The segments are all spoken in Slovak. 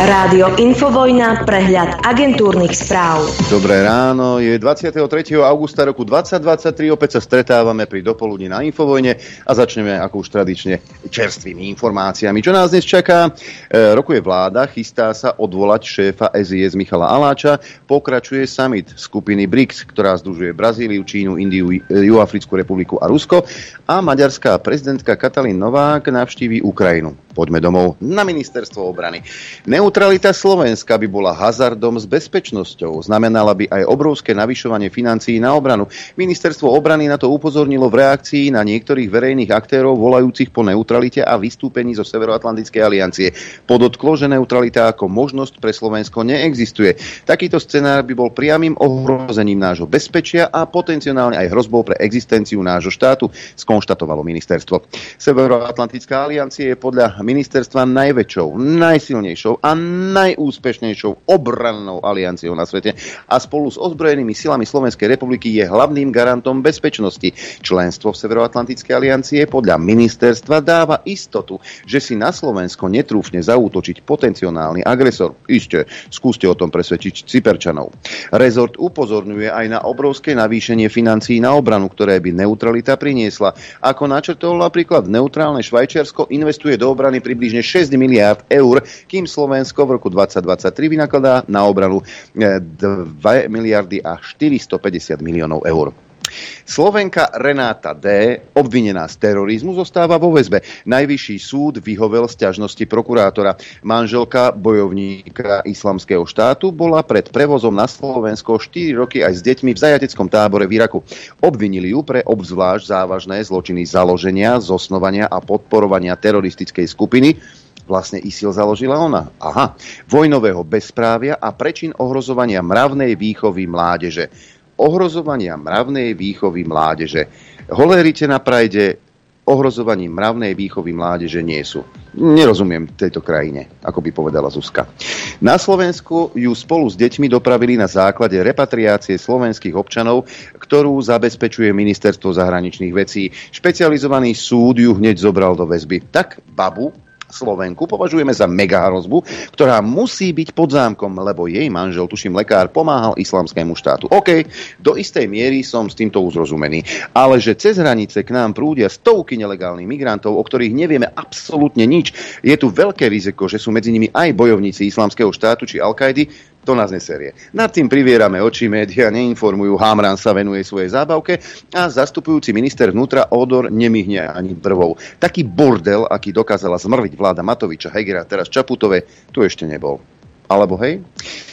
Rádio Infovojna, prehľad agentúrnych správ. Dobré ráno, je 23. augusta roku 2023, opäť sa stretávame pri dopoludní na Infovojne a začneme ako už tradične čerstvými informáciami. Čo nás dnes čaká? Rokuje vláda, chystá sa odvolať šéfa SIS Michala Aláča, pokračuje summit skupiny BRICS, ktorá združuje Brazíliu, Čínu, Indiu, Juhoafrickú republiku a Rusko, a maďarská prezidentka Katalin Novák navštíví Ukrajinu. Poďme domov na ministerstvo obrany. Neutralita Slovenska by bola hazardom s bezpečnosťou. Znamenala by aj obrovské navyšovanie financií na obranu. Ministerstvo obrany na to upozornilo v reakcii na niektorých verejných aktérov volajúcich po neutralite a vystúpení zo Severoatlantickej aliancie. Podotklo, že neutralita ako možnosť pre Slovensko neexistuje. Takýto scenár by bol priamym ohrozením nášho bezpečia a potenciálne aj hrozbou pre existenciu nášho štátu, skonštatovalo ministerstvo. Severoatlantická aliancia je podľa ministerstva najväčšou, najsilnejšou a najúspešnejšou obrannou alianciou na svete a spolu s ozbrojenými silami Slovenskej republiky je hlavným garantom bezpečnosti. Členstvo v Severoatlantickej aliancie podľa ministerstva dáva istotu, že si na Slovensko netrúfne zaútočiť potenciálny agresor. Isté, skúste o tom presvedčiť Cyperčanov. Rezort upozorňuje aj na obrovské navýšenie financií na obranu, ktoré by neutralita priniesla. Ako načrtol napríklad neutrálne Švajčiarsko investuje do obrany približne 6 miliárd eur, kým Slovensko v roku 2023 vynakladá na obranu 2 miliardy a 450 miliónov eur. Slovenka Renáta D., obvinená z terorizmu, zostáva vo väzbe. Najvyšší súd vyhovel sťažnosti prokurátora. Manželka bojovníka Islamského štátu bola pred prevozom na Slovensko 4 roky aj s deťmi v zajateckom tábore v Iraku. Obvinili ju pre obzvlášť závažné zločiny založenia, zosnovania a podporovania teroristickej skupiny. Vlastne ISIL založila ona. Aha. Vojnového bezprávia a prečin ohrozovania mravnej výchovy mládeže. Ohrozovania mravnej výchovy mládeže. Holérite na prajde ohrozovaním mravnej výchovy mládeže nie sú. Nerozumiem tejto krajine, ako by povedala Zuzka. Na Slovensku ju spolu s deťmi dopravili na základe repatriácie slovenských občanov, ktorú zabezpečuje Ministerstvo zahraničných vecí. Špecializovaný súd ju hneď zobral do väzby. Tak babu Slovenku považujeme za megahrozbu, ktorá musí byť pod zámkom, lebo jej manžel, tuším lekár, pomáhal Islamskému štátu. OK, do istej miery som s týmto uzrozumený. Ale že cez hranice k nám prúdia stovky nelegálnych migrantov, o ktorých nevieme absolútne nič, je tu veľké riziko, že sú medzi nimi aj bojovníci Islamského štátu či Al-Kaidy. To nás neserie. Nad tým privierame oči, médiá neinformujú, Hamran sa venuje svojej zábavke a zastupujúci minister vnútra Ódor nemihne ani brvou. Taký bordel, aký dokázala zmrviť vláda Matoviča, Hegera, teraz Čaputové, tu ešte nebol. Alebo hej?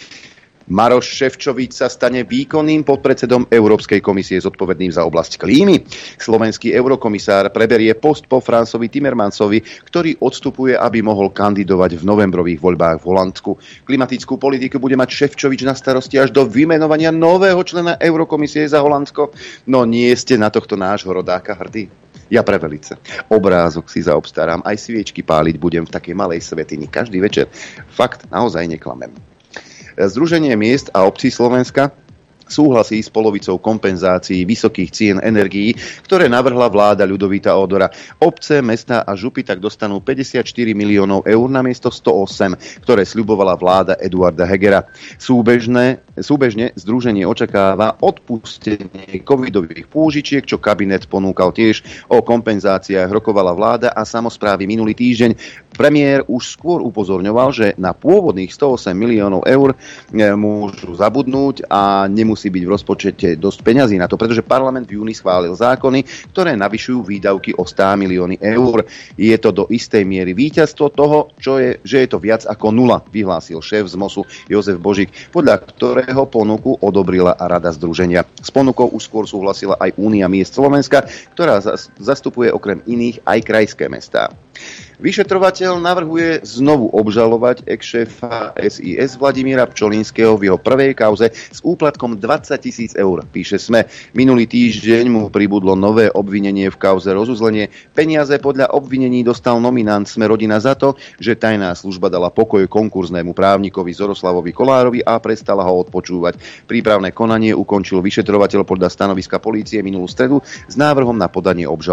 Maroš Šefčovič sa stane výkonným podpredsedom Európskej komisie zodpovedným za oblasť klímy. Slovenský eurokomisár preberie post po Francovi Timmermansovi, ktorý odstupuje, aby mohol kandidovať v novembrových voľbách v Holandsku. Klimatickú politiku bude mať Šefčovič na starosti až do vymenovania nového člena Eurokomisie za Holandsko. No nie ste na tohto nášho rodáka hrdí? Ja prevelice. Obrázok si zaobstarám, aj sviečky páliť budem v takej malej svätyni každý večer. Fakt, naozaj neklamem. Združenie miest a obcí Slovenska súhlasí s polovicou kompenzácií vysokých cien energií, ktoré navrhla vláda Ľudovíta Ódora. Obce, mestá a župy tak dostanú 54 miliónov eur namiesto 108, ktoré sľubovala vláda Eduarda Hegera. Súbežne združenie očakáva odpustenie covidových pôžičiek, čo kabinet ponúkal tiež. O kompenzáciách rokovala vláda a samosprávy minulý týždeň. Premiér už skôr upozorňoval, že na pôvodných 108 miliónov eur môžu zabudnúť a nemusí byť v rozpočete dosť peňazí na to, pretože parlament v júni schválil zákony, ktoré navyšujú výdavky o 100 milióny eur. Je to do istej miery víťazstvo toho, že je to viac ako nula, vyhlásil šéf z MOSu Jozef Božík, podľa ktorého ponuku odobrila Rada združenia. S ponukou už skôr súhlasila aj Únia miest Slovenska, ktorá zastupuje okrem iných aj krajské mestá. Vyšetrovateľ navrhuje znovu obžalovať ex-šéfa SIS Vladimíra Pčolinského v jeho prvej kauze s úplatkom 20 000 eur, píše SME. Minulý týždeň mu pribudlo nové obvinenie v kauze rozuzlenie. Peniaze podľa obvinení dostal nominant SME Rodina za to, že tajná služba dala pokoj konkurznému právnikovi Zoroslavovi Kolárovi a prestala ho odpočúvať. Prípravné konanie ukončil vyšetrovateľ podľa stanoviska polície minulú stredu s návrhom na podanie obžaloby.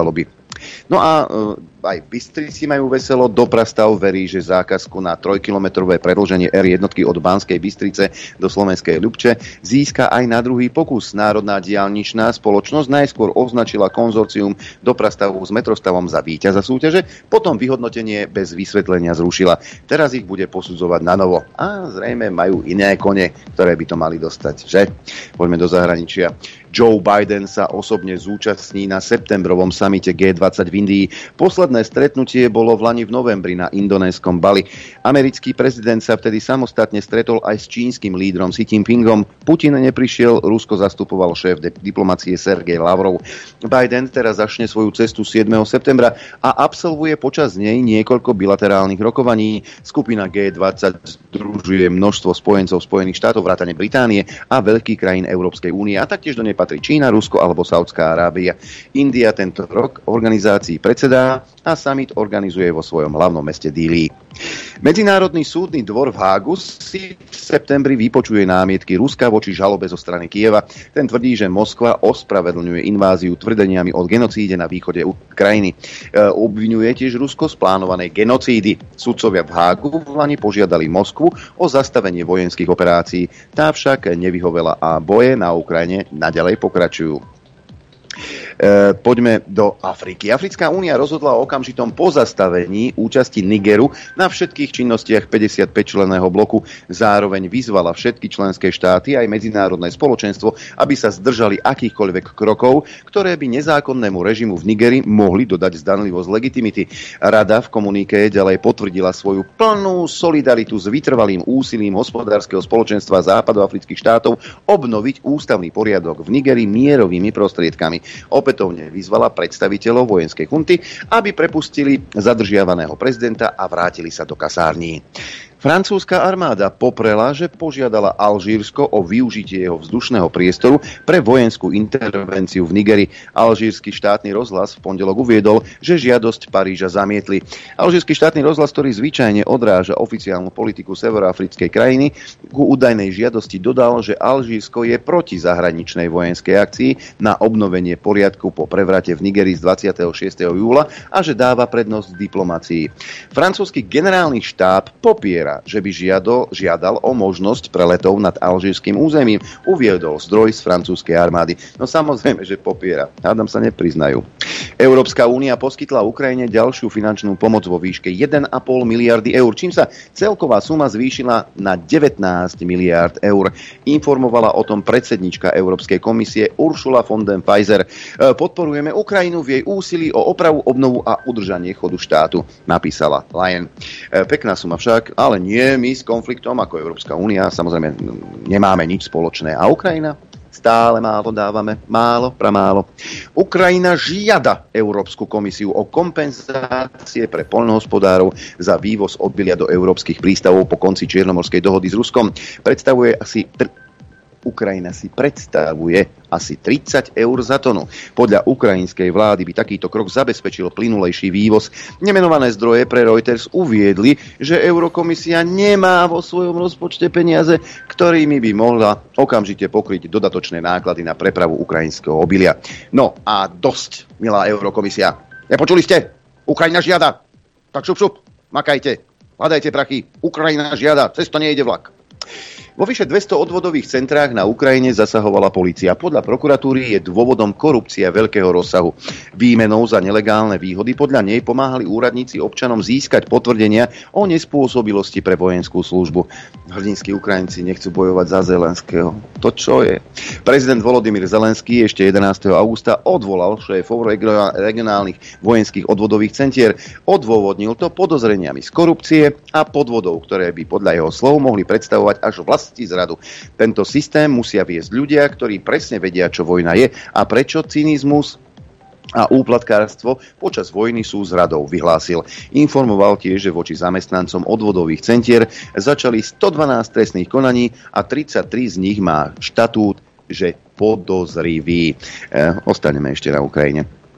No a aj Bystrici majú veselo. Doprastav verí, že zákazku na 3-kilometrové predĺženie R1 od Banskej Bystrice do Slovenskej Ľubče získa aj na druhý pokus. Národná diaľničná spoločnosť najskôr označila konzorcium Doprastavu s Metrostavom za víťaza súťaže, potom vyhodnotenie bez vysvetlenia zrušila. Teraz ich bude posudzovať na novo. A zrejme majú iné kone, ktoré by to mali dostať, že? Poďme do zahraničia. Joe Biden sa osobne zúčastní na septembrovom samite G20 v Indii. Posledné stretnutie bolo v novembri na indonéskom Bali. Americký prezident sa vtedy samostatne stretol aj s čínskym lídrom Xi Jinpingom. Putin neprišiel, Rusko zastupoval šéf diplomacie Sergej Lavrov. Biden teraz začne svoju cestu 7. septembra a absolvuje počas nej niekoľko bilaterálnych rokovaní. Skupina G20 združuje množstvo spojencov Spojených štátov, vrátane Británie a veľkých krajín Európskej únie, a taktiež do nej patrí Čína, Rusko alebo Saudská Arábia. India tento rok organizácii predsedá a summit organizuje vo svojom hlavnom meste Dillí. Medzinárodný súdny dvor v Hágu si v septembri vypočuje námietky Ruska voči žalobe zo strany Kyjeva. Ten tvrdí, že Moskva ospravedlňuje inváziu tvrdeniami o genocíde na východe krajiny. Obviňuje tiež Rusko z plánovanej genocídy. Sudcovia v Hágu vlani požiadali Moskvu o zastavenie vojenských operácií. Tá však nevyhovela a boje na Ukrajine naďalej pokračujú. Poďme do Afriky. Africká únia rozhodla o okamžitom pozastavení účasti Nigeru na všetkých činnostiach 55-členného bloku. Zároveň vyzvala všetky členské štáty aj medzinárodné spoločenstvo, aby sa zdržali akýchkoľvek krokov, ktoré by nezákonnému režimu v Nigeri mohli dodať zdanlivosť legitimity. Rada v komunike ďalej potvrdila svoju plnú solidaritu s vytrvalým úsilím hospodárskeho spoločenstva západoafrických štátov obnoviť ústavný poriadok v Nigeri mierovými prostriedkami. Opätovne vyzvala predstaviteľov vojenskej chunty, aby prepustili zadržiavaného prezidenta a vrátili sa do kasární. Francúzska armáda poprela, že požiadala Alžírsko o využitie jeho vzdušného priestoru pre vojenskú intervenciu v Nigeri. Alžírsky štátny rozhlas v pondelok uviedol, že žiadosť Paríža zamietli. Alžírsky štátny rozhlas, ktorý zvyčajne odráža oficiálnu politiku severoafrickej krajiny, ku údajnej žiadosti dodal, že Alžírsko je proti zahraničnej vojenskej akcii na obnovenie poriadku po prevrate v Nigeri z 26. júla a že dáva prednosť diplomácii. Francúzsky generálny štáb popiera, že by žiadal o možnosť preletov nad alžírskym územím, uviedol zdroj z francúzskej armády. No samozrejme, že popiera. Hádam sa nepriznajú. Európska únia poskytla Ukrajine ďalšiu finančnú pomoc vo výške 1,5 miliardy eur, čím sa celková suma zvýšila na 19 miliárd eur. Informovala o tom predsednička Európskej komisie Ursula von der Leyen. Podporujeme Ukrajinu v jej úsilí o opravu, obnovu a udržanie chodu štátu, napísala Leyen. Pekná suma však, ale nie, my s konfliktom ako Európska únia samozrejme nemáme nič spoločné. A Ukrajina? Stále málo dávame, málo, pramálo. Ukrajina žiada Európsku komisiu o kompenzácie pre poľnohospodárov za vývoz obilia do európskych prístavov po konci Čiernomorskej dohody s Ruskom. Ukrajina si predstavuje asi 30 eur za tonu. Podľa ukrajinskej vlády by takýto krok zabezpečil plynulejší vývoz. Nemenované zdroje pre Reuters uviedli, že Eurokomisia nemá vo svojom rozpočte peniaze, ktorými by mohla okamžite pokryť dodatočné náklady na prepravu ukrajinského obilia. No a dosť, milá Eurokomisia. Nepočuli ste? Ukrajina žiada. Tak šup, makajte. Hľadajte prachy. Ukrajina žiada. Cez to nejde vlak. Vo vyše 200 odvodových centrách na Ukrajine zasahovala polícia. Podľa prokuratúry je dôvodom korupcia veľkého rozsahu. Výmenou za nelegálne výhody podľa nej pomáhali úradníci občanom získať potvrdenia o nespôsobilosti pre vojenskú službu. Hrdinskí Ukrajinci nechcú bojovať za Zelenského. To čo je? Prezident Volodymyr Zelenský ešte 11. augusta odvolal šéfov regionálnych vojenských odvodových centier. Odôvodnil to podozreniami z korupcie a podvodov, ktoré by podľa jeho slov mohli predstavovať až zradu. Tento systém musia viesť ľudia, ktorí presne vedia, čo vojna je a prečo cynizmus a úplatkárstvo počas vojny sú zradou, vyhlásil. Informoval tiež, že voči zamestnancom odvodových centier začali 112 trestných konaní a 33 z nich má štatút, že podozrivý. Ostaneme ešte na Ukrajine.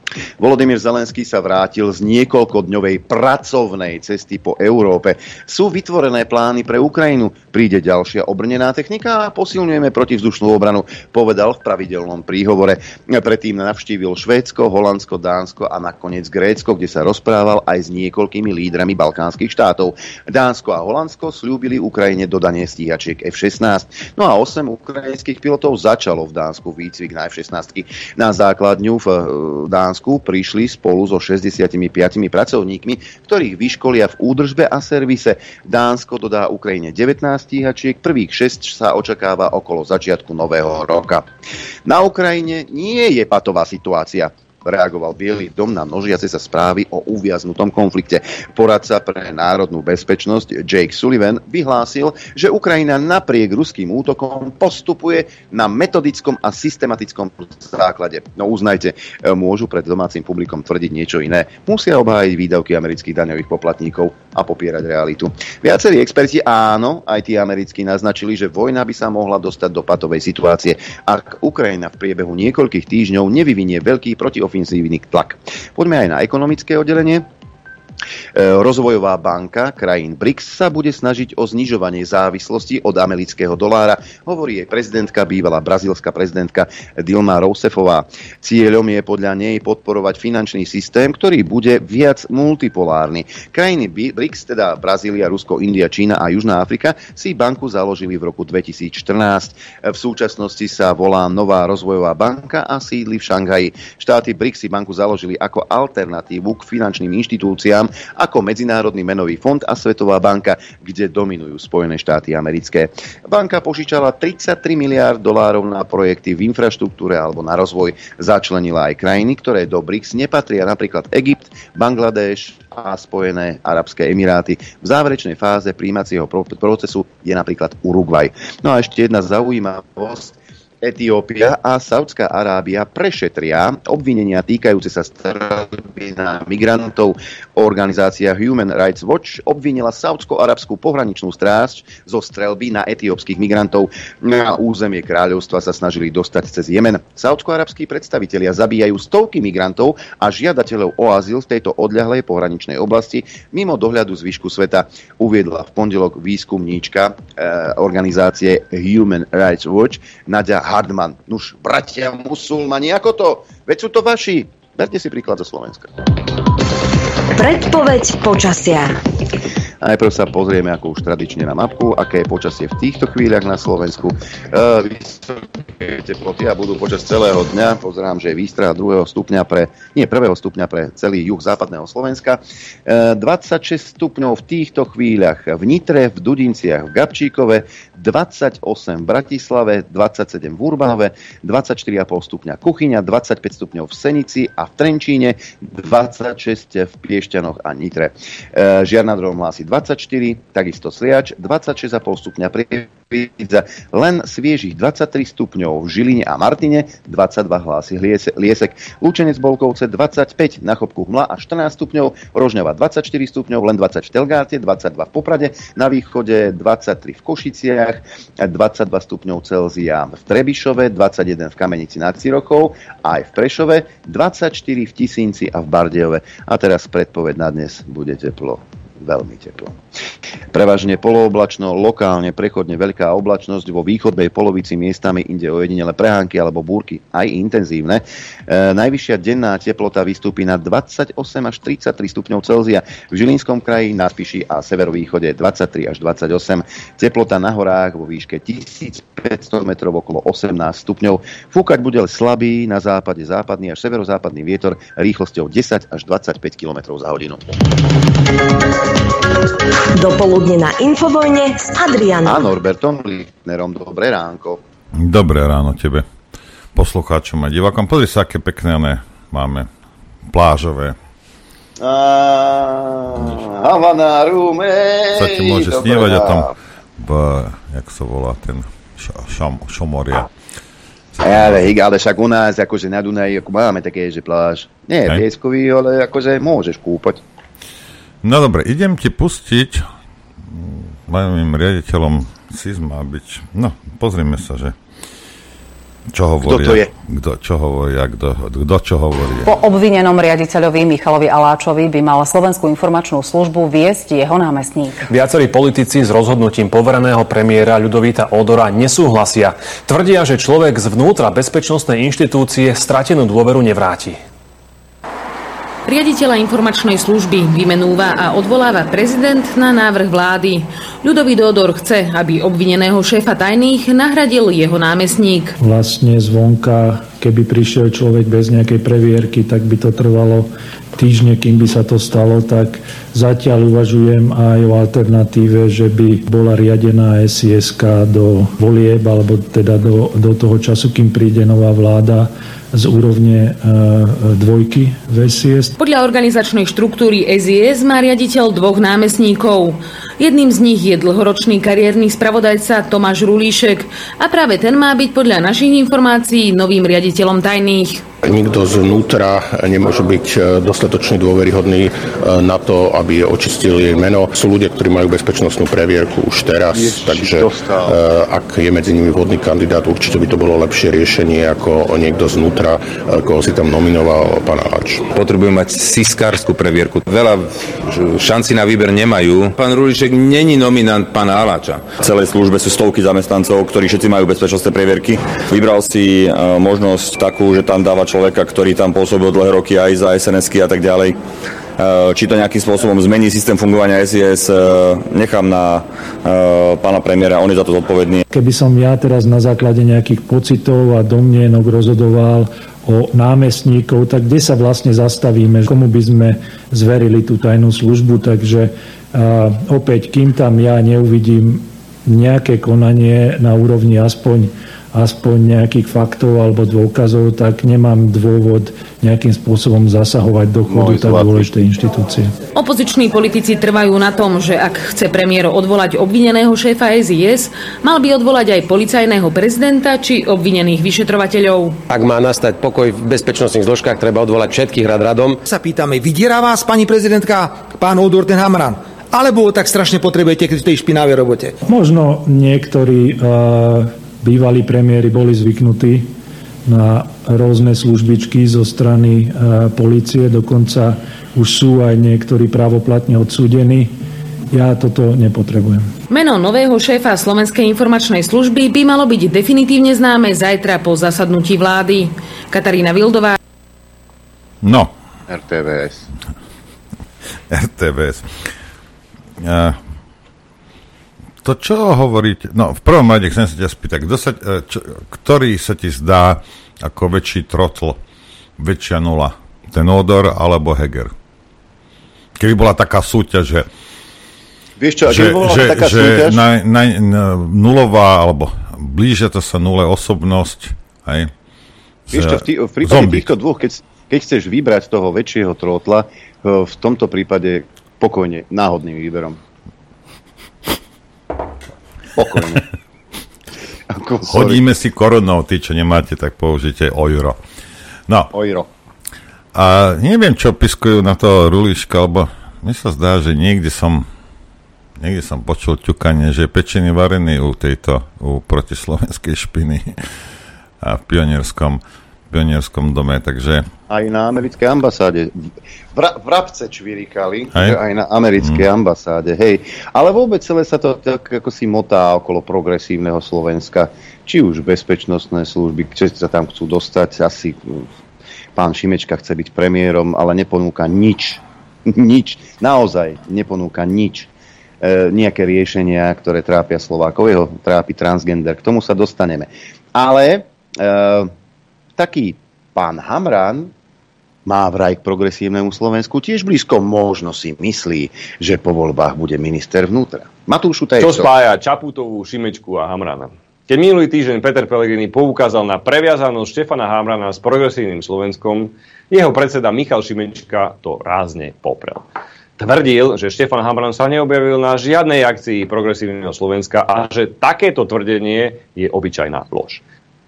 Volodymyr Zelenský sa vrátil z niekoľkodňovej pracovnej cesty po Európe. Sú vytvorené plány pre Ukrajinu, príde ďalšia obrnená technika a posilňujeme protivzdušnú obranu, povedal v pravidelnom príhovore. Predtým navštívil Švédsko, Holandsko, Dánsko a nakoniec Grécko, kde sa rozprával aj s niekoľkými lídrami balkánskych štátov. Dánsko a Holandsko sľúbili Ukrajine dodanie stíhačiek F-16. No a 8 ukrajinských pilotov začalo v Dánsku výcvik na F-16. Na základňu v Dánsku prišli spolu so 65 pracovníkmi, ktorých vyškolia v údržbe a servise. Dánsko dodá Ukrajine 19 stíhačiek, prvých 6 sa očakáva okolo začiatku nového roka. Na Ukrajine nie je patová situácia, reagoval Bielý dom na množiace sa správy o uviaznutom konflikte. Poradca pre národnú bezpečnosť Jake Sullivan vyhlásil, že Ukrajina napriek ruským útokom postupuje na metodickom a systematickom základe. No uznajte, môžu pred domácim publikom tvrdiť niečo iné. Musia obhájiť výdavky amerických daňových poplatníkov a popierať realitu. Viacerí experti, áno, aj tí americkí, naznačili, že vojna by sa mohla dostať do patovej situácie, ak Ukrajina v priebehu niekoľkých týždňov nevyvinie veľký protiofenzívny tlak. Poďme aj na ekonomické oddelenie. Rozvojová banka krajín BRICS sa bude snažiť o znižovanie závislosti od amerického dolára, hovorí jej prezidentka, bývalá brazílska prezidentka Dilma Rousseffová. Cieľom je podľa nej podporovať finančný systém, ktorý bude viac multipolárny. Krajiny BRICS, teda Brazília, Rusko, India, Čína a Južná Afrika, si banku založili v roku 2014. V súčasnosti sa volá Nová rozvojová banka a sídli v Šanghaji. Štáty BRICS si banku založili ako alternatívu k finančným inštitúciám ako Medzinárodný menový fond a Svetová banka, kde dominujú Spojené štáty americké. Banka požičala 33 miliárd dolárov na projekty v infraštruktúre alebo na rozvoj. Začlenila aj krajiny, ktoré do BRICS nepatria, napríklad Egypt, Bangladeš a Spojené arabské emiráty. V záverečnej fáze prijímacieho procesu je napríklad Uruguay. No a ešte jedna zaujímavosť. Etiópia a Saudská Arábia prešetria obvinenia týkajúce sa streľby na migrantov. Organizácia Human Rights Watch obvinila saúdsko-arabskú pohraničnú stráž zo streľby na etiópskych migrantov. Na územie kráľovstva sa snažili dostať cez Jemen. Saúdsko-arabskí predstavitelia zabíjajú stovky migrantov a žiadateľov o azyl v tejto odľahlej pohraničnej oblasti mimo dohľadu zvyšku sveta, uviedla v pondelok výskumníčka organizácie Human Rights Watch Nadia Hardman. Nuž, bratia musulmani, ako to? Veď sú to vaši. Berte si príklad zo Slovenska. Predpoveď počasia. Najprv sa pozrieme, ako už tradične na mapku, aké je počasie v týchto chvíľach na Slovensku. Vysoké teploty a budú počas celého dňa. Pozerám, že je výstrah 1. stupňa pre celý juh západného Slovenska. 26 stupňov v týchto chvíľach v Nitre, v Dudinciach, v Gabčíkove, 28 v Bratislave, 27 v Urbanove, 24,5 stupňa Kuchyňa, 25 stupňov v Senici a v Trenčíne, 26 v Piešťanoch a Nitre. Žiar nad Hronom hlási 24, takisto Sliač, 26,5 stupňa Prievidza, len sviežich 23 stupňov v Žiline a Martine, 22 hlási Liesek, Lučenec Bolkovce 25, na Chopku Hmla a 14 stupňov, Rožňava 24 stupňov, len 20 v Telgárte, 22 v Poprade, na východe 23 v Košiciach, 22 stupňov Celzia v Trebišove, 21 v Kamenici nad Cirochou, aj v Prešove, 24 v Tisínci a v Bardejove. A teraz predpoveď na dnes: bude teplo. Veľmi teplo. Prevažne polooblačno, lokálne prechodne veľká oblačnosť, vo východnej polovici miestami inde ojedinele prehánky alebo búrky, aj intenzívne. Najvyššia denná teplota vystúpi na 28 až 33 stupňov Celzia. V Žilinskom kraji, na Spiši a severovýchode 23 až 28. Teplota na horách vo výške 1500 metrov okolo 18 stupňov. Fúkať bude slabý na západe západný až severozápadný vietor rýchlosťou 10 až 25 km za hodinu. Dopoludne na Infovojne s Adrianom a Norbertom Lichtnerom. Dobré ránko. Dobré ráno tebe, poslucháčom a divákom. Pozri sa, aké pekné máme plážové. Havana, Rumej. Sa ti môže snívať a tam jak sa volá ten Šomoria. Ale však u nás akože na Dunaji máme také, že pláž nie je pieskový, ale akože môžeš kúpať. No dobre, idem ti pustiť mojím riaditeľom SIS má byť. No, pozrime sa, že Čo hovorí? Kto to je? Kto čo hovorí? Po obvinenom riaditeľovi Michalovi Aláčovi by mal Slovenskú informačnú službu viesť jeho námestník. Viacerí politici s rozhodnutím povereného premiéra Ľudovíta Ódora nesúhlasia. Tvrdia, že človek zvnútra bezpečnostnej inštitúcie stratenú dôveru nevráti. Riaditeľa informačnej služby vymenúva a odvoláva prezident na návrh vlády. Ľudovít Ódor chce, aby obvineného šéfa tajných nahradil jeho námestník. Vlastne zvonka, keby prišiel človek bez nejakej previerky, tak by to trvalo týždne, kým by sa to stalo, tak zatiaľ uvažujem aj o alternatíve, že by bola riadená SIS-ka do volieb, alebo teda do toho času, kým príde nová vláda, z úrovne dvojky v SIS. Podľa organizačnej štruktúry SIS má riaditeľ dvoch námestníkov. Jedným z nich je dlhoročný kariérny spravodajca Tomáš Rulíšek a práve ten má byť podľa našich informácií novým riaditeľom tajných. Nikto zvnútra nemôže byť dostatočne dôveryhodný na to, aby očistil jej meno. Sú ľudia, ktorí majú bezpečnostnú previerku už teraz, takže ak je medzi nimi vhodný kandidát, určite by to bolo lepšie riešenie ako niekto znútra, koho si tam nominoval pán Aláč. Potrebujú mať siskárskú previerku. Veľa šanci na výber nemajú. Pán Rulíšek není nominant pána Aláča. V celej službe sú stovky zamestnancov, ktorí všetci majú bezpečnostné previerky. Vybral si možnosť takú, že tam dáva človeka, ktorý tam pôsobil dlhé roky aj za SNS-ky a tak ďalej. Či to nejakým spôsobom zmení systém fungovania SIS, nechám na pána premiéra, on je za to zodpovedný. Keby som ja teraz na základe nejakých pocitov a domnienok rozhodoval o námestníkov, tak kde sa vlastne zastavíme, komu by sme zverili tú tajnú službu, takže opäť, kým tam ja neuvidím nejaké konanie na úrovni aspoň nejakých faktov alebo dôkazov, tak nemám dôvod nejakým spôsobom zasahovať do chodu tak dôležitej inštitúcie. Opoziční politici trvajú na tom, že ak chce premiér odvolať obvineného šéfa SIS, mal by odvolať aj policajného prezidenta či obvinených vyšetrovateľov. Ak má nastať pokoj v bezpečnostných zložkách, treba odvolať všetkých rad radom. Sa pýtame, vydiera vás, pani prezidentka, pán Ódor ten Hamran? Alebo tak strašne potrebujete v tej špinavej robote? Možno niektorí bývalí premiéri boli zvyknutí na rôzne službičky zo strany polície, dokonca už sú aj niektorí právoplatne odsúdení. Ja toto nepotrebujem. Meno nového šéfa Slovenskej informačnej služby by malo byť definitívne známe zajtra po zasadnutí vlády. Katarína Vildová. No. RTVS. To, čo hovoríte, no v prvom rade chcem sa ťa spýtať, ktorý sa ti zdá ako väčší trotl, väčšia nula, ten Ódor alebo Heger? Keby bola taká súťaž, že vieš čo, keby bola taká súťaž? Nulová, alebo blíže to sa nule osobnosť, hej? Vieš čo, v prípade týchto dvoch, keď chceš vybrať toho väčšieho trotla, v tomto prípade pokojne, náhodným výberom. Pokojne. Hodíme si korunou, tí, čo nemáte, tak použite euro. No. Euro. A neviem, čo piskujú na toho Rulíška, lebo mi sa zdá, že niekde som počul ťukanie, že je pečený varený u protislovenskej špiny a v pionierskom dome, takže... Aj na americkej ambasáde. Vrabce čvirikali, aj na americkej ambasáde, hej. Ale vôbec celé sa to tak ako si motá okolo progresívneho Slovenska. Či už bezpečnostné služby, či sa tam chcú dostať. Asi pán Šimečka chce byť premiérom, ale neponúka nič. Nič. Naozaj neponúka nič. Nejaké riešenia, ktoré trápia Slovákov. Jeho trápi transgender. K tomu sa dostaneme. Ale taký pán Hamran má vraj k progresívnemu Slovensku tiež blízko, možno si myslí, že po voľbách bude minister vnútra. Matúšu, čo spája Čaputovú, Šimečku a Hamrana? Keď minulý týždeň Peter Pellegrini poukázal na previazanosť Štefana Hamrana s progresívnym Slovenskom, jeho predseda Michal Šimečka to rázne poprel. Tvrdil, že Štefan Hamran sa neobjavil na žiadnej akcii progresívneho Slovenska a že takéto tvrdenie je obyčajná lož.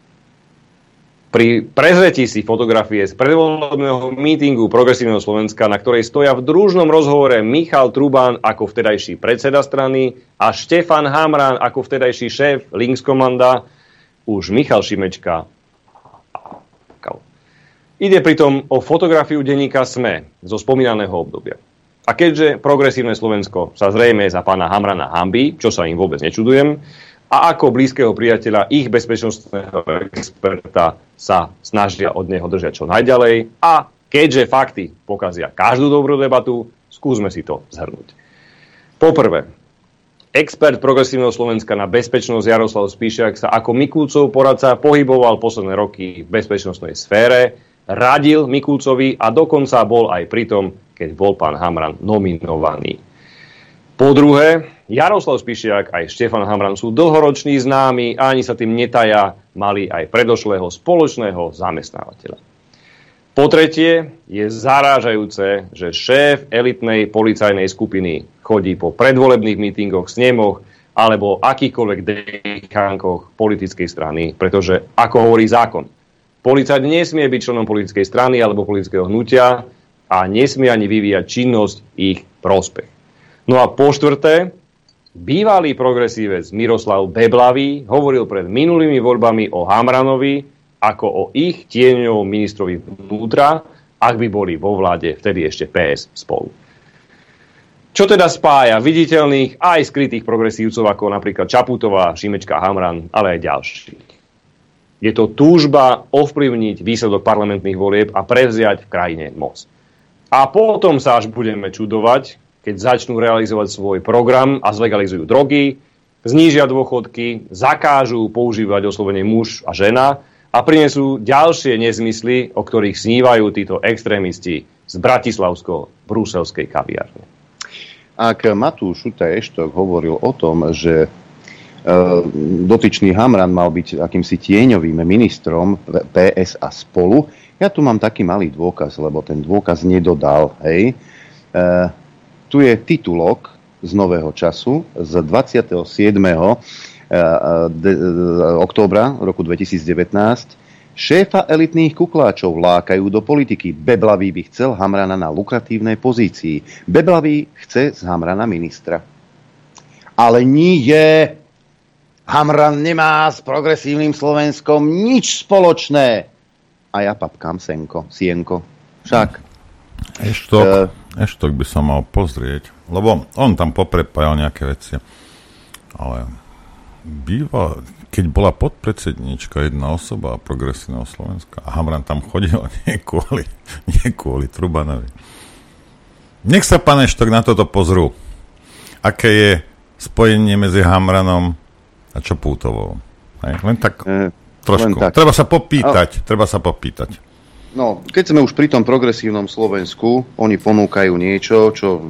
Pri prezretí si fotografie z predvolebného mítingu progresívneho Slovenska, na ktorej stoja v družnom rozhovore Michal Trubán ako vtedajší predseda strany a Štefan Hamran ako vtedajší šéf Linkskomanda, už Michal Šimečka Ide pritom o fotografiu denníka SME zo spomínaného obdobia. A keďže progresívne Slovensko sa zrejme za pána Hamrana hanbí, čo sa im vôbec nečudujem, a ako blízkeho priateľa ich bezpečnostného experta sa snažia od neho držať čo najďalej, a keďže fakty pokazia každú dobrú debatu, skúsme si to zhrnúť. Poprvé, expert progresívneho Slovenska na bezpečnosť Jaroslav Spíšiak sa ako Mikulcov poradca pohyboval posledné roky v bezpečnostnej sfére, radil Mikulcovi a dokonca bol aj pri tom, keď bol pán Hamran nominovaný. Po druhé, Jaroslav Spišiak aj Štefan Hamran sú dlhoroční známi a ani sa tým netaja, mali aj predošlého spoločného zamestnávateľa. Po tretie, je zarážajúce, že šéf elitnej policajnej skupiny chodí po predvolebných mítingoch, snemoch alebo akýchkoľvek dekánkoch politickej strany, pretože, ako hovorí zákon, policajt nesmie byť členom politickej strany alebo politického hnutia a nesmie ani vyvíjať činnosť ich prospech. No a po štvrté, bývalý progresívec Miroslav Beblavý hovoril pred minulými voľbami o Hamranovi ako o ich tieňovom ministrovi vnútra, ak by boli vo vláde vtedy ešte PS Spolu. Čo teda spája viditeľných aj skrytých progresívcov ako napríklad Čaputová, Šimečka, Hamran, ale aj ďalších? Je to túžba ovplyvniť výsledok parlamentných volieb a prevziať v krajine moc. A potom sa až budeme čudovať, keď začnú realizovať svoj program a zlegalizujú drogy, znížia dôchodky, zakážu používať oslovenie muž a žena a prinesú ďalšie nezmysly, o ktorých snívajú títo extrémisti z bratislavsko-bruselskej kaviárne. Ak Matúš Šutaj-Eštok hovoril o tom, že dotyčný Hamran mal byť akýmsi tieňovým ministrom PS a Spolu, ja tu mám taký malý dôkaz, lebo ten dôkaz nedodal. Hej. Tu je titulok z Nového času z 27. októbra roku 2019. Šéfa elitných kukláčov lákajú do politiky. Beblavý by chcel Hamrana na lukratívnej pozícii. Beblavý chce z Hamrana ministra. Ale nie! Hamran nemá s progresívnym Slovenskom nič spoločné. A ja papkám sienko. Však. Eštok by sa mal pozrieť, lebo on tam poprepájal nejaké veci. Ale keď bola podpredsedníčka jedna osoba progresívneho Slovenska a Hamran tam chodil nie kvôli Trubanovi. Nech sa pán Eštok na toto pozrú. Aké je spojenie medzi Hamranom a Čapútovou. Len tak trošku. Treba sa popýtať. No, keď sme už pri tom progresívnom Slovensku, oni ponúkajú niečo, čo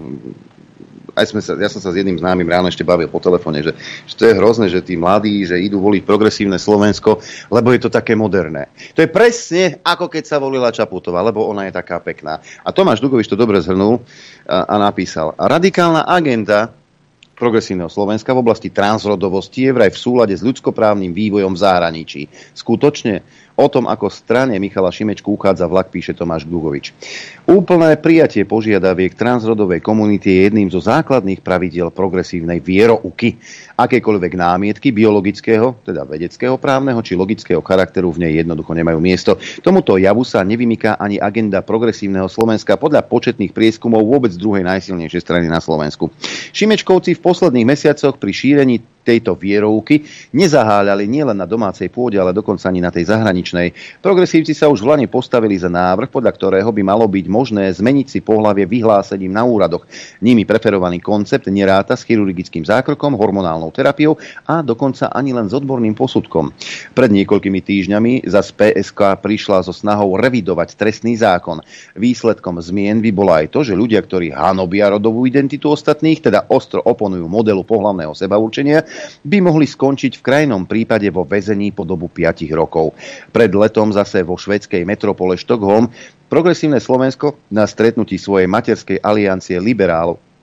ja som sa s jedným známym ráno ešte bavil po telefóne, že to je hrozné, že tí mladí, že idú voliť progresívne Slovensko, lebo je to také moderné. To je presne ako keď sa volila Čaputová, lebo ona je taká pekná. A Tomáš Dugovič to dobre zhrnul a napísal: radikálna agenda progresívneho Slovenska v oblasti transrodovosti je vraj v súlade s ľudskoprávnym vývojom v zahraničí. Skutočne o tom, ako strane Michala Šimečku uchádza vlak, píše Tomáš Dugovič. Úplné prijatie požiadaviek transrodovej komunity je jedným zo základných pravidiel progresívnej vierouky. Akékoľvek námietky biologického, teda vedeckého, právneho či logického charakteru v nej jednoducho nemajú miesto. Tomuto javu sa nevymyká ani agenda progresívneho Slovenska podľa početných prieskumov vôbec druhej najsilnejšej strany na Slovensku. Šimečkovci v posledných mesiacoch pri šírení tejto vierovky nezaháľali nielen na domácej pôde, ale dokonca ani na tej zahraničnej. Progresívci sa už v Lani postavili za návrh, podľa ktorého by malo byť možné zmeniť si pohlavie vyhlásením na úradoch. Nimi preferovaný koncept neráta s chirurgickým zákrokom, hormonálnou terapiou a dokonca ani len s odborným posudkom. Pred niekoľkými týždňami zas PSK prišla so snahou revidovať trestný zákon. Výsledkom zmien by bolo aj to, že ľudia, ktorí hanobia rodovú identitu ostatných, teda ostro oponujú modelu pohlavného sebaurčenia, by mohli skončiť v krajnom prípade vo väzení po dobu 5 rokov. Pred letom zase vo švédskej metropole Štokholm progresívne Slovensko na stretnutí svojej materskej aliancie liberálov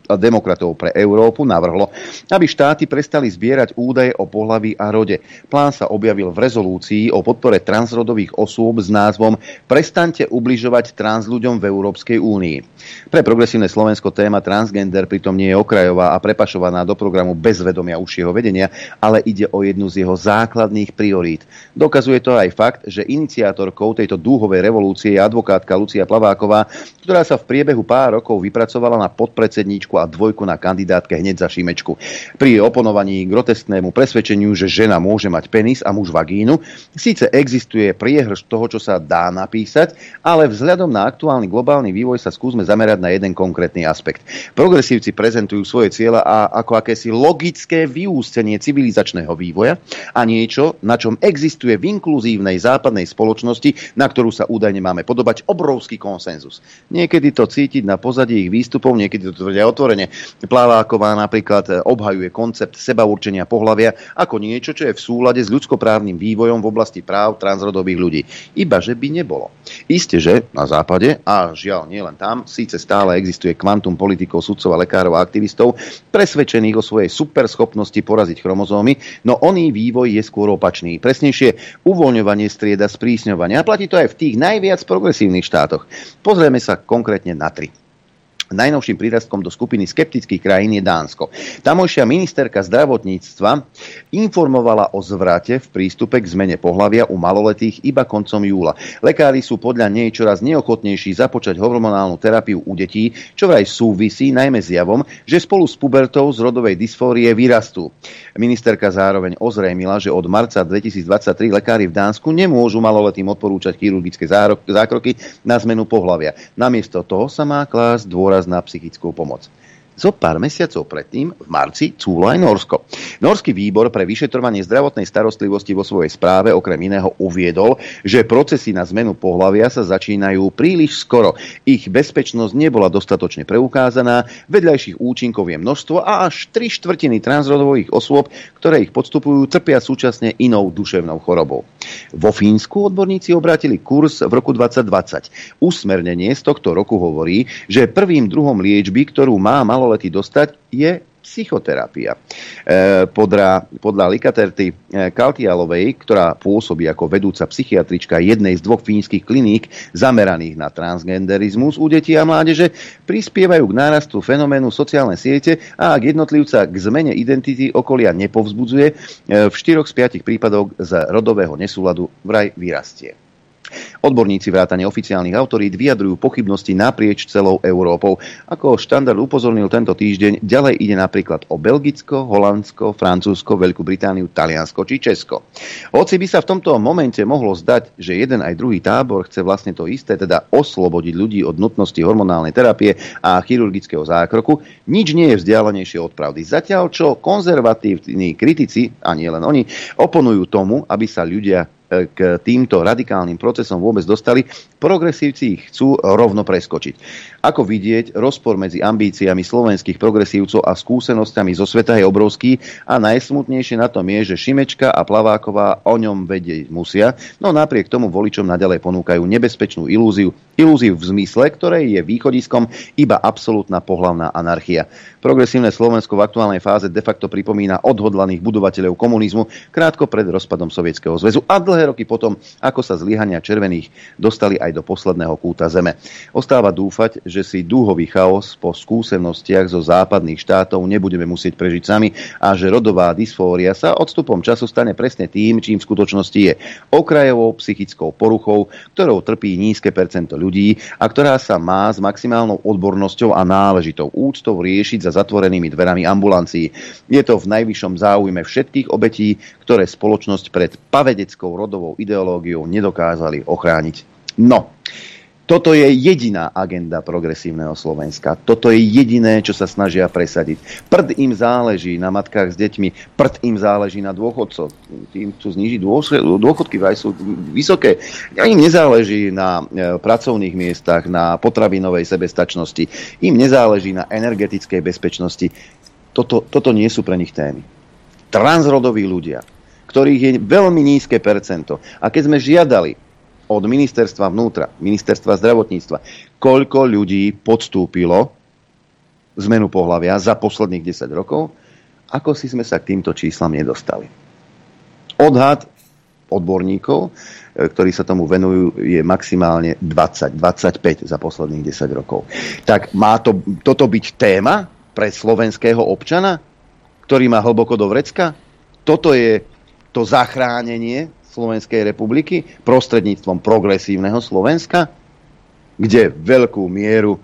demokratov pre Európu navrhlo, aby štáty prestali zbierať údaje o pohlaví a rode. Plán sa objavil v rezolúcii o podpore transrodových osôb s názvom Prestaňte ubližovať trans ľuďom v Európskej únii. Pre Progresívne Slovensko téma transgender pritom nie je okrajová a prepašovaná do programu bez vedomia užšieho vedenia, ale ide o jednu z jeho základných priorít. Dokazuje to aj fakt, že iniciátorkou tejto dúhovej revolúcie je advokátka Lucia Plaváková, ktorá sa v priebehu pár rokov vypracovala na podpredsedníčku a dvojku na kandidátke hneď za Šimečku. Pri oponovaní grotesknému presvedčeniu, že žena môže mať penis a muž vagínu, síce existuje priehršť toho, čo sa dá napísať, ale vzhľadom na aktuálny globálny vývoj sa skúsme zamerať na jeden konkrétny aspekt. Progresívci prezentujú svoje cieľa ako akési logické vyústenie civilizačného vývoja a niečo, na čom existuje v inkluzívnej západnej spoločnosti, na ktorú sa údajne máme podobať, obrovský konsenzus. Niekedy to cítiť na pozadí ich výstupov, niekedy to tvrdia otvorene. Plaváková napríklad obhajuje koncept sebaurčenia pohlavia ako niečo, čo je v súlade s ľudskoprávnym vývojom v oblasti práv transrodových ľudí. Iba že by nebolo. Isté, že na západe, a žiaľ nie len tam, síce stále existuje kvantum politikov, sudcov a lekárov a aktivistov presvedčených o svojej superschopnosti poraziť chromozómy, no oný vývoj je skôr opačný. Presnejšie uvoľňovanie strieda sprísňovania. A platí to aj v tých najviac progresívnych štátoch. Pozrieme sa konkrétne na 3. Najnovším prírastkom do skupiny skeptických krajín je Dánsko. Tamojšia ministerka zdravotníctva informovala o zvrate v prístupe k zmene pohlavia u maloletých iba koncom júla. Lekári sú podľa nej čoraz neochotnejší započať hormonálnu terapiu u detí, čo vraj súvisí najmä s javom, že spolu s pubertou z rodovej dysfórie vyrastú. Ministerka zároveň ozrejmila, že od marca 2023 lekári v Dánsku nemôžu maloletým odporúčať chirurgické zákroky na zmenu pohlavia. Namiesto toho sa má klásť dôraz na psychickú pomoc. Zo pár mesiacov predtým, v marci, cúlo aj Norsko. Norský výbor pre vyšetrovanie zdravotnej starostlivosti vo svojej správe okrem iného uviedol, že procesy na zmenu pohlavia sa začínajú príliš skoro. Ich bezpečnosť nebola dostatočne preukázaná, vedľajších účinkov je množstvo a až 3/4 transrodových osôb, ktoré ich podstupujú, trpia súčasne inou duševnou chorobou. Vo Fínsku odborníci obrátili kurz v roku 2020. Usmernenie z tohto roku hovorí, že prvým druhom liečby, ktorú má maloletý dostať, je psychoterapia. Podľa Likaterty Kaltialovej, ktorá pôsobí ako vedúca psychiatrička jednej z 2 fínskych kliník zameraných na transgenderizmus u detí a mládeže, prispievajú k nárastu fenoménu sociálne siete a ak jednotlivca k zmene identity okolia nepovzbudzuje, v 4 z 5 prípadov z rodového nesúladu vraj vyrastie. Odborníci vrátane oficiálnych autorít vyjadrujú pochybnosti naprieč celou Európou. Ako štandard upozornil tento týždeň, ďalej ide napríklad o Belgicko, Holandsko, Francúzsko, Veľkú Britániu, Taliansko či Česko. Hoci by sa v tomto momente mohlo zdať, že jeden aj druhý tábor chce vlastne to isté, teda oslobodiť ľudí od nutnosti hormonálnej terapie a chirurgického zákroku, nič nie je vzdialenejšie od pravdy. Zatiaľ, čo konzervatívni kritici, a nie len oni, oponujú tomu, aby sa ľudia k týmto radikálnym procesom vôbec dostali, progresívci ich chcú rovno preskočiť. Ako vidieť, rozpor medzi ambíciami slovenských progresívcov a skúsenosťami zo sveta je obrovský a najsmutnejšie na tom je, že Šimečka a Plaváková o ňom vedieť musia, no napriek tomu voličom naďalej ponúkajú nebezpečnú ilúziu v zmysle, ktorej je východiskom iba absolútna pohlavná anarchia. Progresívne Slovensko v aktuálnej fáze de facto pripomína odhodlaných budovateľov komunizmu krátko pred rozpadom Sovietskeho zväzu a dlhé roky potom, ako sa zlyhania červených dostali aj do posledného kúta zeme. Ostáva dúfať, že si dúhový chaos po skúsenostiach zo západných štátov nebudeme musieť prežiť sami a že rodová dysfória sa odstupom času stane presne tým, čím v skutočnosti je. Okrajovou psychickou poruchou, ktorou trpí nízke percento ľudí a ktorá sa má s maximálnou odbornosťou a náležitou úctou riešiť za zatvorenými dverami ambulancií. Je to v najvyššom záujme všetkých obetí, ktoré spoločnosť pred pavedeckou rodovou ideológiou nedokázali ochrániť. No, toto je jediná agenda progresívneho Slovenska. Toto je jediné, čo sa snažia presadiť. Prd im záleží na matkách s deťmi, prd im záleží na dôchodcoch. Tým chcú znížiť dôchodky, aj sú vysoké. Im nezáleží na pracovných miestach, na potravinovej sebestačnosti. Im nezáleží na energetickej bezpečnosti. Toto nie sú pre nich témy. Transrodoví ľudia, ktorých je veľmi nízke percento. A keď sme žiadali od ministerstva vnútra, ministerstva zdravotníctva, koľko ľudí podstúpilo zmenu pohlavia za posledných 10 rokov, ako si sme sa k týmto číslam nedostali. Odhad odborníkov, ktorí sa tomu venujú, je maximálne 20-25 za posledných 10 rokov. Tak má toto byť téma pre slovenského občana, ktorý má hlboko do vrecka? Toto je to zachránenie Slovenskej republiky prostredníctvom progresívneho Slovenska, kde veľkú mieru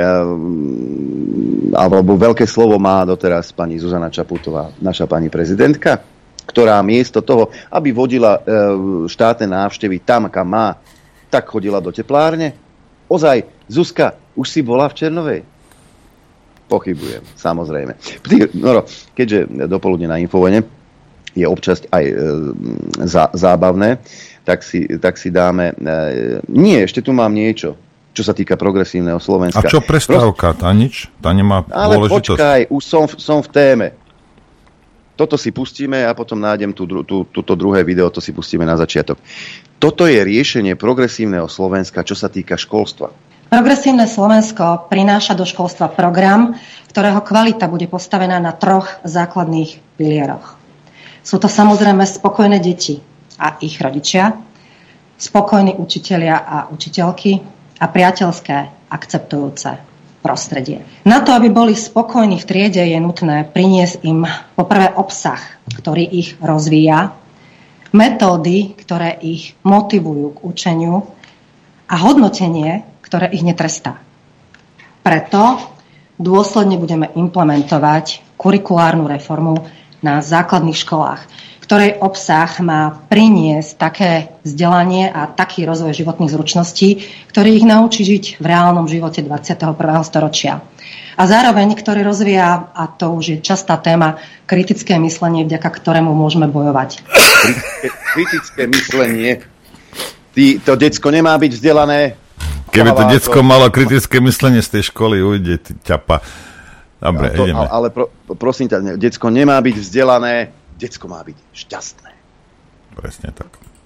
alebo veľké slovo má doteraz pani Zuzana Čaputová, naša pani prezidentka, ktorá miesto toho, aby vodila štátne návštevy tam, kam má, tak chodila do teplárne. Ozaj, Zuzka, už si bola v Černovej? Pochybujem, samozrejme. Keďže dopoludne na Infovojne je občas aj zábavné, tak si dáme... Nie, ešte tu mám niečo, čo sa týka progresívneho Slovenska. A čo prestávka? Tá nič? Tá nemá dôležitosť? Ale počkaj, už som v téme. Toto si pustíme a potom nájdem túto druhé video, to si pustíme na začiatok. Toto je riešenie progresívneho Slovenska, čo sa týka školstva. Progresívne Slovensko prináša do školstva program, ktorého kvalita bude postavená na 3 základných pilieroch. Sú to samozrejme spokojné deti a ich rodičia, spokojní učitelia a učiteľky a priateľské, akceptujúce prostredie. Na to, aby boli spokojní v triede, je nutné priniesť im poprvé obsah, ktorý ich rozvíja, metódy, ktoré ich motivujú k učeniu a hodnotenie, ktoré ich netrestá. Preto dôsledne budeme implementovať kurikulárnu reformu na základných školách, ktorej obsah má priniesť také vzdelanie a taký rozvoj životných zručností, ktorý ich naučí žiť v reálnom živote 21. storočia. A zároveň, ktorý rozvíja, a to už je častá téma, kritické myslenie, vďaka ktorému môžeme bojovať. Kritické myslenie. To decko nemá byť vzdelané. Keby to decko malo kritické myslenie z tej školy, ujde ťapa. Dobre, ideme. Ale prosím ťa, decko nemá byť vzdelané, decko má byť šťastné. Presne tak.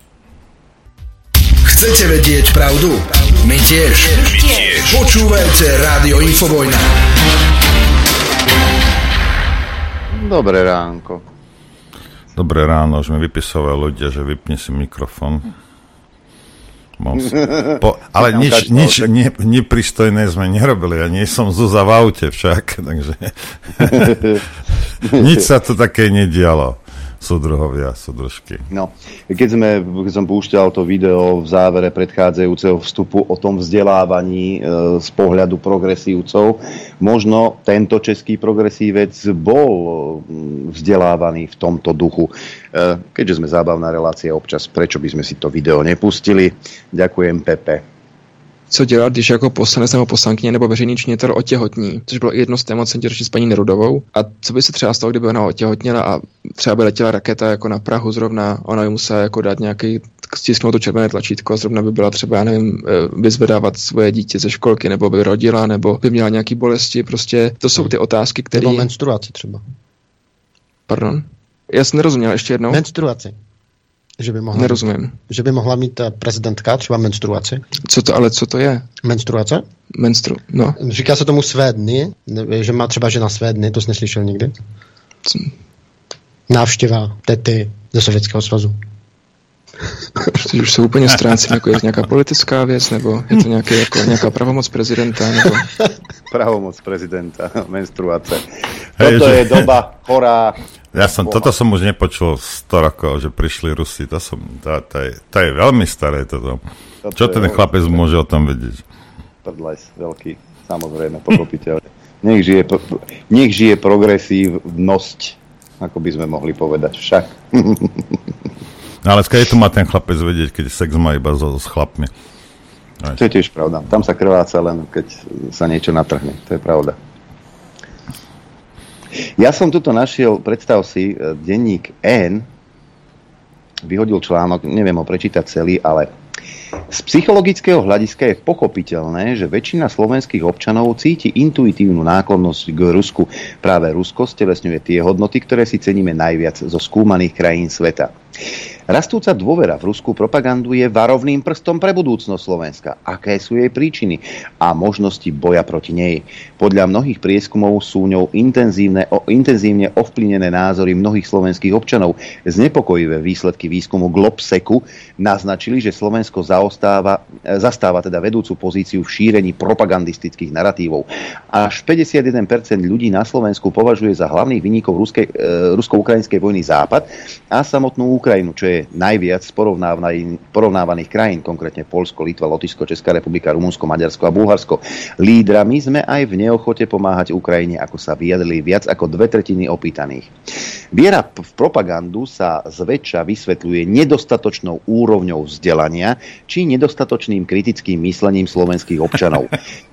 Chcete vedieť pravdu? My tiež. Počúvajte Rádio Infovojna. Dobré ránko. Dobré ráno, už mi vypisovali ľudia, že vypni si mikrofón. Ale nič nepristojné sme nerobili. Ja nie som Zuzá v aute však, takže nič sa tu také nedialo. Súdruhovia, súdružky. No, keď som púšťal to video v závere predchádzajúceho vstupu o tom vzdelávaní z pohľadu progresívcov, možno tento český progresívec bol vzdelávaný v tomto duchu. Keďže sme zábavná relácia občas, prečo by sme si to video nepustili? Ďakujem, Pepe. Co dělat, když jako poslanec nebo poslankyně nebo veřejný činitel otěhotní, což bylo jedno z témat, jsem tě řešil s paní Nerudovou. A co by se třeba stalo, kdyby ona otěhotněla a třeba by letěla raketa jako na Prahu zrovna, ona by musela jako dát nějaký, stisknout to červené tlačítko a zrovna by byla třeba, já nevím, vyzvedávat svoje dítě ze školky, nebo by rodila, nebo by měla nějaký bolesti, prostě to jsou ty otázky, které... Nebo menstruaci třeba. Pardon? Já jsem nerozuměl, ještě jednou. Menstruaci. Nerozumím. Že by mohla mít prezidentka třeba menstruaci. Co to je? Menstruace? No. Říká se tomu své dny, že má třeba žena své dny, to jsi neslyšel nikdy? Návštěva tety ze Sovětského svazu. Protože už se úplně ztrácím, jako je to nějaká politická věc, nebo je to nějaká pravomoc prezidenta, nebo... Pravomoc prezidenta, menstruace. Toto je doba chorá. Toto som už nepočul 100 rokov, že prišli Rusi. To je veľmi staré toto. Čo ten chlapec môže o tom vedieť? Prdlajs, veľký, samozrejme, pochopiteľne. Nech žije progresívnosť, ako by sme mohli povedať však. Ale skade tu má ten chlapec vedieť, keď sex má iba s chlapmi. To je tiež pravda. Tam sa krváca len, keď sa niečo natrhne. To je pravda. Ja som tuto našiel, predstav si, denník N vyhodil článok, neviem ho prečítať celý, ale z psychologického hľadiska je pochopiteľné, že väčšina slovenských občanov cíti intuitívnu náklonnosť k Rusku. Práve Rusko stelesňuje tie hodnoty, ktoré si ceníme najviac zo skúmaných krajín sveta. Rastúca dôvera v ruskú propagandu je varovným prstom pre budúcnosť Slovenska. Aké sú jej príčiny a možnosti boja proti nej? Podľa mnohých prieskumov sú ňou intenzívne ovplyvnené názory mnohých slovenských občanov. Znepokojivé výsledky výskumu Globseku naznačili, že Slovensko zastáva teda vedúcu pozíciu v šírení propagandistických naratívov. Až 51% ľudí na Slovensku považuje za hlavných vinníkov rusko-ukrajinskej vojny Západ a samotnú Ukrajinu, čo je najviac z porovnávaných krajín, konkrétne Poľsko, Litva, Lotyšsko, Česká republika, Rumunsko, Maďarsko a Bulharsko. Lídrami sme aj v neochote pomáhať Ukrajine, ako sa vyjadrili viac ako 2/3 opýtaných. Viera v propagandu sa zväčša vysvetľuje nedostatočnou úrovňou vzdelania či nedostatočným kritickým myslením slovenských občanov.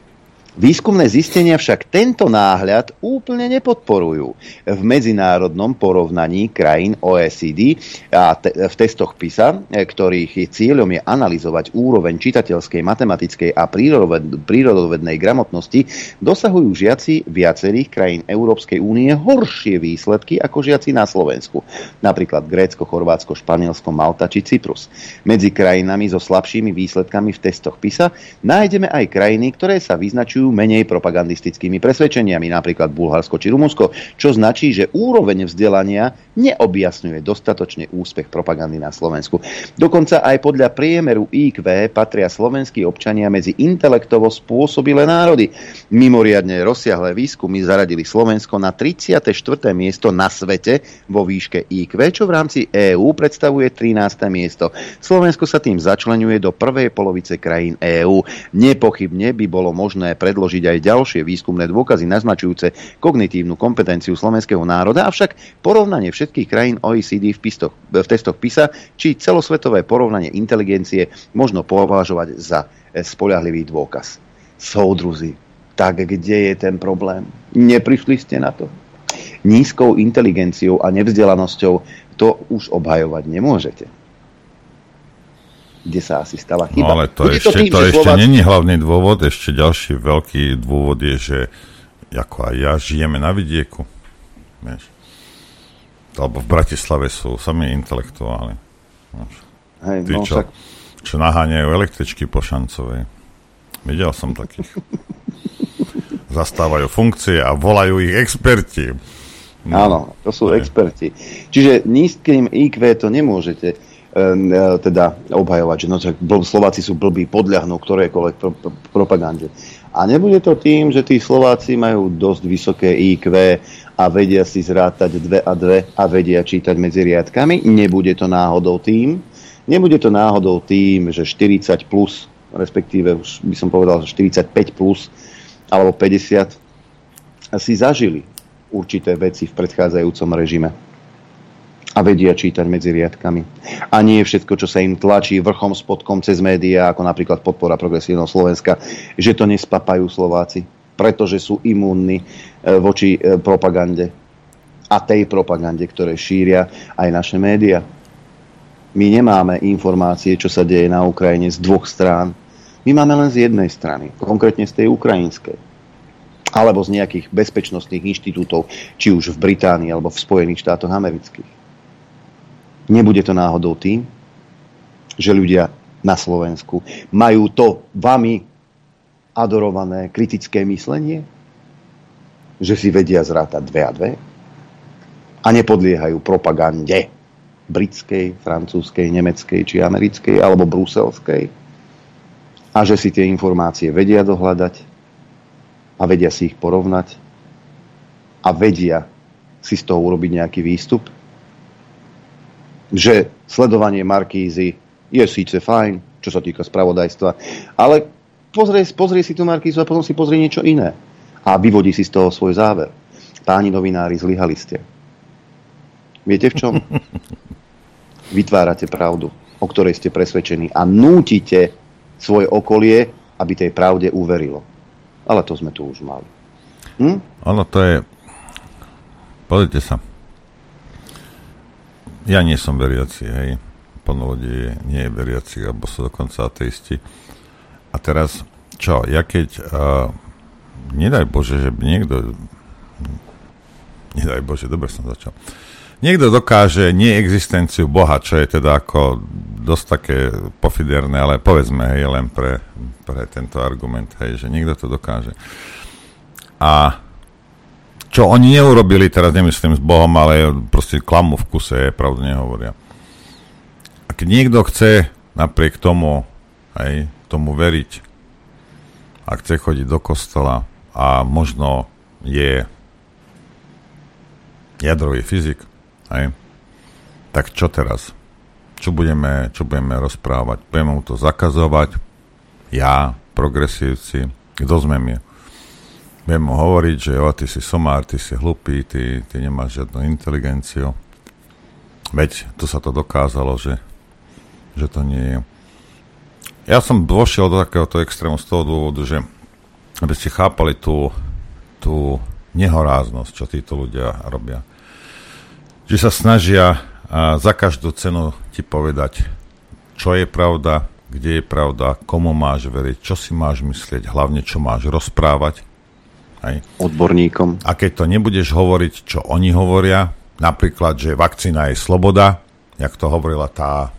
Výskumné zistenia však tento náhľad úplne nepodporujú. V medzinárodnom porovnaní krajín OECD a v testoch PISA, ktorých cieľom je analyzovať úroveň čitateľskej, matematickej a prírodovednej gramotnosti, dosahujú žiaci viacerých krajín Európskej únie horšie výsledky ako žiaci na Slovensku. Napríklad Grécko, Chorvátsko, Španielsko, Malta či Cyprus. Medzi krajinami so slabšími výsledkami v testoch PISA nájdeme aj krajiny, ktoré sa vyznačujú menej propagandistickými presvedčeniami, napríklad Bulharsko či Rumunsko, čo značí, že úroveň vzdelania neobjasňuje dostatočne úspech propagandy na Slovensku. Dokonca aj podľa priemeru IQ patria slovenskí občania medzi intelektovo spôsobilé národy. Mimoriadne rozsiahle výskumy zaradili Slovensko na 34. miesto na svete vo výške IQ, čo v rámci EÚ predstavuje 13. miesto. Slovensko sa tým začleňuje do prvej polovice krajín EÚ. Nepochybne by bolo možné predložiť aj ďalšie výskumné dôkazy naznačujúce kognitívnu kompetenciu slovenského národa, avšak porovnanie všetkých krajín OECD v testoch PISA či celosvetové porovnanie inteligencie možno považovať za spoľahlivý dôkaz. Soudruzi, tak kde je ten problém? Neprišli ste na to? Nízkou inteligenciou a nevzdelanosťou to už obhajovať nemôžete. Kde sa asi stala chyba. No ale to ešte není hlavný dôvod. Ešte ďalší veľký dôvod je, že ako aj ja žijeme na vidieku. Vieš. Alebo v Bratislave sú sami intelektuáli. Hej, tí, čo naháňajú električky po Šancovej. Videl som takých. Zastávajú funkcie a volajú ich experti. No. Áno, to sú experti. Čiže nízkym IQ to nemôžete teda obhajovať, že no, Slováci sú blbí, podľahnú ktorejkoľvek propagande. A nebude to tým, že tí Slováci majú dosť vysoké IQ a vedia si zrátať 2 a 2 a vedia čítať medzi riadkami. Nebude to náhodou tým, že 40 plus, respektíve už by som povedal 45 plus alebo 50 si zažili určité veci v predchádzajúcom režime a vedia čítať medzi riadkami. A nie všetko, čo sa im tlačí vrchom spodkom cez médiá, ako napríklad Podpora progresívneho Slovenska, že to nespapajú Slováci, pretože sú imúnni voči propagande a tej propagande, ktoré šíria aj naše médiá. My nemáme informácie, čo sa deje na Ukrajine z dvoch strán. My máme len z jednej strany, konkrétne z tej ukrajinskej. Alebo z nejakých bezpečnostných inštitútov, či už v Británii alebo v Spojených štátoch amerických. Nebude to náhodou tým, že ľudia na Slovensku majú to vami adorované kritické myslenie, že si vedia zrátať 2 a 2 a nepodliehajú propagande britskej, francúzskej, nemeckej či americkej alebo bruselskej a že si tie informácie vedia dohľadať a vedia si ich porovnať a vedia si z toho urobiť nejaký výstup, že sledovanie Markízy je síce fajn, čo sa týka spravodajstva, ale pozrie si tú Markízu a potom si pozrie niečo iné a vyvodí si z toho svoj záver. Páni novinári, zlyhali ste. Viete v čom? Vytvárate pravdu, o ktorej ste presvedčení a nútite svoje okolie, aby tej pravde uverilo. Ale to sme tu už mali. Ono to je... Pozrite sa. Ja nie som veriaci, hej. Plnovodie nie je veriaci, alebo sú dokonca ateisti. A teraz, čo? Ja keď... nedaj Bože, že by niekto Nedaj Bože, dobre som začal. Niekto dokáže neexistenciu Boha, čo je teda ako dosť také pofiderné, ale povedzme, hej, len pre tento argument, hej, že niekto to dokáže. A čo oni neurobili, teraz nemyslím s Bohom, ale proste klamu v kuse, pravdu nehovoria. A keď niekto chce napriek tomu, hej, tomu veriť a chce chodiť do kostola a možno je jadrový fyzik, hej, tak čo teraz? Čo budeme rozprávať? Budeme mu to zakazovať? Ja, progresívci, kto sme my? Budeme mu hovoriť, že ty si somár, ty si hlupý, ty nemáš žiadnu inteligenciu. Veď tu sa to dokázalo, že to nie je. Ja som vošiel do takéhoto extrému z toho dôvodu, že aby ste chápali tú nehoráznosť, čo títo ľudia robia. Že sa snažia za každú cenu ti povedať, čo je pravda, kde je pravda, komu máš veriť, čo si máš myslieť, hlavne čo máš rozprávať. Hej. Odborníkom. A keď to nebudeš hovoriť, čo oni hovoria, napríklad, že vakcína je sloboda, jak to hovorila tá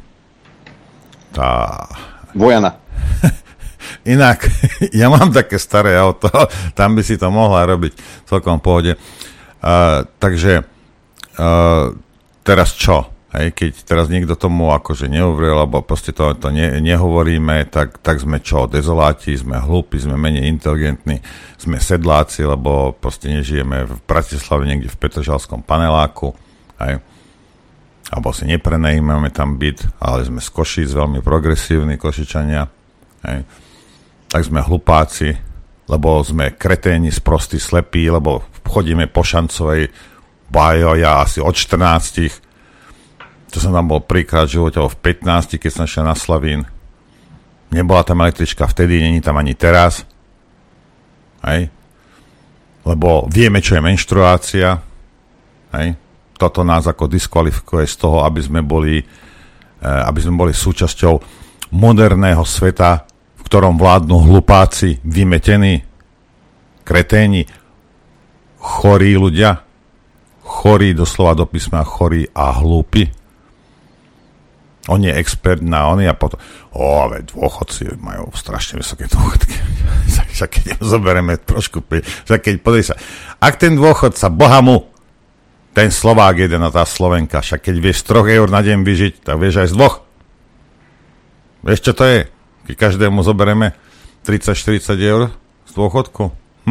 Vojana. Inak, ja mám také staré auto, tam by si to mohla robiť celkom v pohode. Takže teraz čo? Hej, keď teraz niekto tomu akože neuveril, alebo proste to nehovoríme, tak sme čo? Dezoláti, sme hlúpi, sme menej inteligentní, sme sedláci, lebo proste nežijeme v Bratislave niekde v Petržalskom paneláku. Hej. Alebo si neprenajímame tam byt, ale sme z Košíc, veľmi progresívni Košičania. Hej. Tak sme hlupáci, lebo sme kreténi, sprostí, slepí, lebo chodíme po Šancovej, ja asi od 14, čo som tam bol príklad v živote, v 15, keď som šiel na Slavín. Nebola tam električka vtedy, není tam ani teraz. Hej. Lebo vieme, čo je menštruácia. Hej. Toto nás ako diskvalifikuje z toho, aby sme boli súčasťou moderného sveta, v ktorom vládnu hlupáci, vymetení, kreténi, chorí ľudia, chorí doslova do písma, chorí a hlúpi. On je expert na oni a potom veď dôchodci majú strašne vysoké dôchodky. Však keď zoberieme trošku, však keď podri sa, ak ten dôchodca, boha mu, ten Slovák jeden a tá Slovenka, však keď vieš 3 eur na deň vyžiť, tak vieš aj z 2. Vieš, čo to je? Keď každému zoberieme 30-40 eur z dôchodku.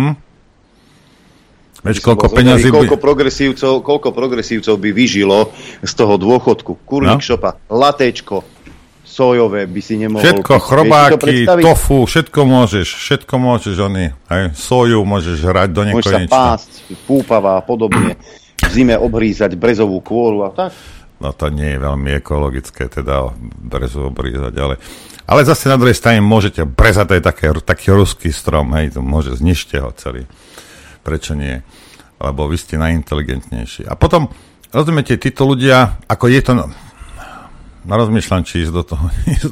Vieš, koľko peňazí koľko progresívcov by vyžilo z toho dôchodku. Kurník šopa, latečko, sojové by si nemohol... Všetko, chrobáky, tofu, všetko môžeš, soju môžeš hrať do nekonečna. Môžeš sa pásť, púpava a podobne. V zime obhrízať brezovú kôru a tak. No to nie je veľmi ekologické, teda brezu obhrízať, ale zase na druhej strane môžete brezať, to je taký ruský strom, hej, to môže, zničte ho celý. Prečo nie? Lebo vy ste najinteligentnejší. A potom, rozumiete, títo ľudia, ako je to... rozmýšľam, či ísť do toho.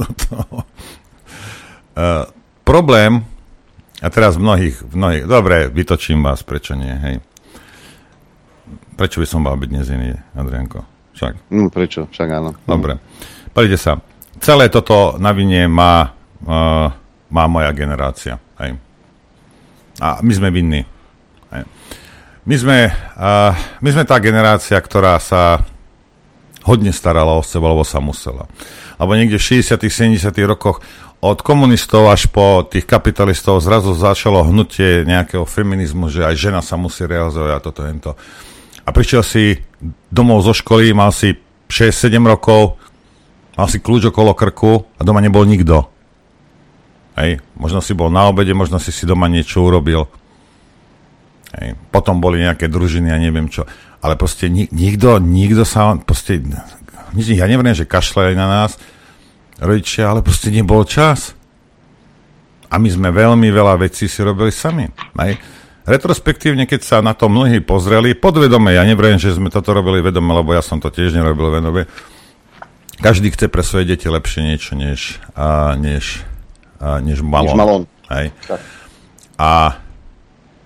Problém, a teraz mnohých... Dobre, vytočím vás, prečo nie, hej. Prečo by som mal byť dnes iný, Adrianko? Však. Prečo? Však áno. Dobre. Pozrite sa. Celé toto na vine má moja generácia, hej. A my sme vinní. My sme tá generácia, ktorá sa hodne starala o seba, lebo sa musela. Lebo niekde v 60 70 rokoch od komunistov až po tých kapitalistov zrazu začalo hnutie nejakého feminizmu, že aj žena sa musí realizovať a toto. A prišiel si domov zo školy, mal si 6-7 rokov, mal si kľúč okolo krku a doma nebol nikto. Hej. Možno si bol na obede, možno si doma niečo urobil. Hej. Potom boli nejaké družiny a neviem čo. Ale proste nikto sa proste... Ja neviem, že kašľali na nás rodičia, ale proste nebol čas. A my sme veľmi veľa vecí si robili sami. Hej. Retrospektívne, keď sa na to mnohí pozreli, podvedome, ja neviem, že sme toto robili vedome, lebo ja som to tiež nerobil vedome. Každý chce pre svoje deti lepšie niečo, než malón. Než malón. Hej. A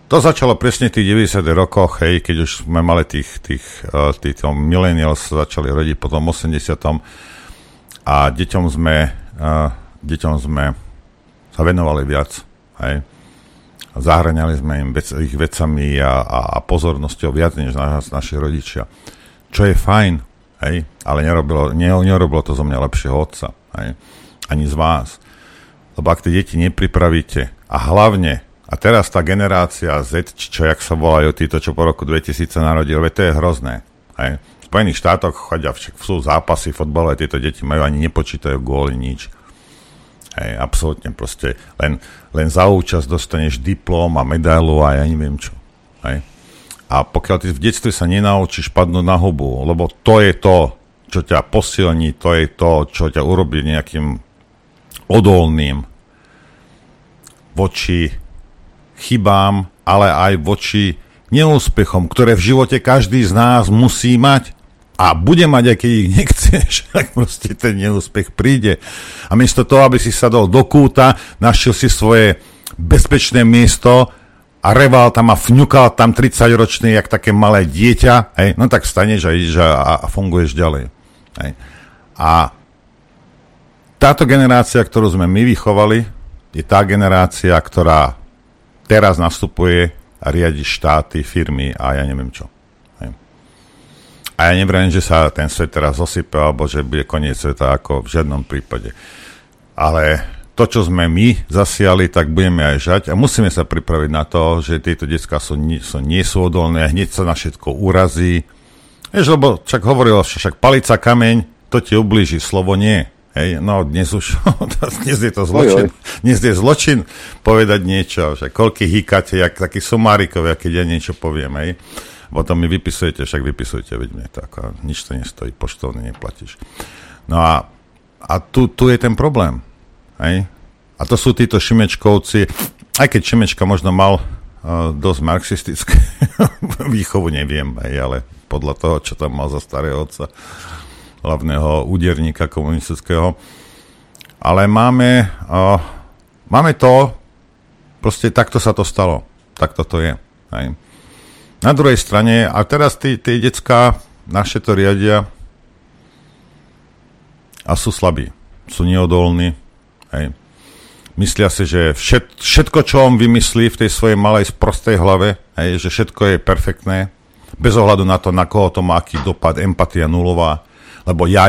To začalo presne v tých 90. rokoch, hej, keď už sme mali títo millennials začali rodiť po tom 80. A deťom sme sa venovali viac, hej. Zahŕňali sme im ich vecami a pozornosťou viac než naši rodičia. Čo je fajn, hej, ale nerobilo to zo mňa lepšieho otca, hej, ani z vás. Lebo ak tie deti nepripravíte a hlavne, a teraz tá generácia Z, jak sa volajú títo, čo po roku 2000 sa narodili, to je hrozné, hej. V Spojených štátoch chodia sú zápasy fotbalové, tieto deti majú ani nepočítajú góly, nič. Hej, absolútne proste, len za účasť dostaneš diplóm a medailu a ja neviem čo. Hej. A pokiaľ ty v detstve sa nenaučíš padnúť na hubu, lebo to je to, čo ťa posilní, to je to, čo ťa urobí nejakým odolným voči chybám, ale aj voči neúspechom, ktoré v živote každý z nás musí mať. A bude mať, aj keď ich nechceš, tak proste ten neúspech príde. A miesto toho, aby si sadol do kúta, našiel si svoje bezpečné miesto a reval tam a fňukal tam 30-ročný, jak také malé dieťa, hej, no tak staneš a ideš a funguješ ďalej. Hej. A táto generácia, ktorú sme my vychovali, je tá generácia, ktorá teraz nastupuje a riadi štáty, firmy a ja neviem čo. A ja neviem, že sa ten svet teraz zosype, alebo že bude koniec sveta, ako v žiadnom prípade. Ale to, čo sme my zasiali, tak budeme aj žať a musíme sa pripraviť na to, že tieto decká nie sú odolné a hneď sa na všetko urazí. Vieš, lebo však hovoril, však palica kameň, to ti ublíži, slovo nie. Hej, no dnes je to zločin. Dnes je zločin povedať niečo, že koľky hýkate, jak takí sumárikovia, keď ja niečo poviem, hej. Potom mi vypisujete, však vypisujte, veď mne tak, a nič to nestojí, poštovne neplatíš. No a tu je ten problém, hej? A to sú títo Šimečkovci, aj keď Šimečka možno mal dosť marxistické výchovu, neviem, hej, ale podľa toho, čo tam mal za starého otca, hlavného úderníka komunistického. Ale máme to, proste takto sa to stalo, takto to je, hej? Na druhej strane, a teraz tí decká naše to riadia a sú slabí, sú neodolní. Hej. Myslia si, že všetko, čo on vymyslí v tej svojej malej sprostej hlave, hej, že všetko je perfektné, bez ohľadu na to, na koho to má aký dopad, empatia nulová, lebo ja.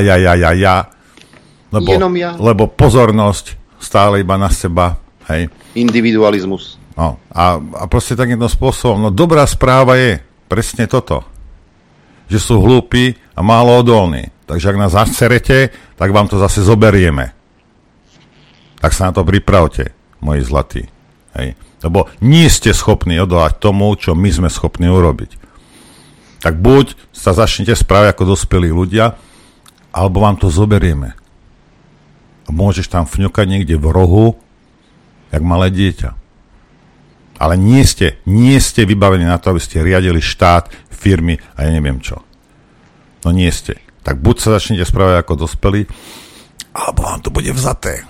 Lebo pozornosť stále iba na seba. Hej. Individualizmus. No, a proste takýmto spôsobom. No dobrá správa je presne toto. Že sú hlúpi a málo odolní. Takže ak nás zacerete, tak vám to zase zoberieme. Tak sa na to pripravte, moji zlatí. Hej. Lebo nie ste schopní odolať tomu, čo my sme schopní urobiť. Tak buď sa začnete správať ako dospelí ľudia, alebo vám to zoberieme. A môžeš tam fňukať niekde v rohu, jak malé dieťa. Ale nie ste vybavení na to, aby ste riadili štát, firmy a ja neviem čo. No nie ste. Tak buď sa začnete správať ako dospelí, alebo vám to bude vzaté.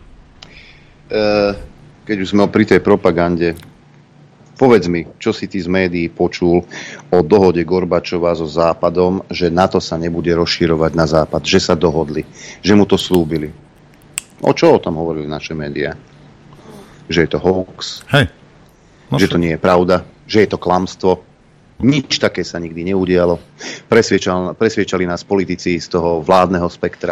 Keď už sme pri tej propagande, povedz mi, čo si ty z médií počul o dohode Gorbačova so Západom, že NATO sa nebude rozširovať na Západ, že sa dohodli, že mu to slúbili. O čo o tom hovorili naše médiá? Že je to hoax. Hej. Že to nie je pravda, že je to klamstvo. Nič také sa nikdy neudialo. Presviečali nás politici z toho vládneho spektra.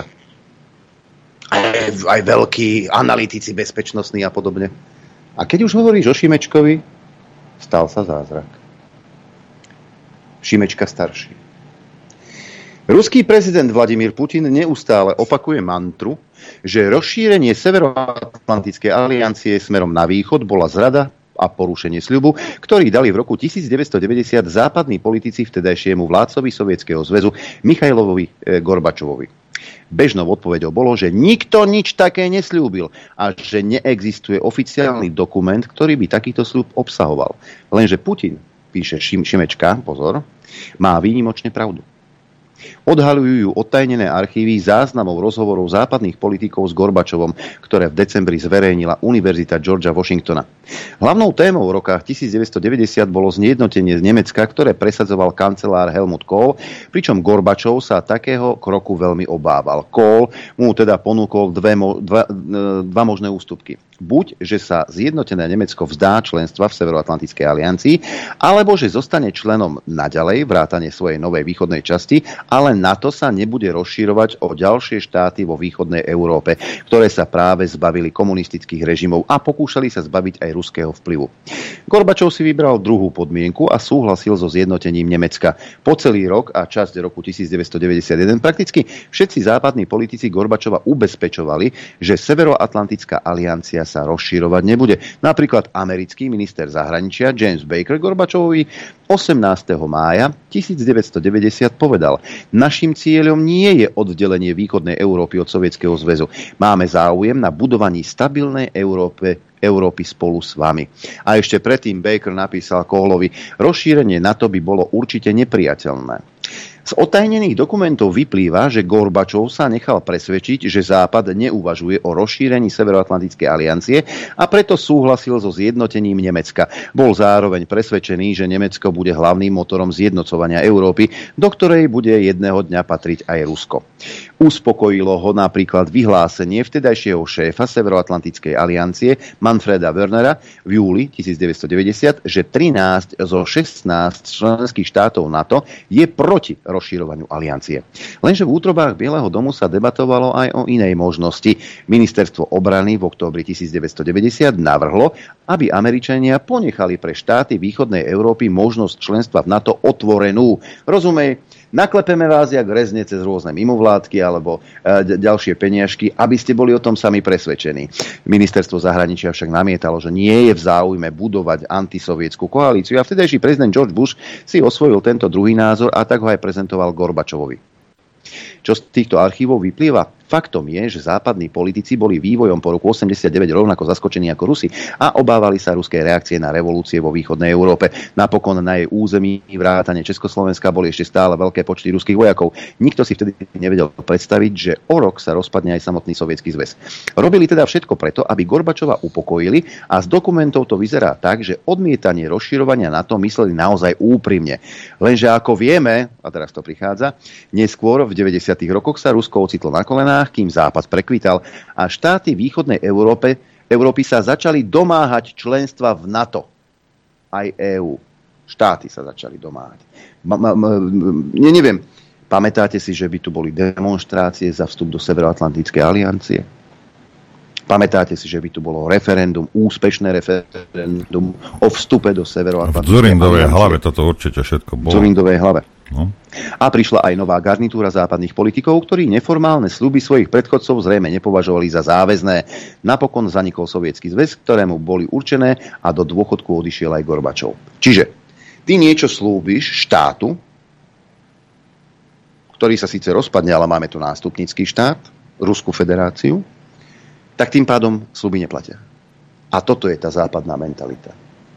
Aj veľkí analytici bezpečnostní a podobne. A keď už hovoríš o Šimečkovi, stal sa zázrak. Šimečka starší. Ruský prezident Vladimír Putin neustále opakuje mantru, že rozšírenie Severoatlantickej aliancie smerom na východ bola zrada a porušenie sľubu, ktorý dali v roku 1990 západní politici vtedajšiemu vládcovi Sovietskeho zväzu Michailovi Gorbačovovi. Bežnou odpoveďou bolo, že nikto nič také nesľúbil a že neexistuje oficiálny dokument, ktorý by takýto sľub obsahoval. Lenže Putin, píše Šimečka, pozor, má výnimočne pravdu. Odhaľujú ju odtajnené archívy záznamov rozhovorov západných politikov s Gorbačovom, ktoré v decembri zverejnila Univerzita Georgea Washingtona. Hlavnou témou v rokách 1990 bolo znejednotenie Nemecka, ktoré presadzoval kancelár Helmut Kohl, pričom Gorbačov sa takého kroku veľmi obával. Kohl mu teda ponúkol dva možné ústupky. Buď, že sa zjednotené Nemecko vzdá členstva v Severoatlantickej aliancii, alebo že zostane členom naďalej vrátane svojej novej východnej časti, ale NATO sa nebude rozširovať o ďalšie štáty vo východnej Európe, ktoré sa práve zbavili komunistických režimov a pokúšali sa zbaviť aj ruského vplyvu. Gorbačov si vybral druhú podmienku a súhlasil so zjednotením Nemecka. Po celý rok a časť roku 1991 prakticky všetci západní politici Gorbačova ubezpečovali, že Severoatlantická aliancia sa rozširovať nebude. Napríklad americký minister zahraničia James Baker Gorbačovovi 18. mája 1990 povedal: naším cieľom nie je oddelenie východnej Európy od Sovietskeho zväzu. Máme záujem na budovaní stabilnej Európy spolu s vami. A ešte predtým Baker napísal Kohlovi: rozšírenie NATO by bolo určite nepriateľné. Z odtajnených dokumentov vyplýva, že Gorbačov sa nechal presvedčiť, že Západ neuvažuje o rozšírení Severoatlantickej aliancie a preto súhlasil so zjednotením Nemecka. Bol zároveň presvedčený, že Nemecko bude hlavným motorom zjednocovania Európy, do ktorej bude jedného dňa patriť aj Rusko. Uspokojilo ho napríklad vyhlásenie vtedajšieho šéfa Severoatlantickej aliancie Manfreda Wernera v júli 1990, že 13 zo 16 členských štátov NATO je proti rozširovaniu aliancie. Lenže v útrobách Bieleho domu sa debatovalo aj o inej možnosti. Ministerstvo obrany v októbri 1990 navrhlo, aby Američania ponechali pre štáty východnej Európy možnosť členstva v NATO otvorenú. Rozumej, naklepeme vás jak rezne cez rôzne mimovládky alebo ďalšie peniažky, aby ste boli o tom sami presvedčení. Ministerstvo zahraničia však namietalo, že nie je v záujme budovať antisovietskú koalíciu a vtedajší prezident George Bush si osvojil tento druhý názor a tak ho aj prezentoval Gorbačovovi. Čo z týchto archívov vyplýva? Faktom je, že západní politici boli vývojom po roku 89 rovnako zaskočení ako Rusi a obávali sa ruskej reakcie na revolúcie vo východnej Európe. Napokon na jej území vrátane Československa boli ešte stále veľké počty ruských vojakov. Nikto si vtedy nevedel predstaviť, že o rok sa rozpadne aj samotný Sovietsky zväz. Robili teda všetko preto, aby Gorbačova upokojili a z dokumentov to vyzerá tak, že odmietanie rozširovania NATO mysleli naozaj úprimne. Lenže ako vieme, a teraz to prichádza, neskôr v 90. rokoch sa Rusko ocitlo na kolenách, kým Západ prekvital a štáty východnej Európy sa začali domáhať členstva v NATO. Aj EÚ. Štáty sa začali domáhať. Neviem, pamätáte si, že by tu boli demonštrácie za vstup do Severoatlantickej aliancie? Pamätáte si, že by tu bolo referendum, úspešné referendum o vstupe do Severoatlantickej aliancie? V Dzurindovej hlave toto určite všetko bolo. V Dzurindovej hlave. No. A prišla aj nová garnitúra západných politikov, ktorí neformálne sľuby svojich predchodcov zrejme nepovažovali za záväzné. Napokon zanikol Sovietsky zväz, ktorému boli určené a do dôchodku odišiel aj Gorbačov. Čiže ty niečo slúbiš štátu, ktorý sa síce rozpadne, ale máme tu nástupnícky štát, Ruskú federáciu, tak tým pádom sľuby neplatia. A toto je tá západná mentalita.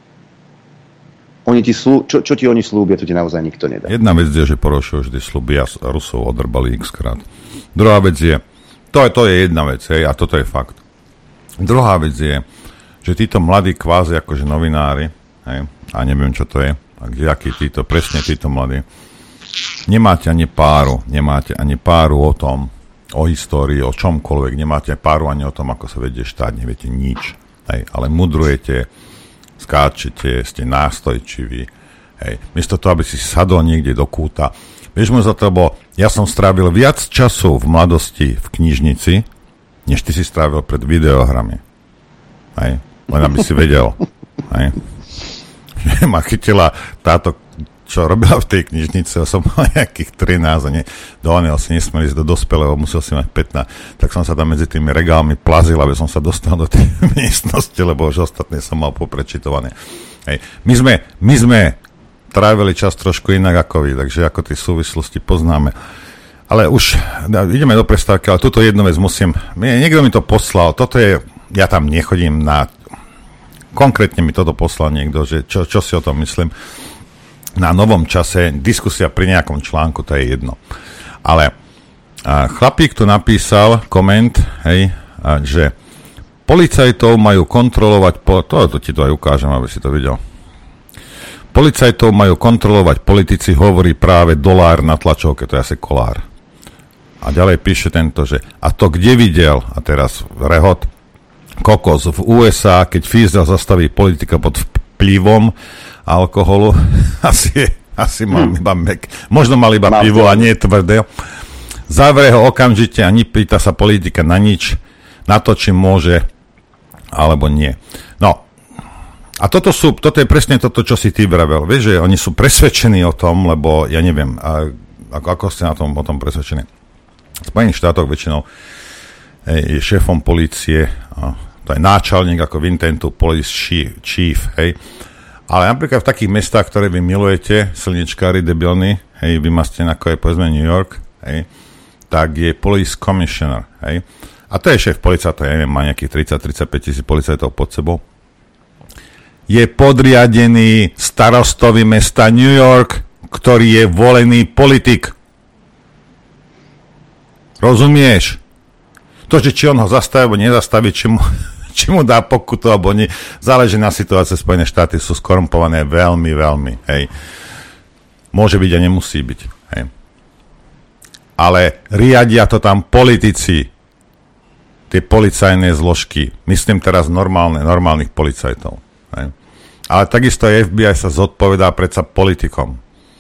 Čo ti oni slúbia, to ti naozaj nikto nedá. Jedna vec je, že porušujú vždy sľuby a Rusov odrbali x-krát. Druhá vec je, to je jedna vec, hej, a toto je fakt. Druhá vec je, že títo mladí kvázi akože novinári, hej, a neviem, čo to je, a akí presne títo mladí, nemáte ani páru o tom, o histórii, o čomkoľvek, nemáte páru ani o tom, ako sa vedie štát, neviete nič, hej, ale mudrujete, skáčete, ste nástojčiví. Hej. Miesto toho, aby si sadol niekde do kúta. Vieš mu za to, lebo ja som strávil viac času v mladosti v knižnici, než ty si strávil pred videohrami. Hej. Len aby si vedel. Hej. Že ma chytila táto, čo robila v tej knižnici, som mal nejakých 13 a dovolil si nesmel ísť do dospelého, musel si mať 15, tak som sa tam medzi tými regálmi plazil, aby som sa dostal do tej miestnosti, lebo už ostatné som mal poprečitované. Hej. My sme trávili čas trošku inak ako vy, takže ako tie súvislosti poznáme. Ale už ideme do prestávky, ale túto jednu vec niekto mi to poslal, ja tam nechodím konkrétne mi toto poslal niekto, že čo si o tom myslím. Na Novom čase, diskusia pri nejakom článku, to je jedno. Ale chlapík tu napísal koment, hej, že policajtov majú kontrolovať, to ti to aj ukážem, aby si to videl. Policajtov majú kontrolovať politici, hovorí práve Dolár na tlačovke, to je asi Kolár. A ďalej píše tento, že a to kde videl, a teraz rehot, kokos v USA, keď Fiesel zastaví politika pod vplyvom alkoholu, asi mal iba možno mal iba pivo a nie tvrdé. Zavrie ho okamžite a nepýta sa politika na nič, na to, či môže alebo nie. No, a toto je presne toto, čo si ty vravel. Vieš, že oni sú presvedčení o tom, lebo ja neviem, ako ste o tom presvedčení. V Spojených štátoch väčšinou je šéfom polície, to je náčelník ako Vincentu Police Chief, hej. Ale napríklad v takých mestách, ktoré vy milujete, slnečkári, debilní, hej, vymastené ako je povedzme New York, hej, tak je Police Commissioner, hej. A to je šéf policajtov, ja neviem, má nejakých 30-35 tisíc policajtov pod sebou. Je podriadený starostovi mesta New York, ktorý je volený politik. Rozumieš? To, že či on ho zastaví, alebo nezastaví, či mu dá pokutu, alebo nie, záleží na situácii. Spojené štáty sú skorumpované veľmi, veľmi, hej. Môže byť a nemusí byť, hej. Ale riadia to tam politici, tie policajné zložky. Myslím teraz normálnych policajtov. Hej. Ale takisto FBI sa zodpovedá predsa politikom.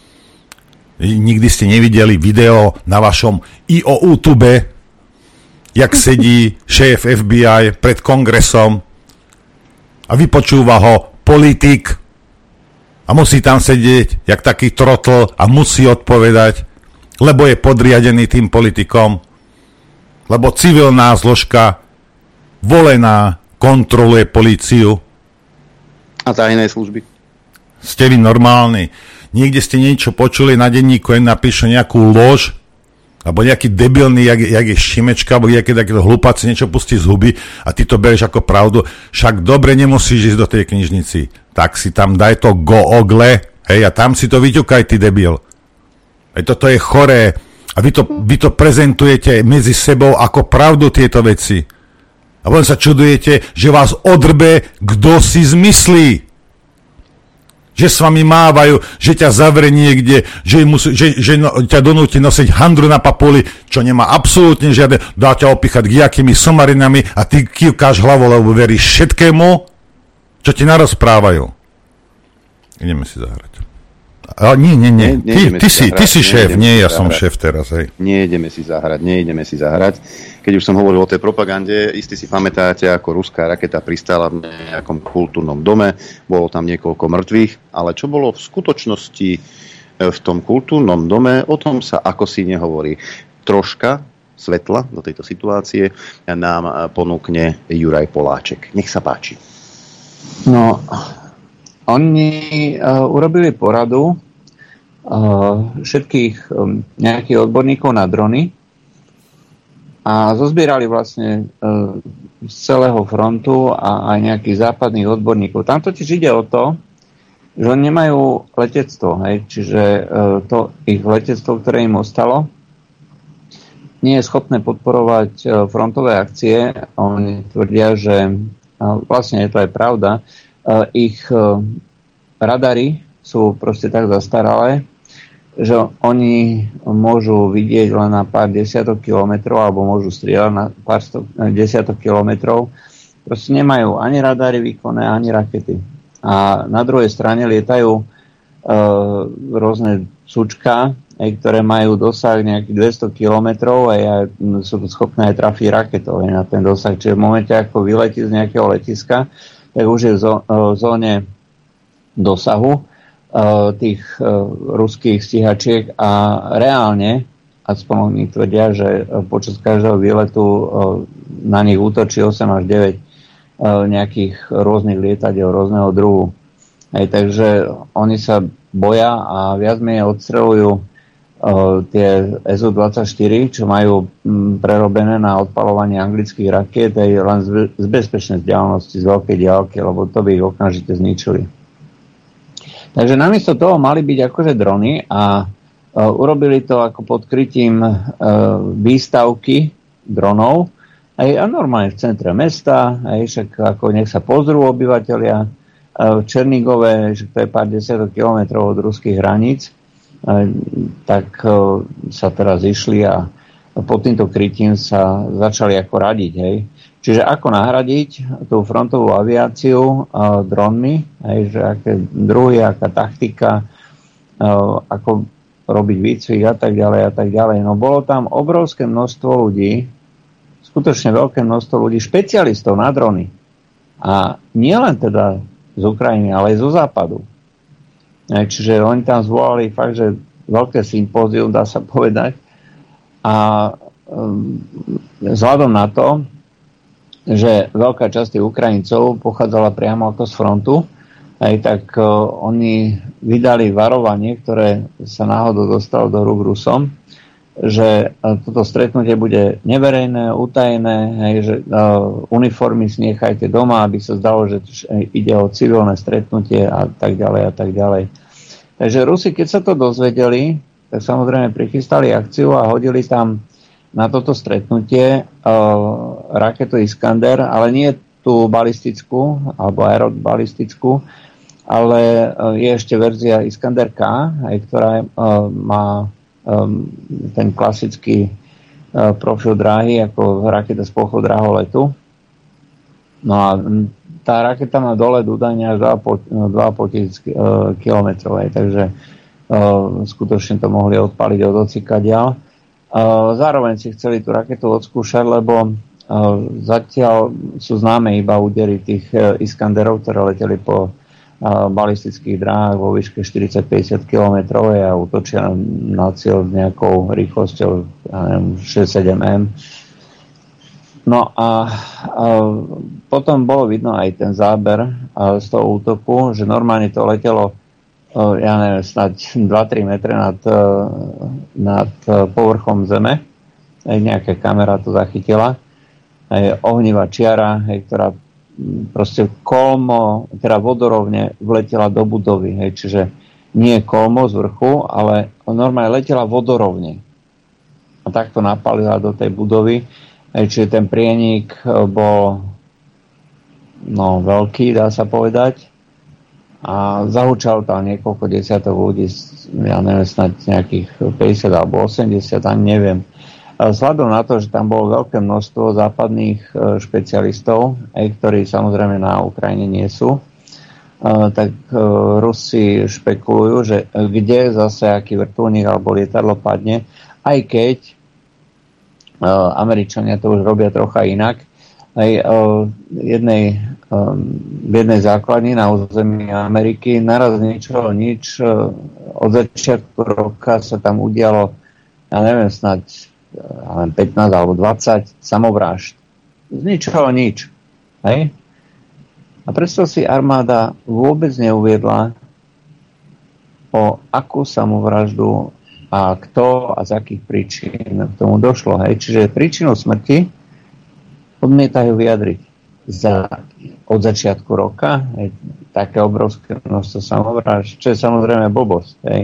Nikdy ste nevideli video na vašom YouTube, jak sedí šéf FBI pred kongresom a vypočúva ho politik a musí tam sedieť jak taký trotl a musí odpovedať, lebo je podriadený tým politikom. Lebo civilná zložka volená kontroluje políciu. A tajné služby. Ste vy normálni. Niekde ste niečo počuli, na denníku napíšu nejakú lož, alebo nejaký debilný, jak je Šimečka, alebo nejaký taký hlupáci niečo pustí z huby a ty to bereš ako pravdu. Však dobre nemusíš ísť do tej knižnici. Tak si tam daj to Google, hej, a tam si to vyťukaj, ty debil. Hej, toto je choré. A vy to prezentujete medzi sebou ako pravdu tieto veci. A potom sa čudujete, že vás odrbe, kto si zmyslí. Že s vami mávajú, že ťa zavre niekde, že ťa donúti nosiť handru na papuli, čo nemá absolútne žiadne, dá ťa opíchať jakými somarinami a ty kývkáš hlavou, lebo veríš všetkému, čo ti narozprávajú. Ideme si zahrať. Nie. Ty si šéf, nie, ja som šéf teraz, hej. Nejdeme si zahrať. Keď už som hovoril o tej propagande, istý si pamätáte, ako ruská raketa pristála v nejakom kultúrnom dome, bolo tam niekoľko mŕtvych, ale čo bolo v skutočnosti v tom kultúrnom dome, o tom sa ako si nehovorí. Troška svetla do tejto situácie nám ponúkne Juraj Poláček. Nech sa páči. No, oni urobili poradu všetkých nejakých odborníkov na drony a zozbierali vlastne z celého frontu a aj nejakých západných odborníkov. Tam totiž ide o to, že oni nemajú letectvo, hej? Čiže to ich letectvo, ktoré im ostalo, nie je schopné podporovať frontové akcie. Oni tvrdia, že vlastne je to aj pravda, ich radary sú proste tak zastaralé, že oni môžu vidieť len na pár desiatok kilometrov alebo môžu strieľať na pár desiatok kilometrov. Proste nemajú ani radary výkonné, ani rakety. A na druhej strane lietajú rôzne súčka, ktoré majú dosah nejakých 200 kilometrov a sú schopné aj trafiť raketou na ten dosah. Čiže v momente, ako vyletí z nejakého letiska, tak už je v zóne dosahu tých ruských stíhačiek a reálne, aspoň oni tvrdia, že počas každého výletu na nich útočí 8 až 9 nejakých rôznych lietadiel rôzneho druhu. Takže oni sa boja a viac menej odstreľujú tie SU-24, čo majú prerobené na odpaľovanie anglických rakiet aj len z bezpečnej vzdialenosti, z veľkej diaľky, lebo to by ich okamžite zničili. Takže namiesto toho mali byť akože drony a Urobili to ako pod krytím výstavky dronov, a normálne v centre mesta, však ako nech sa pozrú obyvateľia v Černigove, že to je pár desiatok kilometrov od ruských hraníc, tak sa teraz išli a pod týmto krytím sa začali ako radiť. Čiže ako nahradiť tú frontovú aviáciu dronmi, že aké druhy, aká taktika, ako robiť výcvik a tak ďalej. No bolo tam obrovské množstvo ľudí, skutočne veľké množstvo ľudí, špecialistov na drony. A nie len teda z Ukrajiny, ale aj zo západu. Čiže oni tam zvolali fakt, že veľké sympózium, dá sa povedať. A vzhľadom na to, že veľká časť tých Ukrajincov pochádzala priamo ako z frontu, tak oni vydali varovanie, ktoré sa náhodou dostalo do rúk Rusom, že toto stretnutie bude neverejné, utajené, že uniformy si nechajte doma, aby sa zdalo, že ide o civilné stretnutie a tak ďalej a tak ďalej. Takže Rusi, keď sa to dozvedeli, tak samozrejme prichystali akciu a hodili tam na toto stretnutie raketu Iskander, ale nie tú balistickú alebo aerobalistickú, ale je ešte verzia Iskander K, ktorá má ten klasický profil dráhy ako raketa s plochou draholetu. No a tá raketa má dolet údajne až 2,5 tisíc kilometrov, takže skutočne to mohli odpaliť od ocikadiaľ. Zároveň si chceli tú raketu odskúšať, lebo zatiaľ sú známe iba údery tých Iskanderov, ktoré leteli po balistických dráhach vo výške 40-50 km a útočia na cieľ nejakou rýchlosťou 6-7 m. No a potom bolo vidno aj ten záber z toho útoku, že normálne to letelo snáď 2-3 metre nad povrchom zeme. Nejaká kamera to zachytila. Ohnivá čiara, ktorá proste kolmo, teda vodorovne vletela do budovy. Čiže nie kolmo z vrchu, ale normálne letela vodorovne. A takto napálila do tej budovy. Čiže ten prienik bol veľký, dá sa povedať. A zahučalo tam niekoľko desiatok ľudí, ja neviem, snáď nejakých 50 alebo 80, ani neviem. Vzhľadom na to, že tam bolo veľké množstvo západných špecialistov, ktorí samozrejme na Ukrajine nie sú, tak Rusi špekulujú, že kde zase aký vrtuľník alebo lietadlo padne, aj keď Američania to už robia trocha inak. Aj v jednej základni na území Ameriky naraz nič od začiatku roka sa tam udialo, ja neviem, snáď 15 alebo 20 samovrážd. Z ničoho nič. Hej? A predstav si, armáda vôbec neuviedla, o akú samovraždu a kto a z akých príčin k tomu došlo. Hej? Čiže príčinu smrti odmietajú vyjadriť od začiatku roka. Hej? Také obrovské množstvo samovrážd, čo je samozrejme blbosť. Hej?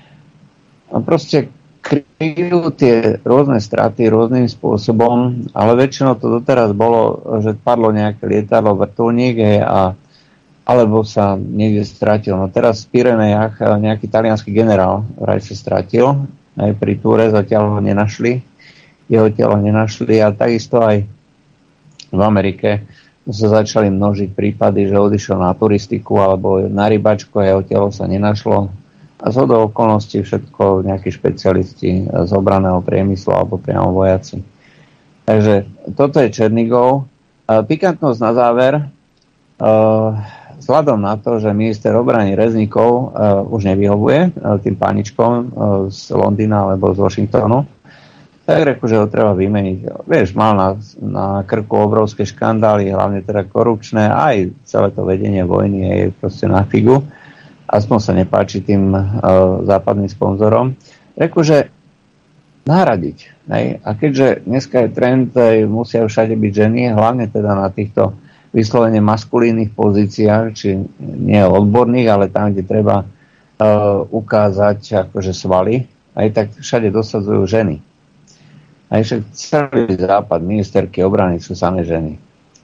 A proste kryjú tie rôzne straty rôznym spôsobom, ale väčšinou to doteraz bolo, že padlo nejaké lietadlo, vrtuľník alebo sa niekde stratil. No teraz v Pyrenejach nejaký taliansky generál vraj sa stratil, aj pri túre zatiaľ ho nenašli, jeho telo nenašli a takisto aj v Amerike sa začali množiť prípady, že odišiel na turistiku alebo na rybačku a jeho telo sa nenašlo. A zhodou okolností všetko nejakí špecialisti z obranného priemyslu alebo priamo vojaci. Takže toto je Černigov. Pikantnosť na záver. Vzhľadom na to, že minister obrany Reznikov už nevyhovuje tým páničkom z Londýna alebo z Washingtonu, tak reku, že ho treba vymeniť. Vieš, mal na krku obrovské škandály, hlavne teda korupčné, aj celé to vedenie vojny je proste na figu. Aspoň sa nepáči tým západným sponzorom. Reku, že nahradiť. Hej? A keďže dneska je trend, musia všade byť ženy, hlavne teda na týchto vyslovene maskulínnych pozíciách, či nie odborných, ale tam, kde treba ukázať akože svaly aj tak všade dosadzujú ženy. Aj však celý západ, ministerky obrany sú samé ženy.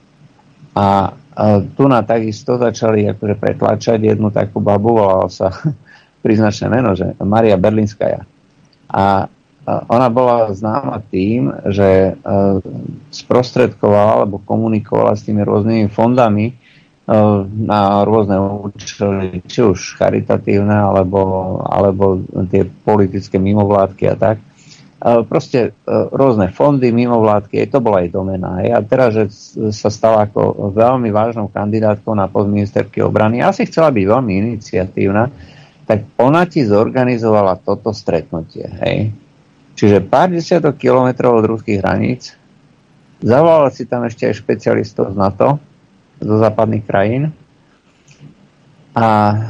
A tu na takisto začali akože pretláčať jednu takú babu, volala sa príznačné meno, že Maria Berlínskaja. A ona bola známa tým, že sprostredkovala alebo komunikovala s tými rôznymi fondami na rôzne účely, či už charitatívne, alebo tie politické mimovládky a tak. Proste rôzne fondy, mimovládky, to bola jej domena. A teraz, že sa stala ako veľmi vážnou kandidátkou na post ministerky obrany, asi chcela byť veľmi iniciatívna, tak ona ti zorganizovala toto stretnutie. Hej? Čiže pár desiatok kilometrov od ruských hraníc, zavolala si tam ešte aj špecialistov z NATO, zo západných krajín a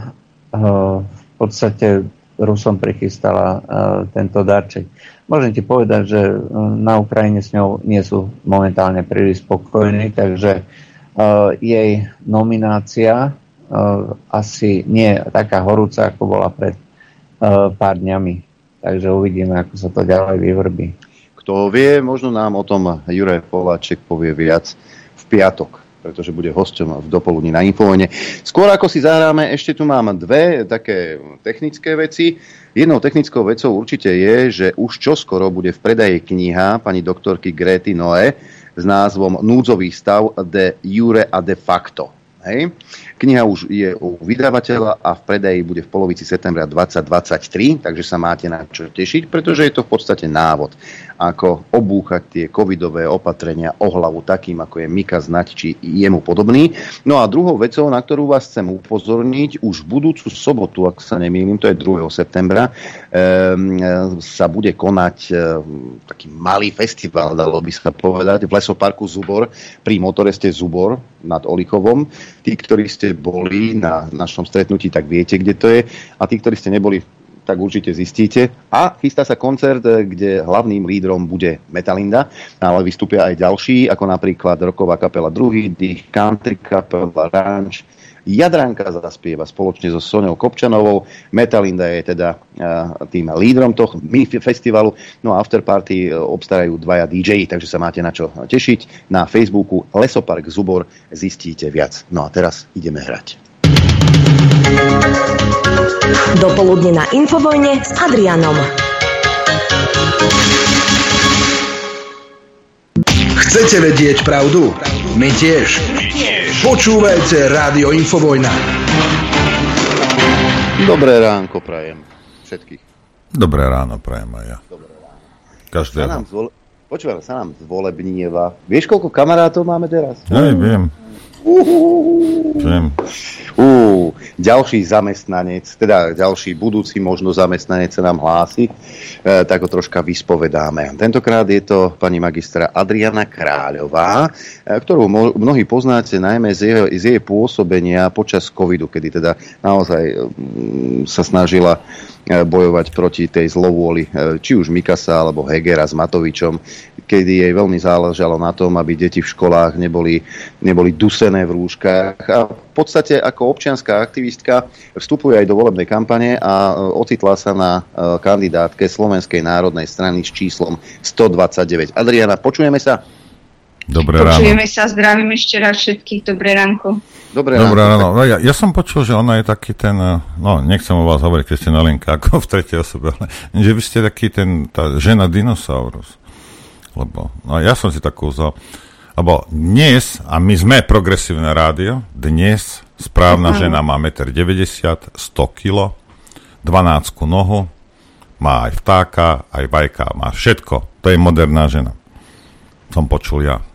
v podstate Rusom prichystala tento darček. Môžem ti povedať, že na Ukrajine s ňou nie sú momentálne príliš spokojní, takže jej nominácia asi nie je taká horúca, ako bola pred pár dňami. Takže uvidíme, ako sa to ďalej vyvrbí. Kto vie, možno nám o tom Juraj Poláček povie viac v piatok, pretože bude hosťom v dopoludní na Infovojne. Skôr ako si zahráme, ešte tu mám dve také technické veci. Jednou technickou vecou určite je, že už čoskoro bude v predaji kniha pani doktorky Gréty Noé s názvom Núdzový stav de jure a de facto. Hej. Kniha už je u vydavateľa a v predaji bude v polovici septembra 2023, takže sa máte na čo tešiť, pretože je to v podstate návod, ako obúchať tie covidové opatrenia o hlavu takým, ako je Mika Znať, či jemu podobný. No a druhou vecou, na ktorú vás chcem upozorniť, už v budúcu sobotu, ak sa nemýlim, to je 2. septembra, sa bude konať taký malý festival, dalo by sa povedať, v lesoparku Zubor, pri motoreste Zubor nad Olichovom. Tí, ktorí ste boli na našom stretnutí, tak viete, kde to je. A tí, ktorí ste neboli, tak určite zistíte. A chystá sa koncert, kde hlavným lídrom bude Metalinda, ale vystúpia aj ďalší, ako napríklad rocková kapela Druhý dých, country kapela Ranch. Jadranka zaspieva spoločne so Soňou Kopčanovou. Metalinda je teda tým lídrom toho festivalu. No a afterparty obstarajú dvaja DJ, takže sa máte na čo tešiť. Na Facebooku Lesopark Zubor zistíte viac. No a teraz ideme hrať. Dopoludne na Infovojne s Adrianom. Chcete vedieť pravdu? My tiež. Počúvajte Rádio Infovojna. Dobré ránko prajem všetkých. Dobré ráno prajem aj ja. Každého. Počúvaj, sa nám zvolebnieva. Vieš, koľko kamarátov máme teraz? Aj, viem. Viem. Ďalší zamestnanec, teda ďalší budúci možno zamestnanec sa nám hlási, tak ho troška vyspovedáme. Tentokrát je to pani magistra Adriana Kráľová, ktorú mnohí poznáte najmä z jej pôsobenia počas covidu, kedy teda naozaj sa snažila bojovať proti tej zlovôli, či už Mikasa alebo Hegera s Matovičom, kedy jej veľmi záležalo na tom, aby deti v školách neboli dusené v rúškach. A v podstate ako občianská aktivistka vstupuje aj do volebnej kampane a ocitla sa na kandidátke Slovenskej národnej strany s číslom 129. Adriana, počujeme sa? Dobré ráno. Počujeme sa, zdravím ešte raz všetkých. Dobré ránko. Dobré ráno. No, ja som počul, že ona je taký ten, no nechcem o vás hovoriť, keď ste Nolinka, ako v tretej osobe, ale že vy ste taký tá žena dinosaurus. Lebo, no ja som si takú vzal, lebo dnes, a my sme progresívne rádio, dnes správna žena má 1,90 m, 100 kg, 12 nohu, má aj vtáka, aj vajka, má všetko. To je moderná žena. Som počul ja.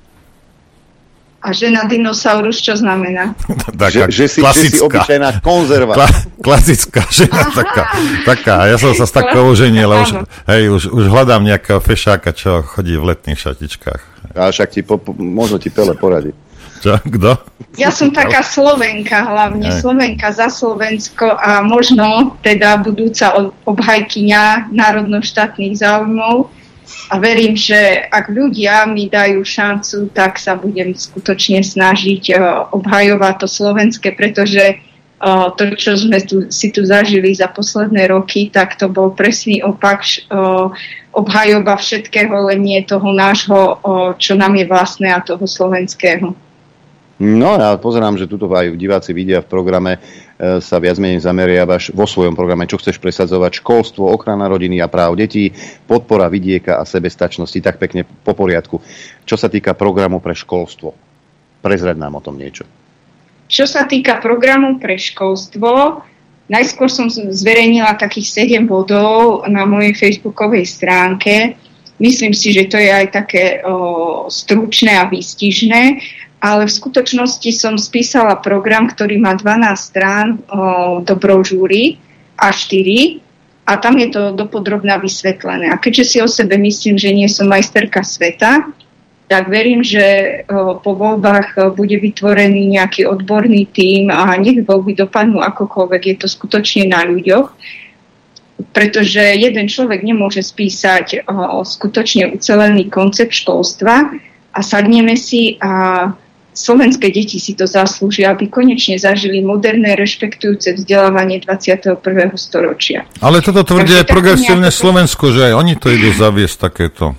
A žena dinosaurus, čo znamená? že si obyčajná konzerva. Klasická žena, taká. Ja som sa s takou oženil, ale už hľadám nejakého fešáka, čo chodí v letných šatičkách. A však možno ti Pele poradí. Čo? Kto? Ja som taká Slovenka, hlavne Slovenka za Slovensko a možno teda budúca obhajkyňa národno-štátnych záujmov. A verím, že ak ľudia mi dajú šancu, tak sa budem skutočne snažiť obhajovať to slovenské, pretože to, čo sme si tu zažili za posledné roky, tak to bol presný opak, obhajoba všetkého, len nie toho nášho, čo nám je vlastné, a toho slovenského. No ja pozerám, že tuto aj diváci vidia v programe, sa viac menej zameriavaš vo svojom programe, čo chceš presadzovať: školstvo, ochrana rodiny a práv detí, podpora vidieka a sebestačnosti. Tak pekne po poriadku. Čo sa týka programu pre školstvo, prezrad nám o tom niečo. Čo sa týka programu pre školstvo, najskôr som zverejnila takých 7 bodov na mojej facebookovej stránke. Myslím si, že to je aj také stručné a výstižné, ale v skutočnosti som spísala program, ktorý má 12 strán do brožúry A4 a tam je to dopodrobná vysvetlené. A keďže si o sebe myslím, že nie som majsterka sveta, tak verím, že po voľbách bude vytvorený nejaký odborný tím a nech voľby dopadnú akokoľvek, je to skutočne na ľuďoch, pretože jeden človek nemôže spísať skutočne ucelený koncept školstva a sadneme si a slovenské deti si to zaslúžia, aby konečne zažili moderné, rešpektujúce vzdelávanie 21. storočia. Ale toto tvrdí aj progresívne Slovensko, že aj oni to idú zaviesť takéto.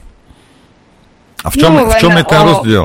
A v čom je ten rozdiel?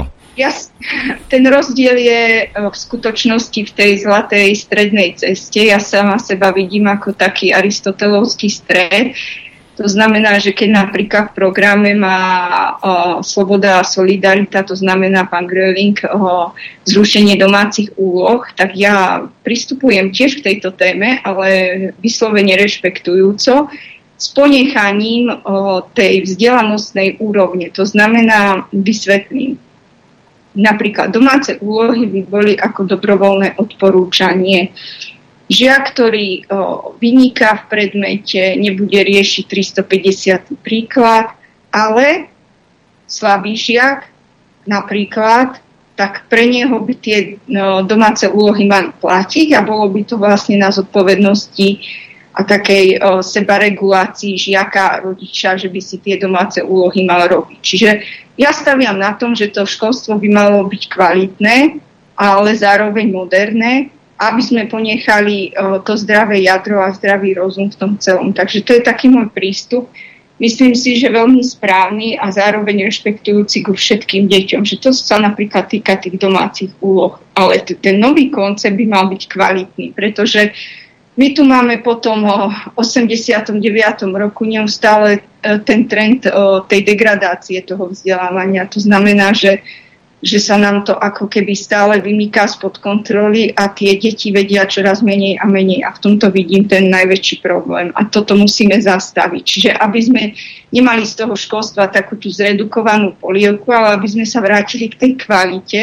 Ten rozdiel je v skutočnosti v tej zlatej strednej ceste. Ja sama seba vidím ako taký aristotelovský stred. To znamená, že keď napríklad v programe má sloboda a solidarita, to znamená pán Gröling, zrušenie domácich úloh, tak ja pristupujem tiež k tejto téme, ale vyslovene rešpektujúco, s ponechaním tej vzdelanostnej úrovne. To znamená, vysvetlím. Napríklad domáce úlohy by boli ako dobrovoľné odporúčanie. Žiak, ktorý vyniká v predmete, nebude riešiť 350. príklad, ale slabý žiak napríklad, tak pre neho by tie domáce úlohy mali platiť a bolo by to vlastne na zodpovednosti a takej sebaregulácii žiaka a rodiča, že by si tie domáce úlohy mal robiť. Čiže ja staviam na tom, že to školstvo by malo byť kvalitné, ale zároveň moderné, aby sme ponechali to zdravé jadro a zdravý rozum v tom celom. Takže to je taký môj prístup. Myslím si, že veľmi správny a zároveň rešpektujúci ku všetkým deťom. Že to sa napríklad týka tých domácich úloh. Ale ten nový koncept by mal byť kvalitný, pretože my tu máme potom o 89. roku neustále ten trend tej degradácie toho vzdelávania. To znamená, že sa nám to ako keby stále vymýka spod kontroly a tie deti vedia čoraz menej a menej. A v tomto vidím ten najväčší problém. A toto musíme zastaviť. Čiže aby sme nemali z toho školstva takú tú zredukovanú polievku, ale aby sme sa vrátili k tej kvalite,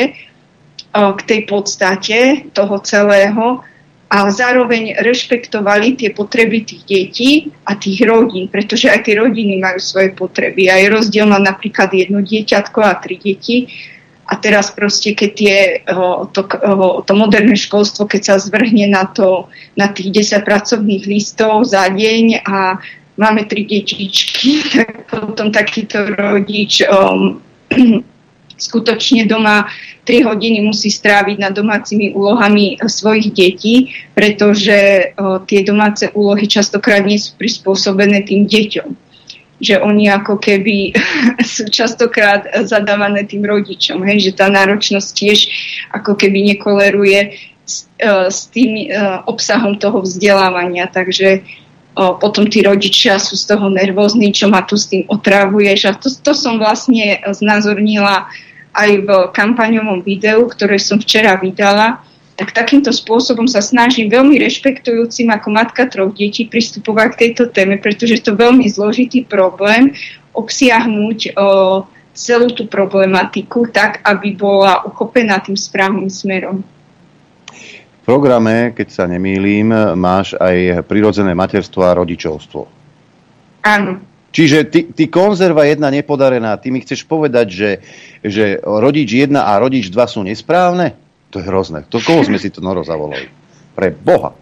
k tej podstate toho celého a zároveň rešpektovali tie potreby tých detí a tých rodín, pretože aj tie rodiny majú svoje potreby. A je rozdiel mať napríklad jedno dieťatko a 3 deti. A teraz proste, keď to moderné školstvo, keď sa zvrhne na tých 10 pracovných listov za deň a máme 3 detičky, tak potom takýto rodič skutočne doma 3 hodiny musí stráviť nad domácimi úlohami svojich detí, pretože tie domáce úlohy častokrát nie sú prispôsobené tým deťom. Že oni ako keby sú častokrát zadávané tým rodičom, že tá náročnosť tiež ako keby nekoleruje s tým obsahom toho vzdelávania, takže potom tí rodičia sú z toho nervózni, čo ma tu s tým otravuješ a to som vlastne znázornila aj v kampaňovom videu, ktoré som včera vydala. Tak takýmto spôsobom sa snažím veľmi rešpektujúcim ako matka 3 detí pristupovať k tejto téme, pretože je to veľmi zložitý problém obsiahnuť celú tú problematiku tak, aby bola uchopená tým správnym smerom. V programe, keď sa nemýlim, máš aj prirodzené materstvo a rodičovstvo. Áno. Čiže ty konzerva 1 nepodarená, ty mi chceš povedať, že rodič 1 a rodič 2 sú nesprávne? To je hrozné. Koho sme si to noro zavolali? Pre Boha.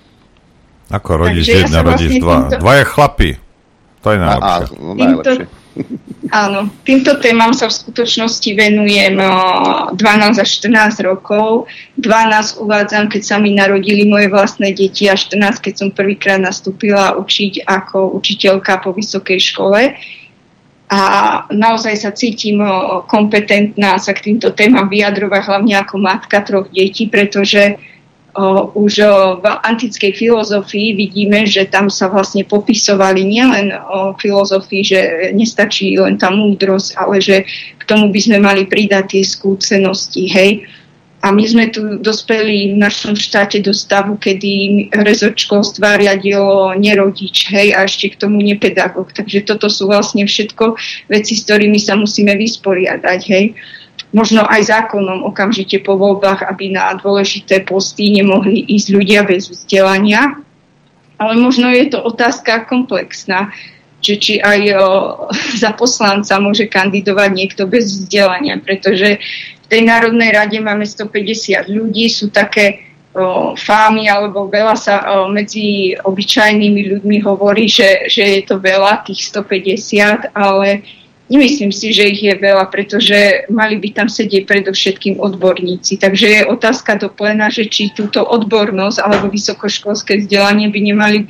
Ako rodič 1, rodič 2. Dvaja chlapi. To je najlepšie. Áno, týmto témam sa v skutočnosti venujem 12 až 14 rokov. 12 uvádzam, keď sa mi narodili moje vlastné deti a 14, keď som prvýkrát nastúpila učiť ako učiteľka po vysokej škole. A naozaj sa cítim kompetentná sa k týmto témam vyjadrovať, hlavne ako matka 3 detí, pretože už v antickej filozofii vidíme, že tam sa vlastne popisovali nielen o filozofii, že nestačí len tá múdrosť, ale že k tomu by sme mali pridať tie skúsenosti, hej. A my sme tu dospeli v našom štáte do stavu, kedy rezort školstva riadilo nerodič, hej, a ešte k tomu nepedagóg. Takže toto sú vlastne všetko veci, s ktorými sa musíme vysporiadať, hej. Možno aj zákonom okamžite po voľbách, aby na dôležité posty nemohli ísť ľudia bez vzdelania. Ale možno je to otázka komplexná, že či aj za poslanca môže kandidovať niekto bez vzdelania, pretože v tej Národnej rade máme 150 ľudí, sú také fámy, alebo veľa sa medzi obyčajnými ľuďmi hovorí, že je to veľa, tých 150, ale nemyslím si, že ich je veľa, pretože mali by tam sedieť predovšetkým odborníci. Takže je otázka do pléna, že či túto odbornosť alebo vysokoškolské vzdelanie by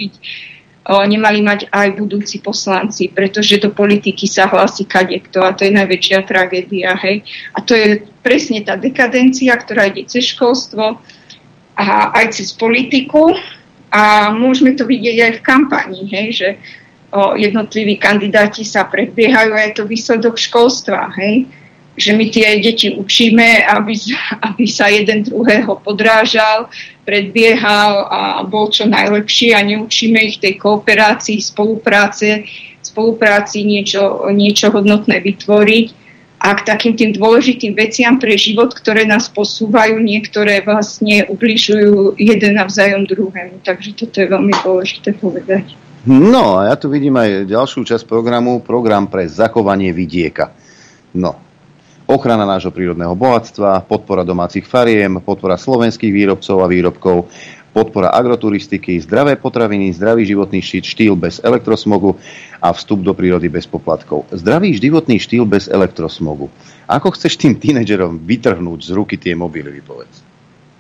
nemali mať aj budúci poslanci, pretože do politiky sa hlási kadekto a to je najväčšia tragédia. Hej. A to je presne tá dekadencia, ktorá ide cez školstvo a aj cez politiku a môžeme to vidieť aj v kampani, hej, že jednotliví kandidáti sa predbiehajú a je to výsledok školstva, hej? Že my tie deti učíme, aby sa jeden druhého podrážal, predbiehal a bol čo najlepší a neučíme ich tej kooperácii, spolupráci niečo hodnotné vytvoriť a k takým tým dôležitým veciam pre život, ktoré nás posúvajú, niektoré vlastne ubližujú jeden navzájom druhému. Takže toto je veľmi dôležité povedať. No a ja tu vidím aj ďalšiu časť programu, program pre zachovanie vidieka. No, ochrana nášho prírodného bohatstva, podpora domácich fariem, podpora slovenských výrobcov a výrobkov, podpora agroturistiky, zdravé potraviny, zdravý životný štýl bez elektrosmogu a vstup do prírody bez poplatkov. Zdravý životný štýl bez elektrosmogu. Ako chceš tým tínedžerom vytrhnúť z ruky tie mobily, vypovedz?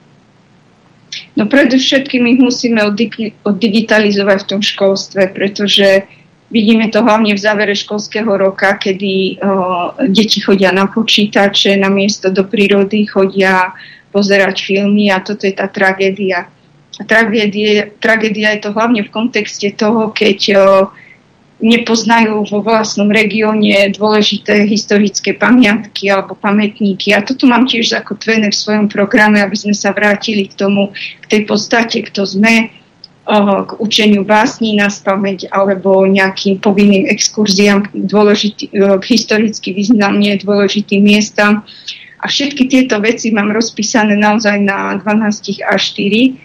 No predovšetkým ich musíme oddigitalizovať v tom školstve, pretože vidíme to hlavne v závere školského roka, kedy deti chodia na počítače, namiesto do prírody chodia pozerať filmy a toto je tá tragédia. A tragédia je to hlavne v kontexte toho, keď nepoznajú vo vlastnom regióne dôležité historické pamiatky alebo pamätníky. A toto mám tiež zakotvené v svojom programe, aby sme sa vrátili k tomu, k tej podstate, kto sme, k učeniu básní na spamäť alebo nejakým povinným exkurziám k historicky významne dôležitým miestam. A všetky tieto veci mám rozpísané naozaj na 12 A4.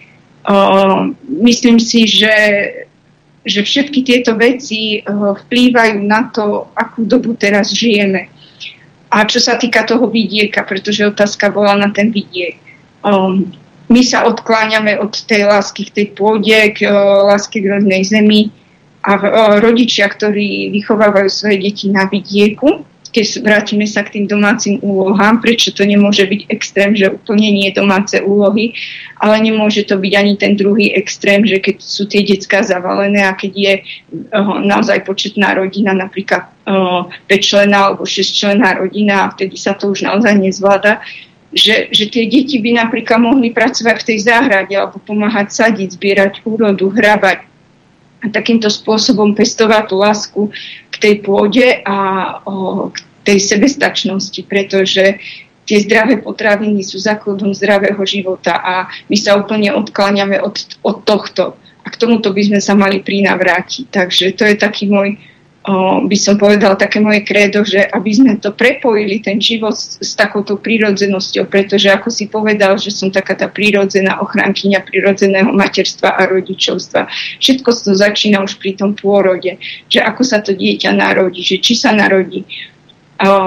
Myslím si, že všetky tieto veci vplývajú na to, akú dobu teraz žijeme. A čo sa týka toho vidieka, pretože otázka bola na ten vidiek. My sa odkláňame od tej lásky k tej pôde, k láske k rodnej zemi a rodičia, ktorí vychovávajú svoje deti na vidieku, keď vrátime sa k tým domácim úlohám, prečo to nemôže byť extrém, že úplne nie je domáce úlohy, ale nemôže to byť ani ten druhý extrém, že keď sú tie decká zavalené a keď je naozaj početná rodina, napríklad 5-členná alebo 6-členná rodina a vtedy sa to už naozaj nezvláda, že tie deti by napríklad mohli pracovať v tej záhrade alebo pomáhať sadiť, zbierať úrodu, hrabať a takýmto spôsobom pestovať tú lásku k tej pôde a k tej sebestačnosti, pretože tie zdravé potraviny sú základom zdravého života a my sa úplne odkláňame od tohto. A k tomuto by sme sa mali prinavrátiť. Takže to je taký môj, by som povedal, také moje krédo, že aby sme to prepojili, ten život s takouto prírodzenosťou, pretože ako si povedal, že som taká tá prírodzená ochrankyňa prírodzeného materstva a rodičovstva. Všetko to začína už pri tom pôrode, že ako sa to dieťa narodí, že či sa narodí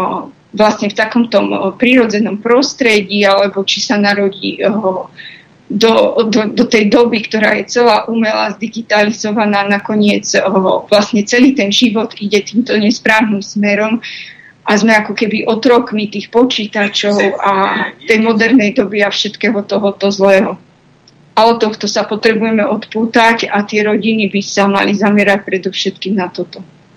vlastne v takomto prírodzenom prostredí, alebo či sa narodí do tej doby, ktorá je celá umelá, zdigitalizovaná, nakoniec vlastne celý ten život ide týmto nesprávnym smerom a sme ako keby otrokmi tých počítačov a tej modernej doby a všetkého tohoto zlého. A od tohto sa potrebujeme odpútať a tie rodiny by sa mali zamerať predovšetkým na toto.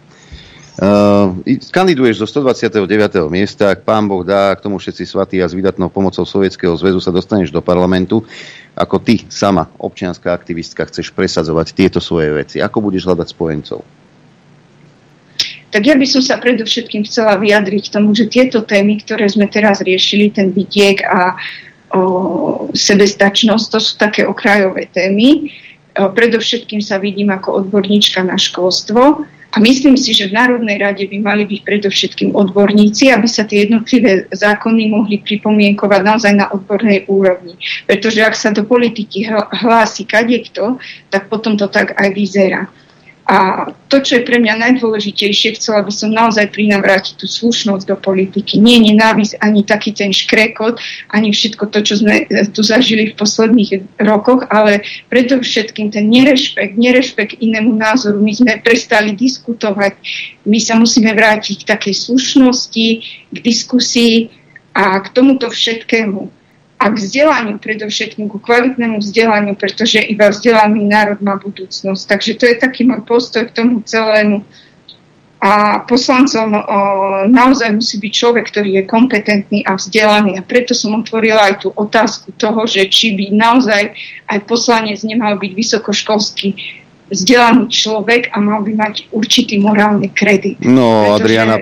Kandiduješ zo 129. miesta, ak Pán Boh dá, k tomu všetci svatí a s výdatnou pomocou Sovietskeho zväzu sa dostaneš do parlamentu. Ako ty sama, občianska aktivistka, chceš presadzovať tieto svoje veci? Ako budeš hľadať spojencov? Tak ja by som sa predovšetkým chcela vyjadriť k tomu, že tieto témy, ktoré sme teraz riešili, ten vidiek a sebestačnosť, to sú také okrajové témy. Predovšetkým sa vidím ako odborníčka na školstvo a myslím si, že v Národnej rade by mali byť predovšetkým odborníci, aby sa tie jednotlivé zákony mohli pripomienkovať naozaj na odbornej úrovni. Pretože ak sa do politiky hlási kadekto, tak potom to tak aj vyzerá. A to, čo je pre mňa najdôležitejšie, chcela by som naozaj prinavrátiť tú slušnosť do politiky. Nie nenávisť, ani taký ten škrekot, ani všetko to, čo sme tu zažili v posledných rokoch, ale predovšetkým ten nerešpekt inému názoru. My sme prestali diskutovať, my sa musíme vrátiť k takej slušnosti, k diskusii a k tomuto všetkému. A k vzdelaniu, predovšetkým ku kvalitnému vzdelaniu, pretože iba vzdelaný národ má budúcnosť. Takže to je taký môj postoj k tomu celému. A poslancom naozaj musí byť človek, ktorý je kompetentný a vzdelaný. A preto som otvorila aj tú otázku toho, že či by naozaj aj poslanec nemal byť vysokoškolský vzdelaný človek a mal by mať určitý morálny kredit. No, Adriana,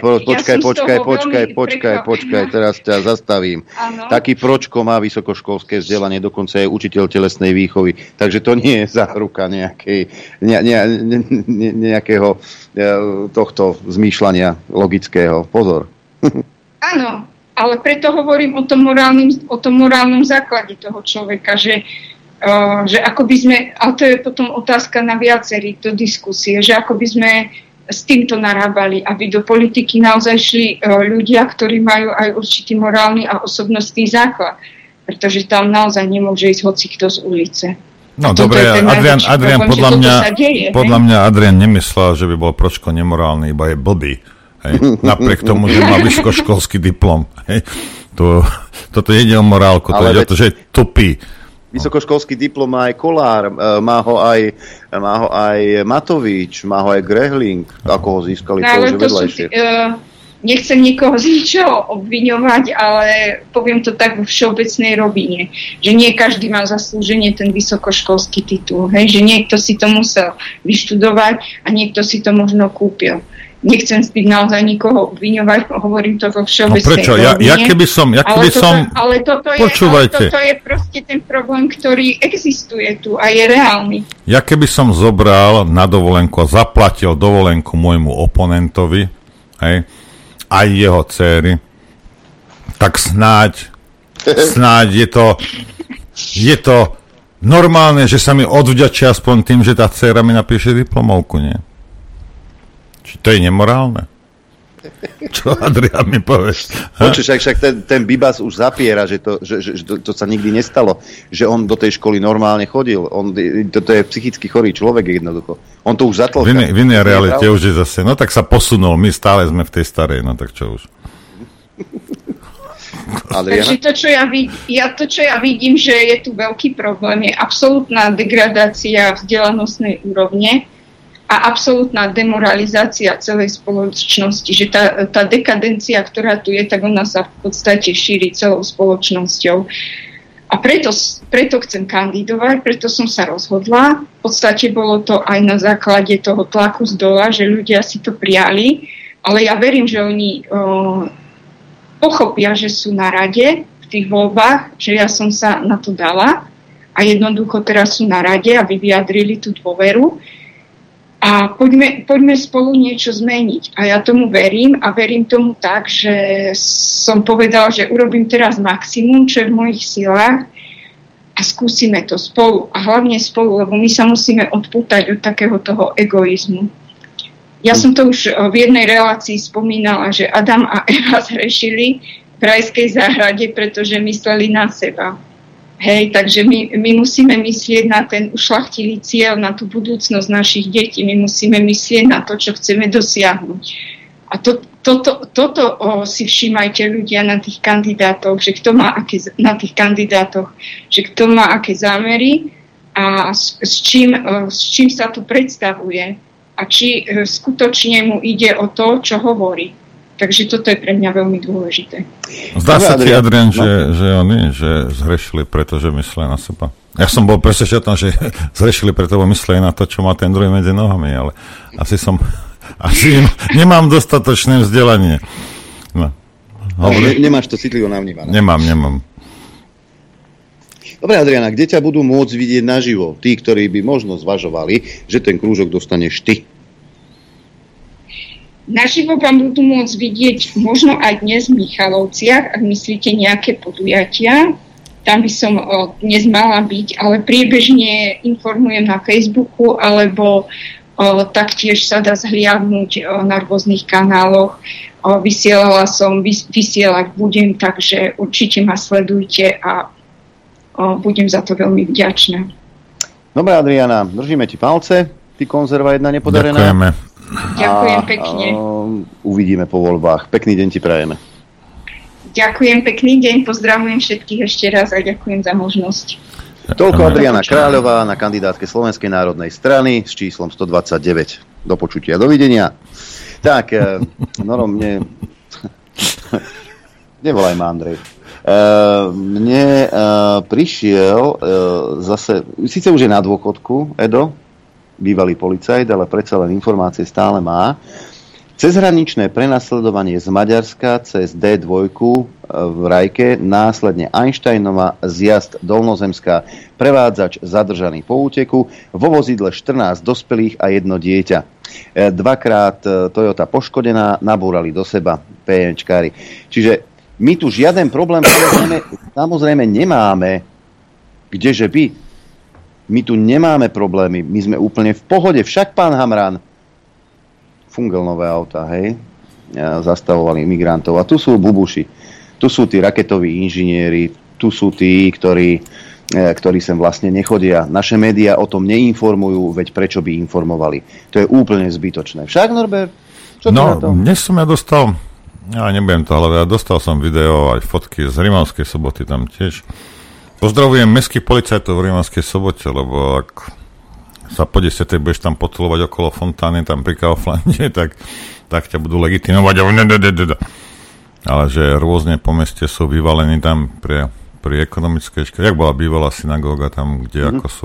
počkaj, teraz ťa zastavím. Ano. Taký Pročko má vysokoškolské vzdelanie, dokonca je učiteľ telesnej výchovy, takže to nie je záruka nejakého tohto zmýšľania logického. Pozor. Áno, ale preto hovorím o tom morálnom základe toho človeka, že ako by sme, a to je potom otázka na viacerých do diskusie, že ako by sme s týmto narábali, aby do politiky naozaj šli ľudia, ktorí majú aj určitý morálny a osobnostný základ, pretože tam naozaj nemôže ísť hocikto z ulice. No dobre, Adrian podľa mňa Adrian nemyslel, že by bol Pročko nemorálny, iba je blbý. Hej. Napriek tomu, že má vysokoškolský diplom. Hej. Toto je o morálku, to je o to, že je tupý. Vysokoškolský diplom má aj Kolár, má ho aj Matovič, má ho aj Grehling, ako ho získali to vedľajšie. Nechcem nikoho z ničoho obviňovať, ale poviem to tak vo všeobecnej rovine, že nie každý má zaslúženie ten vysokoškolský titul, hej? Že niekto si to musel vyštudovať a niekto si to možno kúpil. Nechcem byť naozaj nikoho obviňovať, hovorím to vo všeobecnej prečo? Ale toto je proste ten problém, ktorý existuje tu a je reálny. Ja keby som zobral na dovolenku a zaplatil dovolenku môjmu oponentovi, hej, aj jeho dcéry, tak snáď je to normálne, že sa mi odvďačia aspoň tým, že tá dcéra mi napíše diplomovku, nie? Či to je nemorálne? Čo, Adrián, mi povieš? Však ten Bibas už zapiera, že to sa nikdy nestalo. Že on do tej školy normálne chodil. To je psychicky chorý človek jednoducho. On to už zatlka. V inej realite už je zase. No tak sa posunul. My stále sme v tej starej. No tak čo už. Takže to, čo ja vidím, že je tu veľký problém, je absolútna degradácia vzdelanostnej úrovne a absolútna demoralizácia celej spoločnosti, že tá dekadencia, ktorá tu je, tak ona sa v podstate šíri celou spoločnosťou. A preto chcem kandidovať, preto som sa rozhodla. V podstate bolo to aj na základe toho tlaku z dola, že ľudia si to prijali, ale ja verím, že oni pochopia, že sú na rade v tých voľbách, že ja som sa na to dala a jednoducho teraz sú na rade, aby vyjadrili tú dôveru. A poďme spolu niečo zmeniť. A ja tomu verím a verím tomu tak, že som povedala, že urobím teraz maximum, čo je v mojich silách a skúsime to spolu. A hlavne spolu, lebo my sa musíme odpútať od takého toho egoizmu. Ja som to už v jednej relácii spomínala, že Adam a Eva zhrešili v rajskej záhrade, pretože mysleli na seba. Hej, takže my musíme myslieť na ten ušľachtilý cieľ, na tú budúcnosť našich detí. My musíme myslieť na to, čo chceme dosiahnuť. A toto si všímajte ľudia na tých kandidátoch, že kto má na tých kandidátoch, že kto má aké zámery a s čím sa tu predstavuje a či skutočne mu ide o to, čo hovorí. Takže toto je pre mňa veľmi dôležité. Zdá sa ti, Adrian, že zhrešili, pretože myslia na seba. Ja som bol presvedčený o tom, že zhrešili, preto myslia na to, čo má ten druhý medzi nohami, ale asi nemám dostatočné vzdelanie. No. Nemáš to citlivo navnímané. Nemám. Dobre, Adriana, kde ťa budú môcť vidieť naživo? Tí, ktorí by možno zvažovali, že ten krúžok dostaneš ty. Naživo vám budú môcť vidieť možno aj dnes v Michalovciach, ak myslíte nejaké podujatia. Tam by som dnes mala byť, ale priebežne informujem na Facebooku, alebo taktiež sa dá zhliadnúť na rôznych kanáloch. Vysielala som, vysielať budem, takže určite ma sledujte a budem za to veľmi vďačná. Dobre, Adriana, držíme ti palce. Ty konzerva jedna nepodarená. Ďakujeme. Ďakujem pekne. Uvidíme po voľbách. Pekný deň ti prajeme. Ďakujem, pekný deň. Pozdravujem všetkých ešte raz a ďakujem za možnosť. Toľko Adriana Kráľová na kandidátke Slovenskej národnej strany s číslom 129. Do počutia, dovidenia. Tak, Noro, nevolaj ma, Andrej. Mne prišiel zase, síce už je na dôchodku, Edo, bývalý policajt, ale predsa len informácie stále má. Cezhraničné prenasledovanie z Maďarska cez D2 v Rajke, následne Einsteinova, zjazd Dolnozemská, prevádzač zadržaný po úteku, vo vozidle 14 dospelých a 1 dieťa. Dvakrát Toyota poškodená, nabúrali do seba PNčkári. Čiže my tu žiaden problém samozrejme nemáme. Kdeže by? My tu nemáme problémy, my sme úplne v pohode. Však pán Hamran, fungelnové autá, hej, zastavovali imigrantov. A tu sú bubuši, tu sú tí raketoví inžinieri, tu sú tí, ktorí sem vlastne nechodia. Naše médiá o tom neinformujú, veď prečo by informovali. To je úplne zbytočné. Však, Norbert? Čo no, dnes som dostal, nebudem to hľadať, dostal som video aj fotky z Rimavskej Soboty tam tiež. Pozdravujem mestských policajtov v Rimavskej Sobote, lebo ak sa po 10. budeš tam potulovať okolo fontány, tam pri Kauflande, tak ťa budú legitimovať. Ale že rôzne po meste sú vyvalení tam pri ekonomickej škole. Jak bola bývalá synagóga tam, kde ako sú,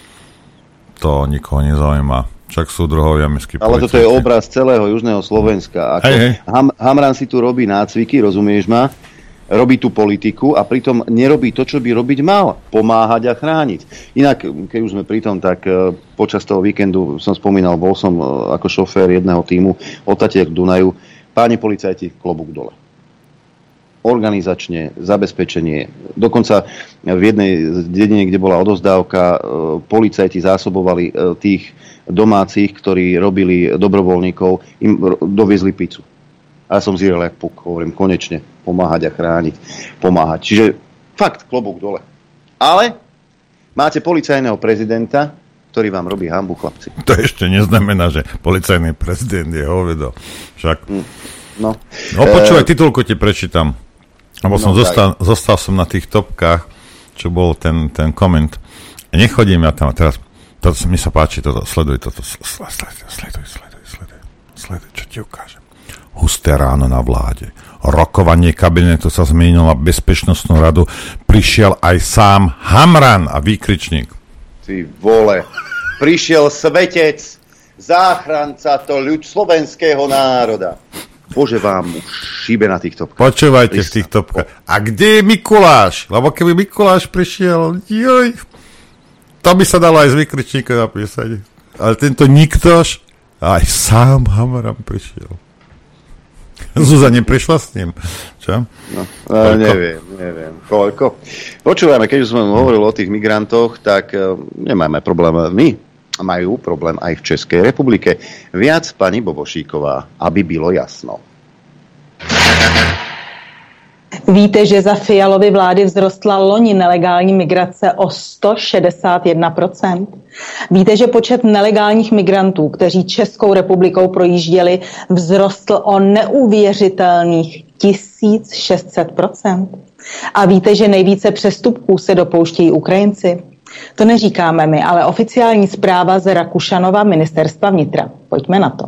to nikoho nezaujíma. Však sú druhovia mestskí policajti. Ale toto je obraz celého južného Slovenska. Hamran si tu robí nácviky, rozumieš ma? Robí tú politiku a pritom nerobí to, čo by robiť mal. Pomáhať a chrániť. Inak, keď už sme pri tom, tak počas toho víkendu som spomínal, bol som ako šofér jedného tímu od Tatier k Dunaju. Páni policajti, klobúk dole. Organizačne, zabezpečenie. Dokonca v jednej dedine, kde bola odozdávka, policajti zásobovali tých domácich, ktorí robili dobrovoľníkov, im doviezli pizzu. A ja som zíral jak puk, hovorím, konečne pomáhať a chrániť, pomáhať. Čiže fakt, klobúk dole. Ale máte policajného prezidenta, ktorý vám robí hanbu, chlapci. To ešte neznamená, že policajný prezident je hovedo. Však. No počúvaj, titulku ti prečítam. Lebo som zostal som na tých topkách, čo bol ten koment. Nechodím ja tam a teraz, mi sa páči toto, sleduj, čo ti ukážem. Husté ráno na vláde. Rokovanie kabinetu sa zmenilo na bezpečnostnú radu. Prišiel aj sám Hamran a výkričník. Ty vole, prišiel svetec, záchranca to slovenského národa. Bože, vám mu šíbe na tých topkách. Počúvajte v tých topkách. A kde je Mikuláš? Lebo keby Mikuláš prišiel, to by sa dalo aj z výkričníka napísať. Ale tento niktož, aj sám Hamran prišiel. Zuzana neprišla s ním? Čo? No, neviem. Koľko? Počúvajme, keď už sme hovorili o tých migrantoch, tak nemáme problém my. Majú problém aj v Českej republike. Viac pani Bobošíková, aby bylo jasno. Víte, že za Fialovy vlády vzrostla loni nelegální migrace o 161%? Víte, že počet nelegálních migrantů, kteří Českou republikou projížděli, vzrostl o neuvěřitelných 1600%? A víte, že nejvíce přestupků se dopouštějí Ukrajinci? To neříkáme my, ale oficiální zpráva z Rakušanova ministerstva vnitra. Pojďme na to.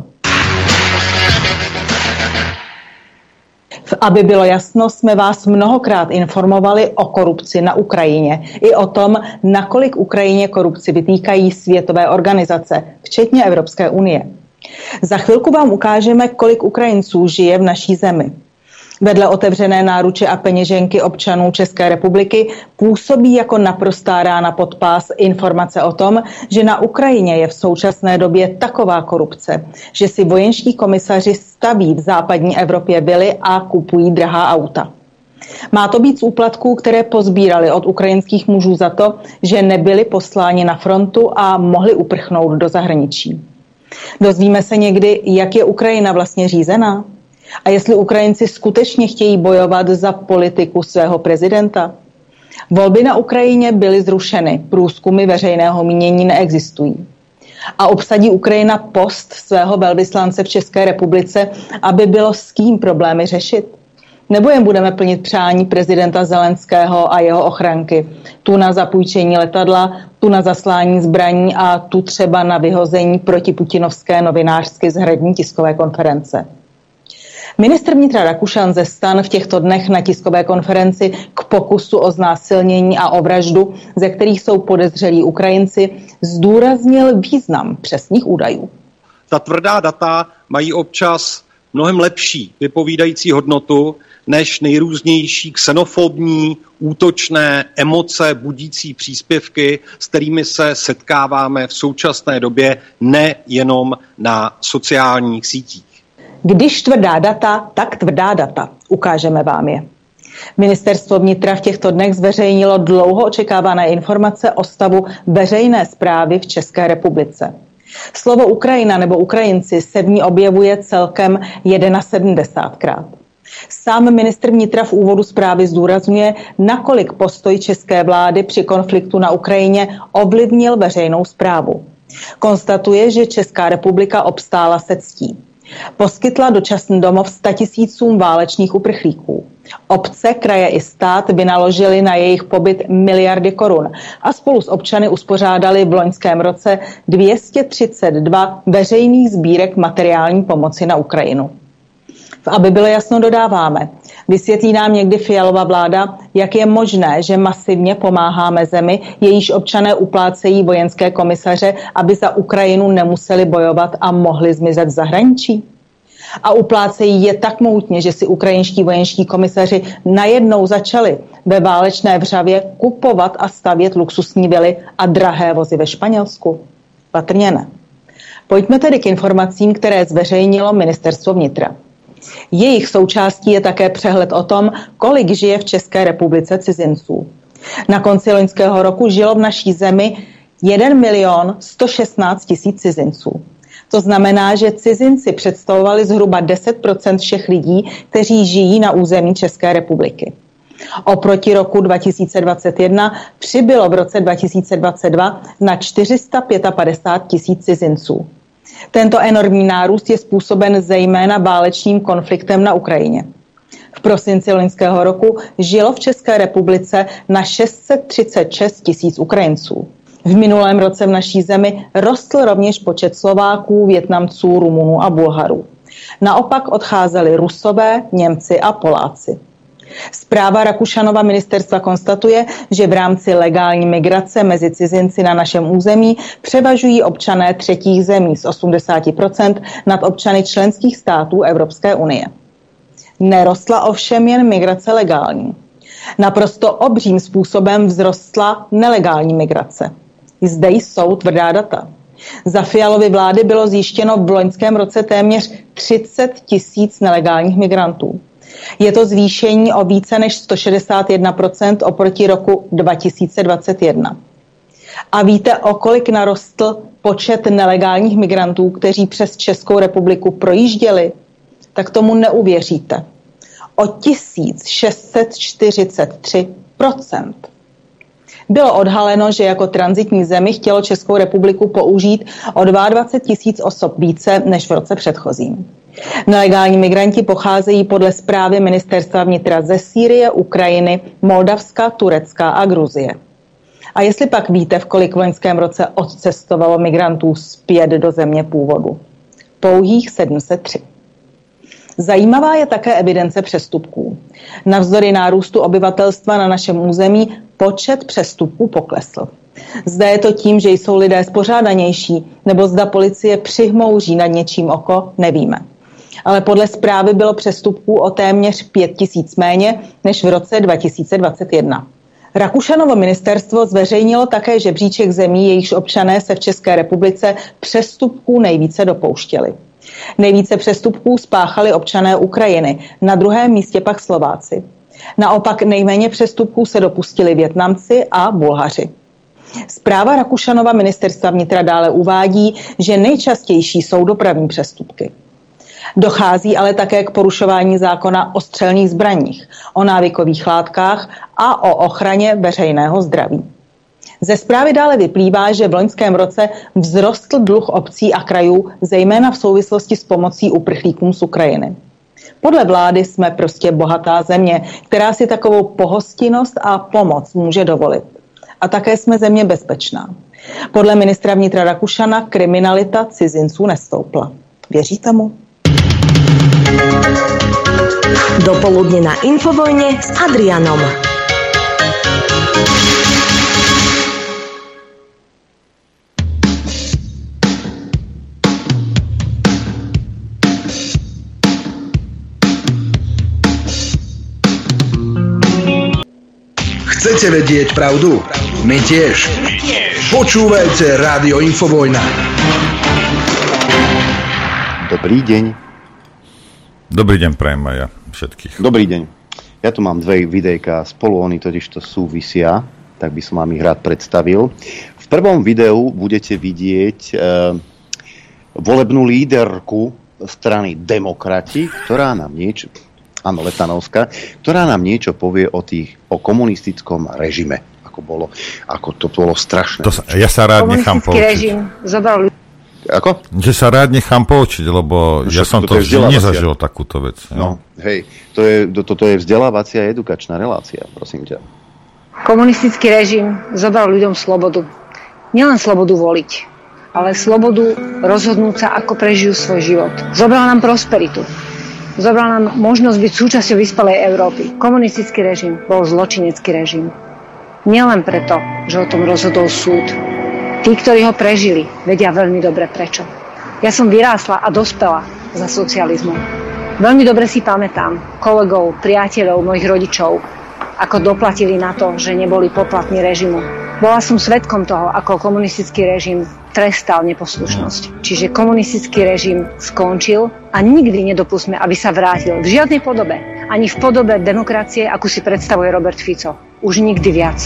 Aby bylo jasno, jsme vás mnohokrát informovali o korupci na Ukrajině i o tom, nakolik Ukrajině korupci vytýkají světové organizace, včetně Evropské unie. Za chvilku vám ukážeme, kolik Ukrajinců žije v naší zemi. Vedle otevřené náruče a peněženky občanů České republiky působí jako naprostá rána pod pás informace o tom, že na Ukrajině je v současné době taková korupce, že si vojenští komisaři staví v západní Evropě vily a kupují drahá auta. Má to být z úplatků, které pozbírali od ukrajinských mužů za to, že nebyli posláni na frontu a mohli uprchnout do zahraničí. Dozvíme se někdy, jak je Ukrajina vlastně řízená? A jestli Ukrajinci skutečně chtějí bojovat za politiku svého prezidenta? Volby na Ukrajině byly zrušeny, průzkumy veřejného mínění neexistují. A obsadí Ukrajina post svého velvyslance v České republice, aby bylo s kým problémy řešit? Nebo jen budeme plnit přání prezidenta Zelenského a jeho ochranky? Tu na zapůjčení letadla, tu na zaslání zbraní a tu třeba na vyhození protiputinovské novinářsky zhradní tiskové konference. Ministr vnitra Rakušan ze STAN v těchto dnech na tiskové konferenci k pokusu o znásilnění a o vraždu, ze kterých jsou podezřelí Ukrajinci, zdůraznil význam přesných údajů. Ta tvrdá data mají občas mnohem lepší vypovídající hodnotu než nejrůznější xenofobní, útočné, emoce budící příspěvky, s kterými se setkáváme v současné době nejenom na sociálních sítích. Když tvrdá data, tak tvrdá data. Ukážeme vám je. Ministerstvo vnitra v těchto dnech zveřejnilo dlouho očekávané informace o stavu veřejné správy v České republice. Slovo Ukrajina nebo Ukrajinci se v ní objevuje celkem 71krát. Sám ministr vnitra v úvodu zprávy zdůrazňuje, nakolik postoj české vlády při konfliktu na Ukrajině ovlivnil veřejnou správu. Konstatuje, že Česká republika obstála se ctí. Poskytla dočasný domov 100 000 válečných uprchlíků. Obce, kraje i stát vynaložili na jejich pobyt miliardy korun a spolu s občany uspořádali v loňském roce 232 veřejných sbírek materiální pomoci na Ukrajinu. Aby bylo jasno, dodáváme. Vysvětlí nám někdy Fialova vláda, jak je možné, že masivně pomáháme zemi, jejíž občané uplácejí vojenské komisaře, aby za Ukrajinu nemuseli bojovat a mohli zmizet v zahraničí? A uplácejí je tak moutně, že si ukrajinští vojenští komisaři najednou začali ve válečné vřavě kupovat a stavět luxusní vily a drahé vozy ve Španělsku? Patrně ne. Pojďme tedy k informacím, které zveřejnilo ministerstvo vnitra. Jejich součástí je také přehled o tom, kolik žije v České republice cizinců. Na konci loňského roku žilo v naší zemi 1 116 000 cizinců. To znamená, že cizinci představovali zhruba 10% všech lidí, kteří žijí na území České republiky. Oproti roku 2021 přibylo v roce 2022 na 455 000 cizinců. Tento enormní nárůst je způsoben zejména válečným konfliktem na Ukrajině. V prosinci loňského roku žilo v České republice na 636 000 Ukrajinců. V minulém roce v naší zemi rostl rovněž počet Slováků, Vietnamců, Rumunů a Bulharů. Naopak odcházeli Rusové, Němci a Poláci. Zpráva Rakušanova ministerstva konstatuje, že v rámci legální migrace mezi cizinci na našem území převažují občané třetích zemí z 80% nad občany členských států Evropské unie. Nerostla ovšem jen migrace legální. Naprosto obřím způsobem vzrostla nelegální migrace. Zde jsou tvrdá data. Za Fialovy vlády bylo zjištěno v loňském roce téměř 30 000 nelegálních migrantů. Je to zvýšení o více než 161% oproti roku 2021. A víte, o kolik narostl počet nelegálních migrantů, kteří přes Českou republiku projížděli? Tak tomu neuvěříte. o 1643%. Bylo odhaleno, že jako tranzitní zemi chtělo Českou republiku použít o 22 000 osob více než v roce předchozím. Nelegální migranti pocházejí podle zprávy ministerstva vnitra ze Sýrie, Ukrajiny, Moldavska, Turecka a Gruzie. A jestli pak víte, v kolik v loňském roce odcestovalo migrantů zpět do země původu? Pouhých 703. Zajímavá je také evidence přestupků. Navzdory nárůstu obyvatelstva na našem území počet přestupků poklesl. Zda je to tím, že jsou lidé spořádanější, nebo zda policie přihmouří nad něčím oko, nevíme. Ale podle zprávy bylo přestupků o téměř 5 000 méně než v roce 2021. Rakušanovo ministerstvo zveřejnilo také žebříček zemí, jejichž občané se v České republice přestupků nejvíce dopouštěli. Nejvíce přestupků spáchali občané Ukrajiny, na druhém místě pak Slováci. Naopak nejméně přestupků se dopustili Vietnamci a Bulhaři. Zpráva Rakušanova ministerstva vnitra dále uvádí, že nejčastější jsou dopravní přestupky. Dochází ale také k porušování zákona o střelných zbraních, o návykových látkách a o ochraně veřejného zdraví. Ze zprávy dále vyplývá, že v loňském roce vzrostl dluh obcí a krajů, zejména v souvislosti s pomocí uprchlíkům z Ukrajiny. Podle vlády jsme prostě bohatá země, která si takovou pohostinnost a pomoc může dovolit. A také jsme země bezpečná. Podle ministra vnitra Rakušana kriminalita cizinců nestoupla. Věříte mu? Dopoludne na Infovojne s Adrianom. Chcete vedieť pravdu? My tiež. Počúvajte Rádio Infovojna. Dobrý deň. Dobrý deň, prajem aj ja všetkých. Dobrý deň. Ja tu mám dve videjka, spolu oni totiž to súvisia, tak by som vám ich rád predstavil. V prvom videu budete vidieť volebnú líderku strany Demokrati, ktorá nám niečo, áno, Letanovská, ktorá nám niečo povie o komunistickom režime. Ako to bolo strašné. Ja sa rád nechám poučiť. Režim zobral. Ako? Že sa rád nechám poučiť, lebo ja som to vždy nezažil takúto vec. No, hej, toto je vzdelávacia a edukačná relácia, prosím ťa. Komunistický režim zobral ľuďom slobodu. Nielen slobodu voliť, ale slobodu rozhodnúť sa, ako prežijú svoj život. Zobral nám prosperitu. Zobral nám možnosť byť súčasťou vyspelej Európy. Komunistický režim bol zločinecký režim. Nielen preto, že o tom rozhodol súd. Tí, ktorí ho prežili, vedia veľmi dobre prečo. Ja som vyrástla a dospela za socializmom. Veľmi dobre si pamätám kolegov, priateľov, mojich rodičov, ako doplatili na to, že neboli poplatní režimu. Bola som svedkom toho, ako komunistický režim trestal neposlušnosť. Čiže komunistický režim skončil a nikdy nedopustme, aby sa vrátil v žiadnej podobe, ani v podobe demokracie, akú si predstavuje Robert Fico. Už nikdy viac.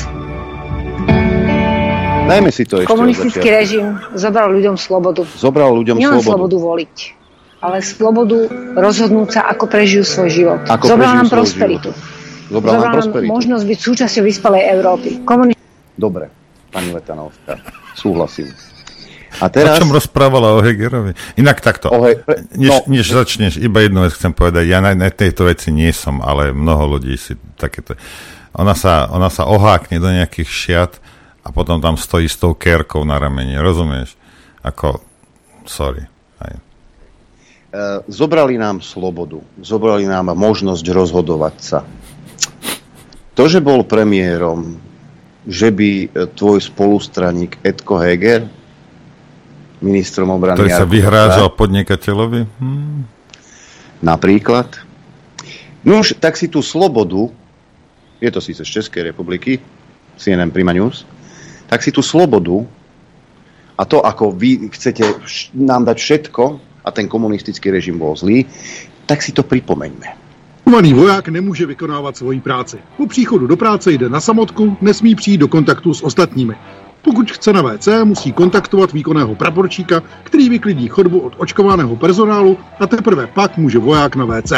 Dajme si to ešte. Komunistický režim zobral ľuďom slobodu. Nielen slobodu voliť, ale slobodu rozhodnúť sa, ako prežijú svoj život. Zobral nám prosperitu. Zobral nám možnosť byť súčasťou vyspelej Európy. Dobre, pani Letanovská, súhlasím. A teraz... O čom rozprávala o Hegerovi? Inak takto. Než začneš, iba jednu vec chcem povedať. Ja na tejto veci nie som, ale mnoho ľudí si takéto... Ona sa ohákne do nejakých šiat a potom tam stojí s tou kérkou na rameni. Rozumieš? Sorry. Aj. Zobrali nám slobodu. Zobrali nám možnosť rozhodovať sa. To, že bol premiérom, že by tvoj spolustraník Edko Heger, ministrom obrany... Ktorý sa vyhrážal podnikateľovi? Napríklad. No už, tak si tú slobodu, je to síce z Českej republiky, CNN Prima News, tak si tú slobodu a to, ako vy chcete nám dať všetko a ten komunistický režim bol zlý, tak si to pripomeňme. Vyslaný voják nemůže vykonávat svoji práci. Po příchodu do práce jde na samotku, nesmí přijít do kontaktu s ostatními. Pokud chce na WC, musí kontaktovat výkonného praporčíka, který vyklidí chodbu od očkovaného personálu a teprve pak může voják na WC.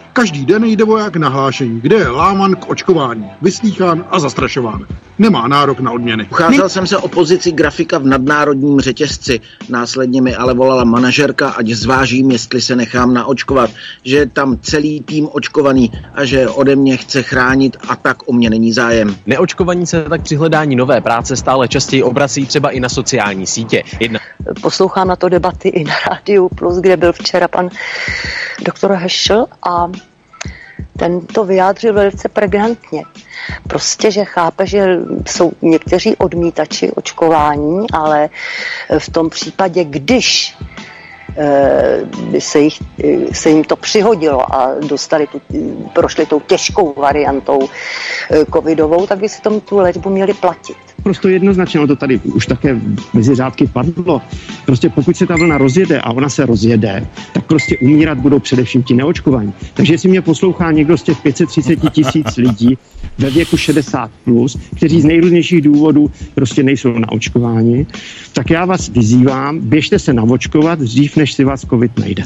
Každý den jde voják na hlášení, kde je láman k očkování, vyslýchán a zastrašován. Nemá nárok na odměny. Ucházel jsem se o pozici grafika v nadnárodním řetězci. Následně mi ale volala manažerka, ať zvážím, jestli se nechám naočkovat, že je tam celý tým očkovaný a že ode mě chce chránit a tak o mě není zájem. Neočkovaní se tak při hledání nové práce stále častěji obrací třeba i na sociální sítě. Poslouchám na to debaty i na Rádiu Plus, kde byl včera pan doktor Hešl a ten to vyjádřil velice pregnantně. Prostě, že chápe, že jsou někteří odmítači očkování, ale v tom případě, když by se jim to přihodilo a prošli tou těžkou variantou covidovou, tak by si tomu tu léčbu měli platit. Prostě jednoznačně, to tady už také mezi řádky padlo. Prostě pokud se ta vlna rozjede a ona se rozjede, tak prostě umírat budou především ti neočkovaní. Takže jestli mě poslouchá někdo z těch 530 000 lidí ve věku 60+, kteří z nejrůznějších důvodů prostě nejsou naočkováni, tak já vás vyzývám, běžte se naočkovat dřív, než si vás covid najde.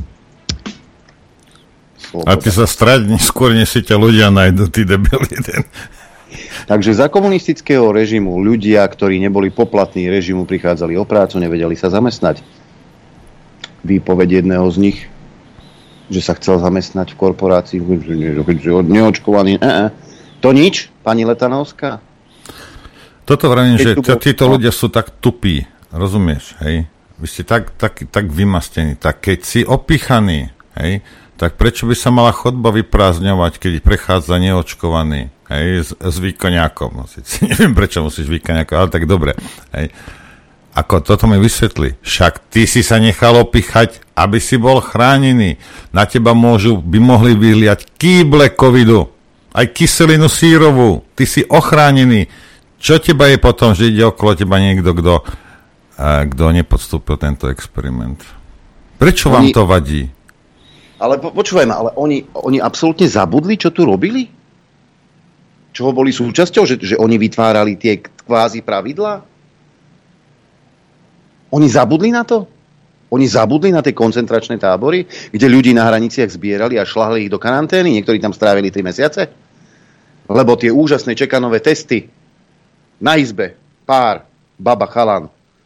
A ty sa stradni skôr, než si ťa ľudia nájdu, ty debili. Takže za komunistického režimu ľudia, ktorí neboli poplatní režimu, prichádzali o prácu, nevedeli sa zamestnať. Výpoveď jedného z nich, že sa chcel zamestnať v korporácii, neočkovaný. To nič, pani Letanovská? Toto vravím, že títo ľudia sú tak tupí, rozumieš, hej? Vy ste tak vymastení, tak keď si opichaný, hej, tak prečo by sa mala chodba vyprázdňovať, keď prechádza neočkovaný, hej, s výkoniakom. Neviem, prečo musíš výkoniakom, ale tak dobre, hej. Ako toto mi vysvetli. Však ty si sa nechal opichať, aby si bol chránený. Na teba by mohli vyliať kýble covidu, aj kyselinu sírovú. Ty si ochránený. Čo teba je potom, že ide okolo teba niekto, kto nepodstúpil tento experiment? Prečo vám to vadí? Ale počúvaj ma, ale oni absolútne zabudli, čo tu robili? Čoho boli súčasťou? Že oni vytvárali tie kvázi pravidlá? Oni zabudli na to? Oni zabudli na tie koncentračné tábory, kde ľudí na hraniciach zbierali a šľahli ich do karantény? Niektorí tam strávili 3 mesiace? Lebo tie úžasné čekanové testy na izbe, pár, baba, chalan,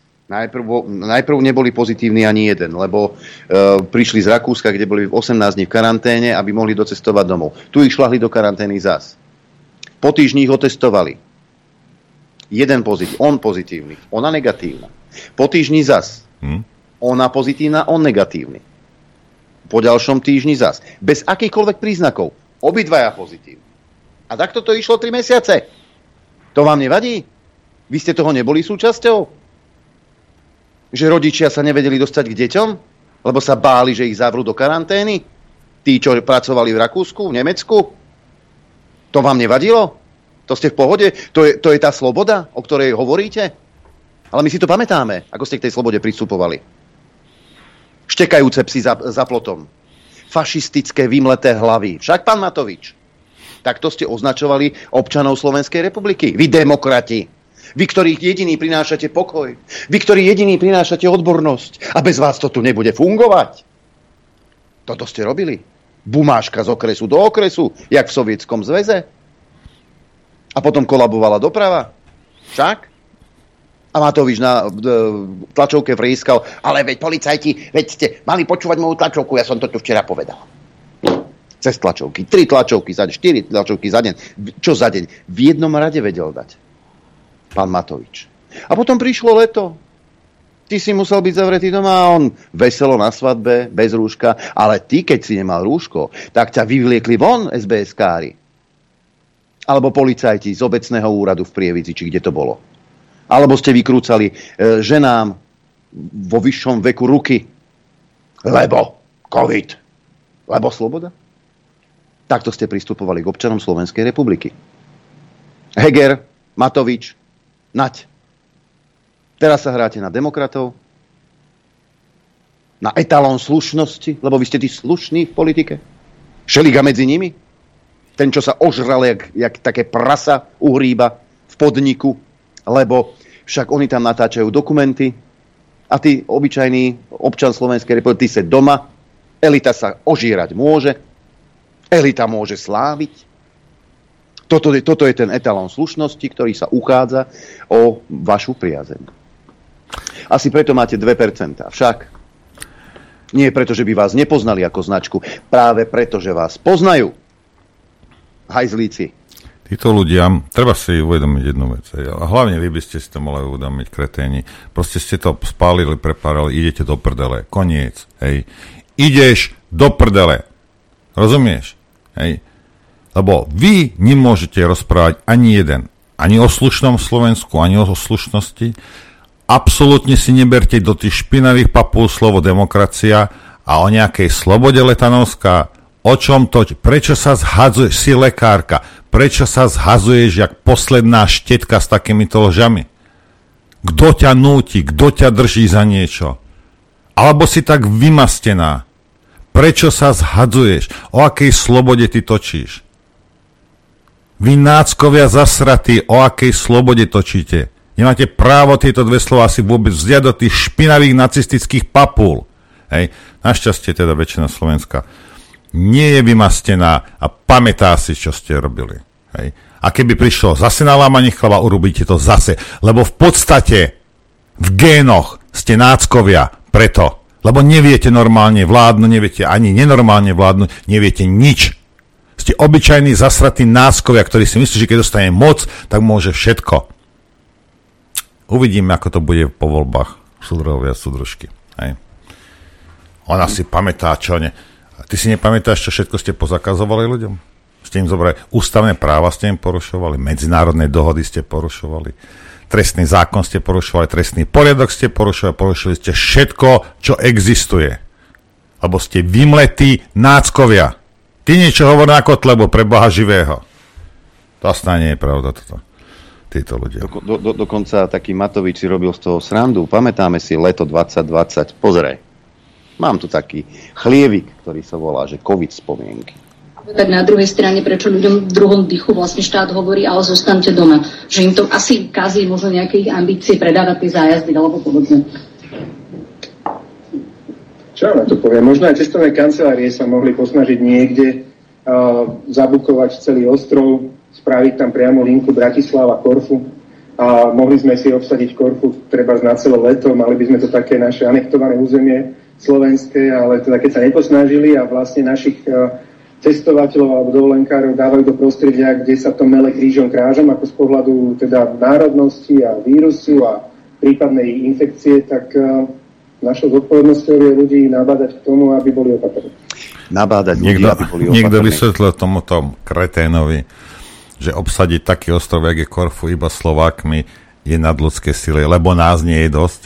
Najprv neboli pozitívni ani jeden, lebo prišli z Rakúska, kde boli 18 dní v karanténe, aby mohli docestovať domov. Tu ich šľahli do karantény zas. Po týždni ich otestovali. Jeden on pozitívny, ona negatívna. Po týždni zas. Ona pozitívna, on negatívny. Po ďalšom týždni zas. Bez akýchkoľvek príznakov. Obidvaja pozitívni. A takto to išlo 3 mesiace. To vám nevadí? Vy ste toho neboli súčasťou? Že rodičia sa nevedeli dostať k deťom, lebo sa báli, že ich zavrú do karantény? Tí, čo pracovali v Rakúsku, v Nemecku? To vám nevadilo? To ste v pohode? To je tá sloboda, o ktorej hovoríte? Ale my si to pamätáme, ako ste k tej slobode pristupovali. Štekajúce psi za plotom. Fašistické vymleté hlavy. Však, pán Matovič, takto ste označovali občanov Slovenskej republiky. Vy demokrati. Vy, ktorí jediní prinášate pokoj. Vy, ktorí jediní prinášate odbornosť. A bez vás to tu nebude fungovať. Toto ste robili. Bumáška z okresu do okresu, jak v Sovietskom zväze. A potom kolabovala doprava. Však? A Matovič na tlačovke vrýskal, ale veď policajti, veď ste mali počúvať moju tlačovku, ja som to tu včera povedal. Cez tlačovky. 3 tlačovky za deň, 4 tlačovky za deň. Čo za deň? V jednom rade vedel dať pán Matovič. A potom prišlo leto. Ty si musel byť zavretý doma a on veselo na svadbe, bez rúška. Ale ty, keď si nemal rúško, tak ťa vyvliekli von SBS-kári. Alebo policajti z obecného úradu v Prievidzi, či kde to bolo. Alebo ste vykrúcali ženám vo vyššom veku ruky. Lebo COVID. Lebo sloboda. Takto ste pristupovali k občanom Slovenskej republiky. Heger, Matovič, Naď. Teraz sa hráte na demokratov, na etalón slušnosti, lebo vy ste tí slušní v politike. Šeliga medzi nimi. Ten, čo sa ožral, jak také prasa uhríba v podniku, lebo však oni tam natáčajú dokumenty a ty, obyčajný občan Slovenskej republiky, ty sa doma, elita sa ožírať môže, Elita môže sláviť. Toto je ten etalón slušnosti, ktorý sa uchádza o vašu priazeň. Asi preto máte 2%. Však nie preto, že by vás nepoznali ako značku, práve preto, že vás poznajú. Hajzlíci. Títo ľudia, treba si uvedomiť jednu vec. A hlavne vy by ste si to mohli uvedomiť, kreténi. Proste ste to spálili, prepárali, idete do prdele. Koniec. Hej. Ideš do prdele. Rozumieš? Hej. Lebo vy nemôžete rozprávať ani jeden. Ani o slušnom Slovensku, ani o slušnosti. Absolútne si neberte do tých špinavých papúl slovo demokracia a o nejakej slobode Letanovská. O čom to? Prečo sa zhadzuješ? Si lekárka. Prečo sa zhazuješ jak posledná štetka s takýmito lžami? Kto ťa núti? Kto ťa drží za niečo? Alebo si tak vymastená? Prečo sa zhadzuješ? O akej slobode ty točíš? Vy náckovia zasratí, o akej slobode točíte? Nemáte právo tieto dve slova si vôbec vziať do tých špinavých nacistických papúl. Hej. Našťastie teda väčšina Slovenska nie je vymastená a pamätá si, čo ste robili. Hej. A keby prišlo zase na lámanie chleba, urobíte to zase. Lebo v podstate v génoch ste náckovia preto. Lebo neviete normálne vládnuť, neviete ani nenormálne vládnuť, neviete nič. Ste obyčajní zasratí náckovia, ktorí si myslí, že keď dostane moc, tak môže všetko. Uvidíme, ako to bude po voľbách súdruhovia a súdružky. Hej. Ona si pamätá, čo ne. Ty si nepamätáš, čo všetko ste pozakazovali ľuďom? Ste im zobrali ústavné práva, ste im porušovali, medzinárodné dohody ste porušovali, trestný zákon ste porušovali, trestný poriadok ste porušovali ste všetko, čo existuje. Lebo ste vymletí náckovia. Ty niečo hovorí na Kotlebu pre Boha živého. To asi nie je pravda toto. Títo ľudia. Dokonca taký Matovič si robil z toho srandu. Pamätáme si leto 2020. Pozrej. Mám tu taký chlievik, ktorý sa volá, že COVID spomienky. Tak na druhej strane, prečo ľuďom v druhom dychu vlastne štát hovorí, ale zostaňte doma. Že im to asi kazí možno nejaké ich ambície predávať tie zájazdy alebo podobne. Čo na to poviem? Možno aj cestovné kancelárie sa mohli posnažiť niekde zabukovať celý ostrov, spraviť tam priamo linku Bratislava-Korfu a mohli sme si obsadiť Korfu treba na celé leto, mali by sme to také naše anektované územie slovenské, ale teda keď sa neposnažili a vlastne našich cestovateľov alebo dovolenkárov dávajú do prostredia, kde sa to mele krížom krážom, ako z pohľadu teda národnosti a vírusu a prípadnej infekcie, tak našou zodpovednosťou je ľudí nabádať k tomu, aby boli opatrní. Nabádať ľudí, aby boli opatrní. Niekto vysvetlil tomuto kreténovi, že obsadiť taký ostrov, jak je Korfu, iba Slovákmi je nadľudské sily, lebo nás nie je dosť.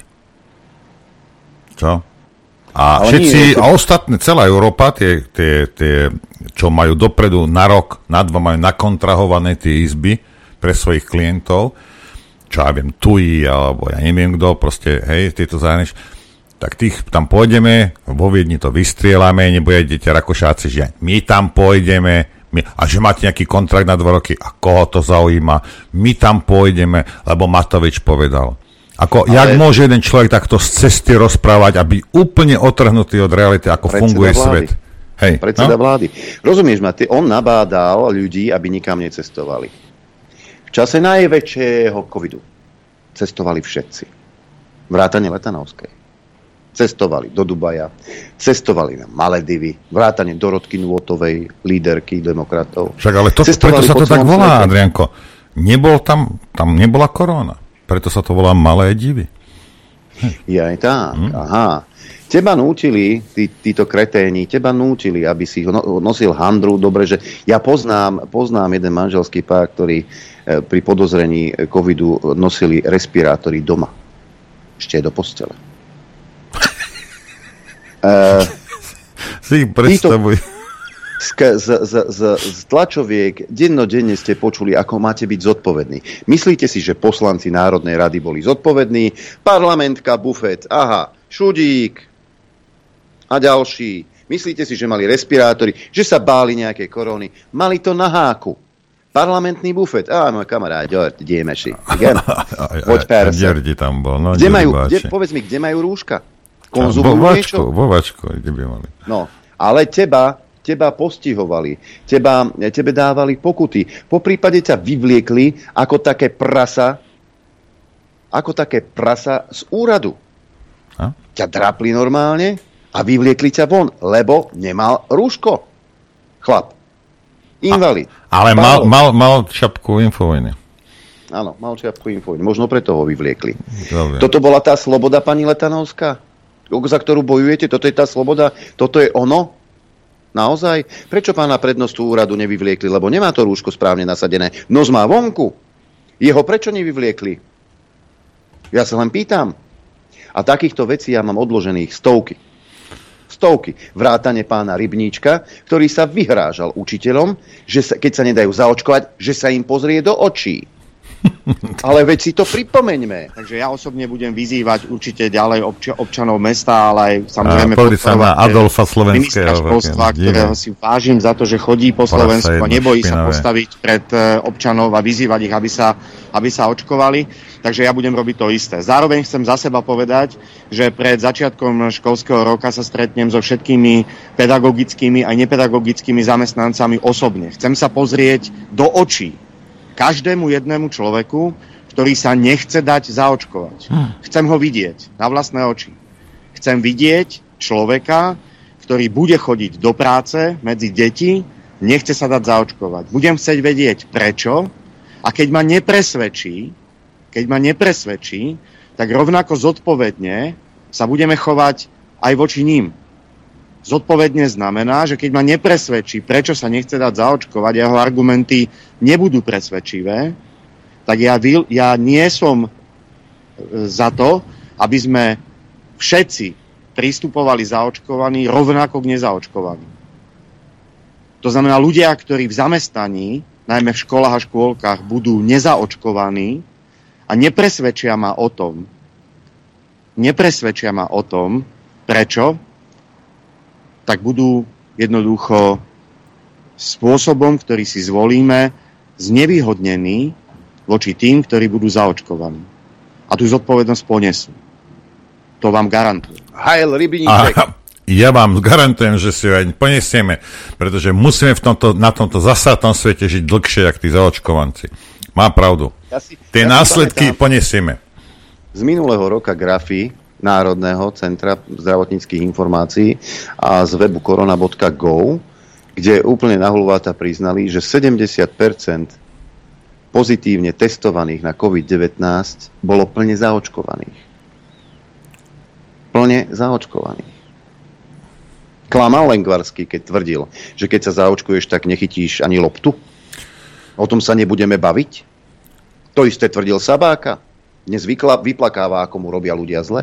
Čo? A všetci, a ostatné, celá Európa, tie, čo majú dopredu na rok, na dva, majú nakontrahované tie izby pre svojich klientov, čo ja viem, TUI, alebo ja neviem kto, proste, hej, tieto zahraničí, tak tých tam pôjdeme, vo Viedni to vystrielame, nebudete Rakošáci, že my tam pôjdeme, a že máte nejaký kontrakt na 2 roky, a koho to zaujíma, my tam pôjdeme, lebo Matovič povedal. Jak môže jeden človek takto z cesty rozprávať a byť úplne otrhnutý od reality, ako funguje svet? Hej, predseda vlády. Rozumieš ma, on nabádal ľudí, aby nikam necestovali. V čase najväčšieho covidu cestovali všetci. Vrátane Letanovskej. Cestovali do Dubaja, cestovali na Maledivy, vrátane Dorotky Nôtovej, líderky demokratov. Však ale preto sa to tak volá, Adrianko. Tam nebola korona. Preto sa to volá Malé divy. Ja aj tak, aha. Teba nútili, títo kreténi, aby si nosil handru. Dobre, že ja poznám jeden manželský pár, ktorý pri podozrení covidu nosili respirátory doma. Ešte do postele. Si ich predstavuj. Z tlačoviek dennodenne ste počuli, ako máte byť zodpovední. Myslíte si, že poslanci Národnej rady boli zodpovední? Parlamentka, bufet, aha, Šudík a ďalší. Myslíte si, že mali respirátory, že sa báli nejaké korony? Mali to na háku. Parlamentný bufet. Môj kamarát, ideme si. Poď persa. Tam bol. No, povedz mi, kde majú rúška? Konzumujú niečo? Vo vačku, kde by mali. No, ale teba teba postihovali, tebe dávali pokuty. Po prípade ťa vyvliekli ako také prasa z úradu. Ťa drapli normálne a vyvliekli ťa von, lebo nemal rúško. Chlap. Invalid. Ale mal čapku Infovojny. Áno, mal čapku Infovojny. Možno preto ho vyvliekli. Dobre. Toto bola tá sloboda, pani Letanovská, za ktorú bojujete? Toto je tá sloboda? Toto je ono? Naozaj? Prečo pána prednostu úradu nevyvliekli? Lebo nemá to rúško správne nasadené. Nos má vonku. Jeho prečo nevyvliekli? Ja sa len pýtam. A takýchto vecí ja mám odložených stovky. Vrátane pána Rybníčka, ktorý sa vyhrážal učiteľom, že keď sa nedajú zaočkovať, že sa im pozrie do očí. Ale veď si to pripomeňme. Takže ja osobne budem vyzývať určite ďalej občanov mesta, ale aj samozrejme podporovať Adolfa Slovenského školstva, ktorého si vážim za to, že chodí po Slovensku a nebojí sa postaviť pred občanov a vyzývať ich, aby sa očkovali. Takže ja budem robiť to isté. Zároveň chcem za seba povedať, že pred začiatkom školského roka sa stretnem so všetkými pedagogickými a nepedagogickými zamestnancami osobne. Chcem sa pozrieť do očí každému jednému človeku, ktorý sa nechce dať zaočkovať. Chcem ho vidieť na vlastné oči. Chcem vidieť človeka, ktorý bude chodiť do práce medzi deti, nechce sa dať zaočkovať. Budem chcieť vedieť prečo a keď ma nepresvedčí, tak rovnako zodpovedne sa budeme chovať aj voči ním. Zodpovedne znamená, že keď ma nepresvedčí, prečo sa nechce dať zaočkovať, jeho argumenty nebudú presvedčivé, tak ja nie som za to, aby sme všetci pristupovali zaočkovaní rovnako k nezaočkovaným. To znamená, ľudia, ktorí v zamestnaní, najmä v školách a škôlkach, budú nezaočkovaní a nepresvedčia ma o tom, prečo, tak budú jednoducho spôsobom, ktorý si zvolíme, znevýhodnení voči tým, ktorí budú zaočkovaní. A tú zodpovednosť ponesú. To vám garantujem. Hajl Rybníček. Ja vám garantujem, že si ho aj ponesieme, pretože musíme na tomto zasátnom svete žiť dlhšie, jak tí zaočkovanci. Má pravdu. Tie následky ponesieme. Z minulého roka grafy Národného centra zdravotníckych informácií a z webu korona.go, kde úplne nahluváta priznali, že 70% pozitívne testovaných na COVID-19 bolo plne zaočkovaných. Klamal Lengvarský, keď tvrdil, že keď sa zaočkuješ, tak nechytíš ani loptu. O tom sa nebudeme baviť. To isté tvrdil Sabáka. Dnes vyplakáva, ako mu robia ľudia zle.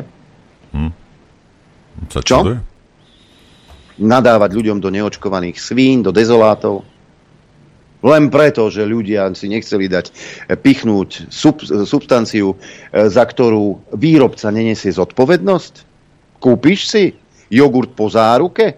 Čo? Nadávať ľuďom do neočkovaných svín, do dezolátov. Len preto, že ľudia si nechceli dať pichnúť substanciu, za ktorú výrobca nenesie zodpovednosť. Kúpiš si jogurt po záruke,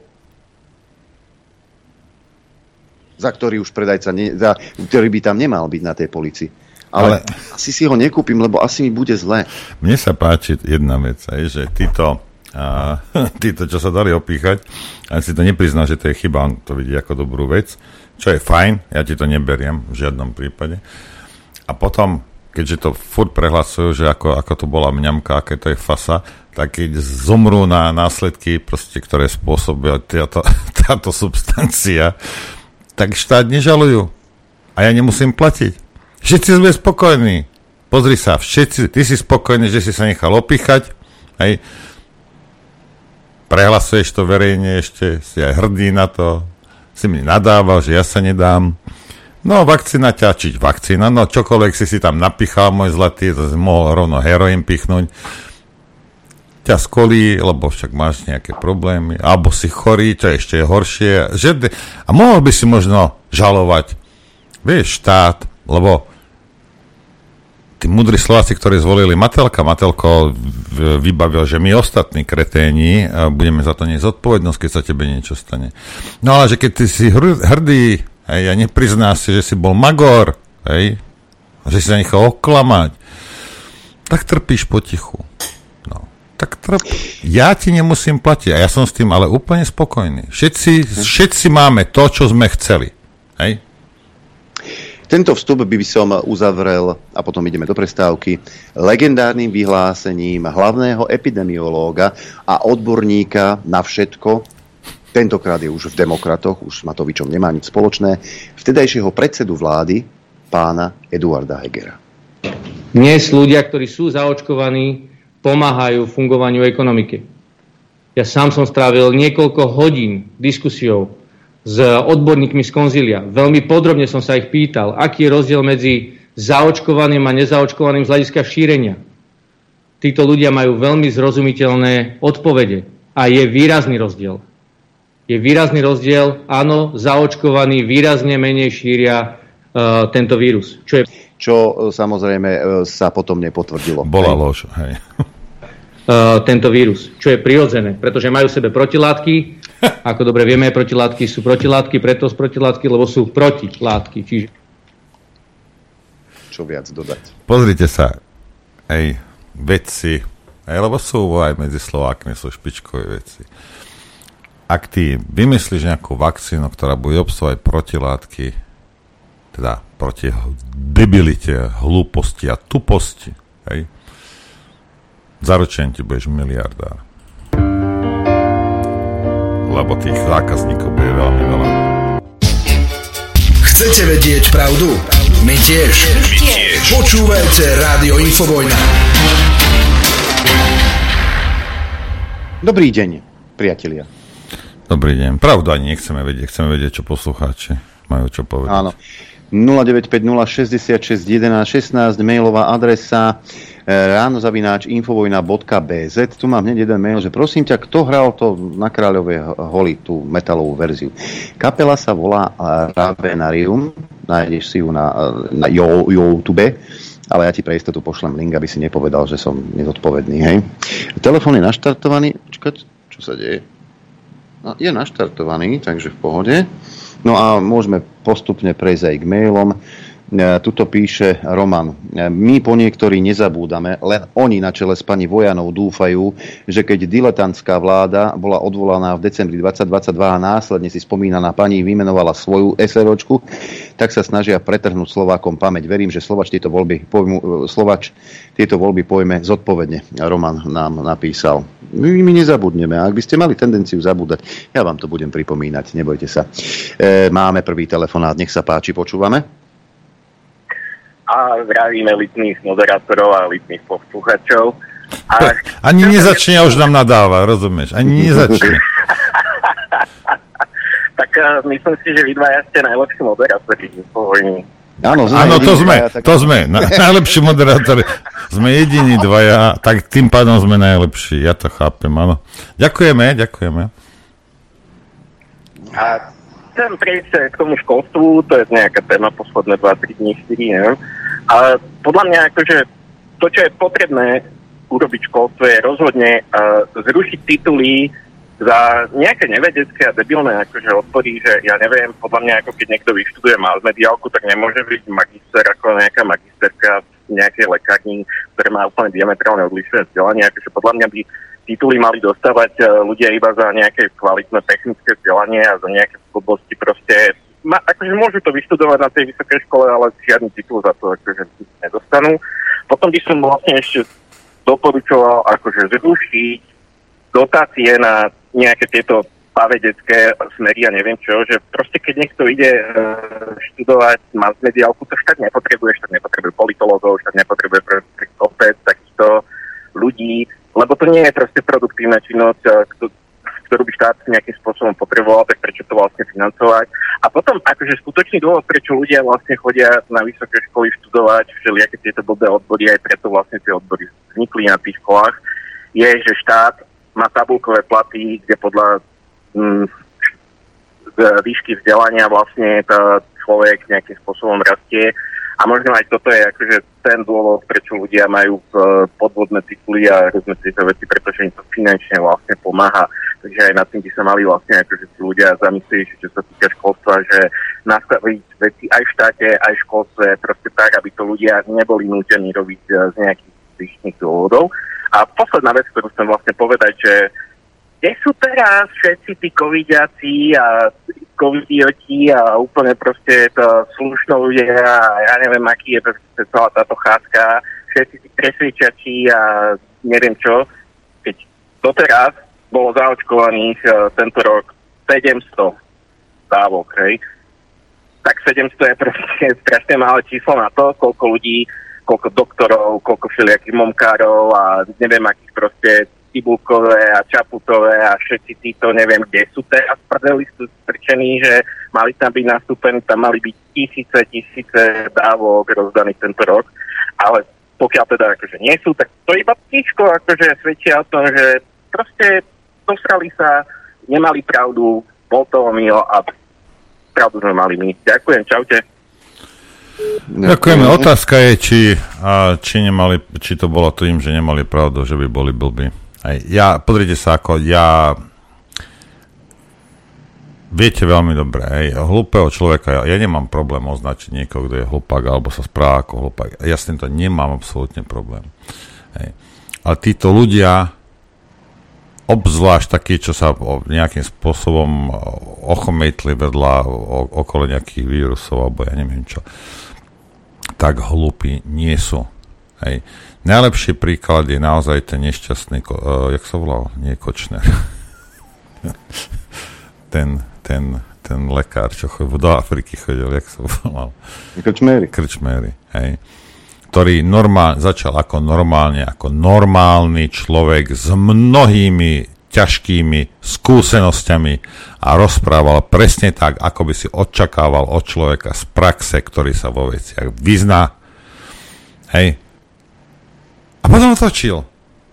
za ktorý už predajca ktorý by tam nemal byť na tej polici. Ale asi si ho nekúpim, lebo asi mi bude zle. Mne sa páči jedna vec, že títo, čo sa dali opíchať, ale si to neprizná, že to je chyba, on to vidí ako dobrú vec, čo je fajn, ja ti to neberiem v žiadnom prípade. A potom, keďže to furt prehlasujú, že ako to bola mňamka, aké to je fasa, tak keď zomrú na následky, proste, ktoré spôsobila táto substancia, tak štát nežalujú. A ja nemusím platiť. Všetci sme spokojní. Pozri sa, všetci, ty si spokojný, že si sa nechal opíchať, hej. Prehlasuješ to verejne ešte, si aj hrdý na to, si mi nadával, že ja sa nedám. No, vakcína ťačiť, vakcína, no čokoľvek si tam napichal, môj zlatý, to si mohol rovno heroín pichnúť. Ťa skolí, lebo však máš nejaké problémy, alebo si chorý, čo ešte je horšie. A mohol by si možno žalovať, vieš, štát, lebo tí múdri Slováci, ktorí zvolili Matelko vybavil, že my ostatní kreténi budeme za to niesť zodpovednosť, keď sa tebe niečo stane. No ale že keď ty si hrdý, hej, a nepriznáš si, že si bol magor, hej, že si sa nechal oklamať, tak trpíš potichu. No. ja ti nemusím platiť. A ja som s tým ale úplne spokojný. Všetci máme to, čo sme chceli. Hej? Tento vstup by som uzavrel, a potom ideme do prestávky, legendárnym vyhlásením hlavného epidemiológa a odborníka na všetko, tentokrát je už v Demokratoch, už s Matovičom nemá nič spoločné, vtedajšieho predsedu vlády, pána Eduarda Hegera. Dnes ľudia, ktorí sú zaočkovaní, pomáhajú fungovaniu ekonomiky. Ja sám som strávil niekoľko hodín diskusiou s odborníkmi z konzília. Veľmi podrobne som sa ich pýtal, aký je rozdiel medzi zaočkovaným a nezaočkovaným z hľadiska šírenia. Títo ľudia majú veľmi zrozumiteľné odpovede a je výrazný rozdiel. Je výrazný rozdiel, áno, zaočkovaní výrazne menej šíria tento vírus. Čo samozrejme sa potom nepotvrdilo. Bola lož, hej. Tento vírus, čo je prirodzené, pretože majú v sebe protilátky. Ako dobre vieme, protilátky sú protilátky, preto sú protilátky, lebo sú protilátky. Čiže... Čo viac dodať? Pozrite sa, vedci, lebo sú aj medzi Slovákmi, sú špičkové vedci. Ak ty vymyslíš nejakú vakcínu, ktorá bude obsahovať protilátky, teda proti debilite, hlúposti a tuposti, hej, zaručením ti budeš miliardár. Lebo tých zákazníkov bude veľmi veľa. Chcete vedieť pravdu? My tiež. Počúvajte Rádio Infovojna. Dobrý deň, priatelia. Dobrý deň. Pravdu ani nechceme vedieť. Chceme vedieť, čo poslucháči majú čo povedať. Áno. 0950661116 mailová adresa ráno@infovojna.bz. Tu mám hneď jeden mail, že prosím ťa, kto hral to na Kráľovej holi, tú metalovú verziu. Kapela sa volá Ravenarium, nájdeš si ju na YouTube, ale ja ti pre istotu pošlem link, aby si nepovedal, že som nezodpovedný. Hej. Telefón je naštartovaný. Počkať, čo sa deje? No, je naštartovaný, takže v pohode. No a môžeme postupne prejsť aj k mailom. Tuto píše Roman. My po niektorí nezabúdame, len oni na čele s pani Vojanou dúfajú, že keď diletantská vláda bola odvolaná v decembri 2022 a následne si spomínaná pani vymenovala svoju SROčku, tak sa snažia pretrhnúť Slovákom pamäť. Verím, že Slovač tieto voľby pojme zodpovedne. Roman nám napísal. My nezabudneme. A ak by ste mali tendenciu zabúdať, ja vám to budem pripomínať. Nebojte sa. Máme prvý telefonát. Nech sa páči, počúvame. A zdravíme litných moderátorov a litných posluchačov. Ani nezačne, už nám nadáva, rozumieš? Ani nezačne. Tak myslím si, že vy dvaja ste najlepší moderátori po vojni. Áno, to sme. Najlepší moderátori. Sme jediní dvaja, tak tým pádom sme najlepší. Ja to chápem, áno. Ďakujeme. A chcem prejsť k tomu školstvu, to je nejaká téma posledné 2-3 dní, 4, neviem. Ale podľa mňa akože to, čo je potrebné urobiť v školstve, je rozhodne zrušiť tituly za nejaké nevedecké a debilné akože odpory, že ja neviem, podľa mňa ako keď niekto vyštuduje masmediálku, tak nemôže byť magister ako nejaká magisterka v nejakej lekárni, ktorá má úplne diametrálne odlišné vzdelanie. Akože podľa mňa by tituly mali dostávať ľudia iba za nejaké kvalitné technické vzdelanie a za nejaké blbosti proste. Akože môžu to vyštudovať na tej vysokej škole, ale žiadny titul za to akože nedostanú. Potom by som vlastne ešte doporučoval akože zrušiť dotácie na nejaké tieto pavedecké smery a neviem čo, že proste keď niekto ide študovať masmediálku, to však nepotrebuje politológov, však nepotrebuje opäť takýchto ľudí, lebo to nie je proste produktívna činnosť, ktorú by štát nejakým spôsobom potreboval, tak prečo to vlastne financovať. A potom akože skutočný dôvod, prečo ľudia vlastne chodia na vysoké školy študovať všelijaké tieto blbé odbory, aj preto vlastne tie odbory vznikli na tých školách, je, že štát má tabulkové platy, kde podľa výšky vzdelania vlastne človek nejakým spôsobom rastie. A možno aj toto je akože ten dôvod, prečo ľudia majú podvodné tituly a rôzne tieto veci, pretože im to finančne vlastne pomáha. Takže aj nad tým by sa mali vlastne akože tí ľudia zamyslieť, čo sa týka školstva, že nastaviť veci aj v štáte, aj v školstve proste tak, aby to ľudia neboli nútení robiť z nejakých zvyšných dôvodov. A posledná vec, ktorú chcem vlastne povedať, že kde sú teraz všetci tí covidiaci a covidioti a úplne proste to slušno ľudia a ja neviem, aký je celá táto chádzka, všetci tí presvedčači a neviem čo, keď doteraz bolo zaočkovaných tento rok 700 dávok, hej. Tak 700 je proste strašne malé číslo na to, koľko ľudí, koľko doktorov, koľko všelijakých momkárov a neviem, akých proste Cibulkové a Čaputové a všetci títo, neviem, kde sú teraz prdeli, sú strčení, že mali tam byť nastúpení, tam mali byť tisíce dávok rozdaných tento rok, ale pokiaľ teda akože nie sú, tak to iba ptičko akože svedčia o tom, že proste dosrali sa, nemali pravdu, bol to omyl a pravdu sme mali my. Ďakujem, čaute. Ďakujeme. Otázka je, či to bolo tým, že nemali pravdu, že by boli blbí. Pozrite sa, viete veľmi dobre, hlúpeho človeka, ja nemám problém označiť niekoho, kto je hlupák, alebo sa správa ako hlupák. Ja s týmto nemám absolútne problém. Ale títo ľudia, obzvlášť takí, čo sa nejakým spôsobom ochometli vedľa okolo nejakých vírusov, alebo ja neviem čo, tak hlúpi nie sú. Hej. Najlepší príklad je naozaj ten nešťastný, jak sa volal? Nie Kočner. ten lekár, čo do Afriky chodil, jak sa volal? Krčméry, hej. Ktorý začal ako normálny človek s mnohými ťažkými skúsenosťami a rozprával presne tak, ako by si očakával od človeka z praxe, ktorý sa vo veciach vyzná. Hej. A potom otočil.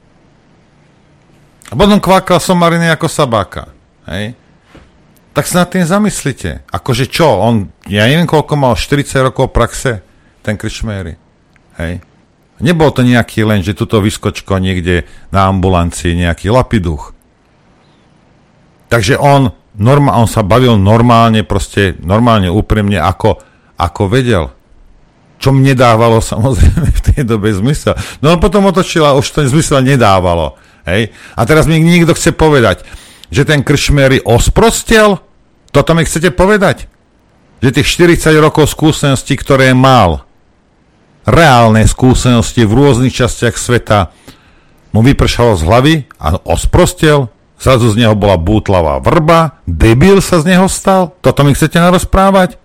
A potom kvákal somariny ako sabáka. Hej. Tak sa nad tým zamyslite. Akože čo? Ja neviem, koľko mal 40 rokov praxe, ten Krčméry. Hej. Nebol to nejaký len, že tuto vyskočko niekde na ambulancii, nejaký lapiduch. Takže on sa bavil normálne, úprimne, ako vedel. Čo mne dávalo samozrejme v tej dobe zmysel. No a potom otočil a už to zmysel nedávalo. Hej. A teraz mi niekto chce povedať, že ten Krčméry osprostel? Toto mi chcete povedať? Že tých 40 rokov skúseností, ktoré mal, reálne skúsenosti v rôznych častiach sveta, mu vypršalo z hlavy a osprostel, zrazu z neho bola bútlavá vrba, debil sa z neho stal? Toto mi chcete narozprávať?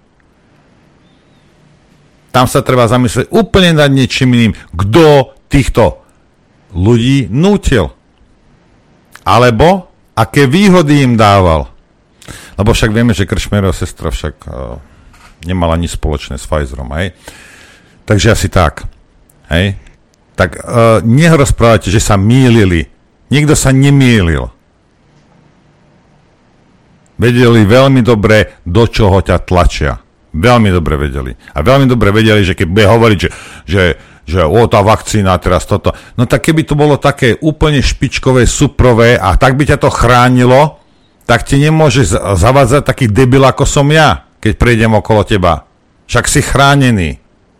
Tam sa treba zamyslieť úplne nad niečím iným, kto týchto ľudí nútil. Alebo aké výhody im dával. Lebo však vieme, že Krčmérova sestra však nemala nič spoločné s Pfizerom, hej? Takže asi tak. Hej? Tak nech rozprávate, že sa mýlili. Nikto sa nemýlil. Vedeli veľmi dobre, do čoho ťa tlačia. Veľmi dobre vedeli. A veľmi dobre vedeli, že keď bude hovoriť, že tá vakcína teraz toto. No tak keby to bolo také úplne špičkové, suprové a tak by ťa to chránilo, tak ti nemôže zavádzať taký debil, ako som ja, keď prejdem okolo teba. Však si chránený.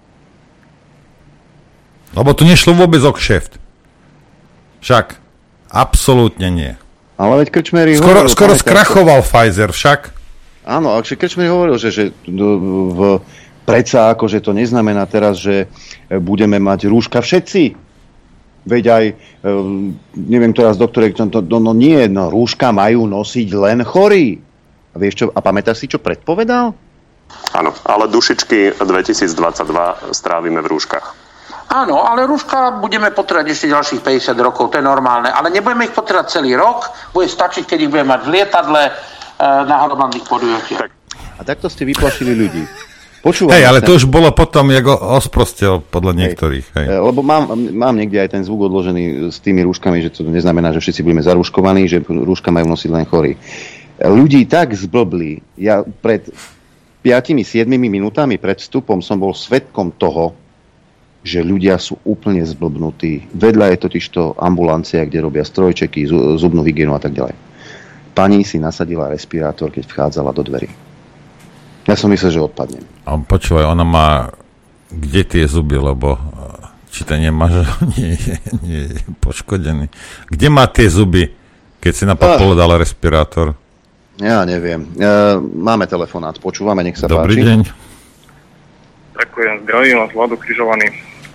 Lebo tu nešlo vôbec o kšeft. Však absolútne nie. Ale veď Krčméry skoro skrachoval Pfizer však. Áno, akže Krčméry hovoril, že predsa akože to neznamená teraz, že budeme mať rúška všetci. Veď aj, neviem teraz, doktore, rúška majú nosiť len chorí. A vieš čo, a pamätáš si, čo predpovedal? Áno, ale dušičky 2022 strávime v rúškach. Áno, ale rúška budeme potrebať ešte ďalších 50 rokov, to je normálne. Ale nebudeme ich potrebať celý rok, bude stačiť, keď ich budeme mať v lietadle, na hromadných podujatiach. A takto ste vyplašili ľudí. Hej, ale to už bolo potom, ako osprostel podľa niektorých. Hej. Lebo mám niekde aj ten zvuk odložený s tými rúškami, že to neznamená, že všetci budeme zarúškovaní, že rúška majú nosiť len chorí. Ľudí tak zblblí. Ja pred 5-7 minútami pred vstupom som bol svedkom toho, že ľudia sú úplne zblbnutí. Vedľa je totižto ambulancia, kde robia strojčeky, zubnú hygienu a tak ďalej. Pani si nasadila respirátor, keď vchádzala do dverí. Ja som myslel, že odpadnem. A počúvaj, ona má kde tie zuby, lebo či ten nemáš, nie je poškodený. Kde má tie zuby, keď si na papule dal respirátor? Ja neviem. Máme telefonát, počúvame, nech sa Dobrý páči. Deň. Ďakujem, zdravím vás, Vlado Križovaný.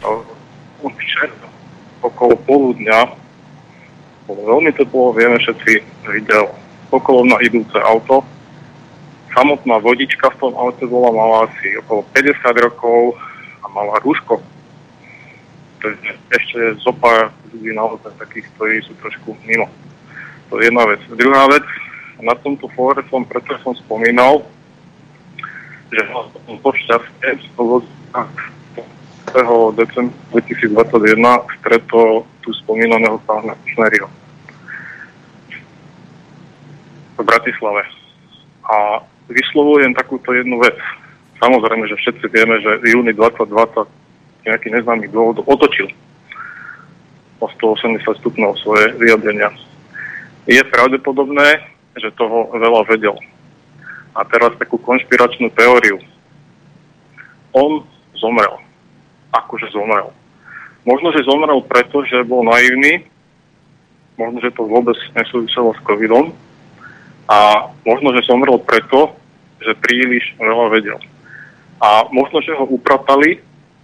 Okolo poludňa bolo veľmi teplo, vieme všetci, videl okolo mňa idúce auto. Samotná vodička v tom aute mala asi okolo 50 rokov a mala rúško. Takže ešte zopár ľudí naozaj takých, ktorí sú trošku mimo. To je jedna vec. Druhá vec, na tomto fóre preto som spomínal, že po šťastie z toho 1. decembra 2021 stretol tu spomínaného pána Kušneriho v Bratislave. A vyslovujem takúto jednu vec. Samozrejme, že všetci vieme, že v júni 2020 nejaký neznámy dôvod otočil o 180 stupňov svoje vyjadrenia. Je pravdepodobné, že toho veľa vedel. A teraz takú konšpiračnú teóriu. On zomrel. Akože zomrel. Možno, že zomrel preto, že bol naivný. Možno, že to vôbec nesúviselo s covidom. A možno, že zomrel preto, že príliš veľa vedel. A možno, že ho upratali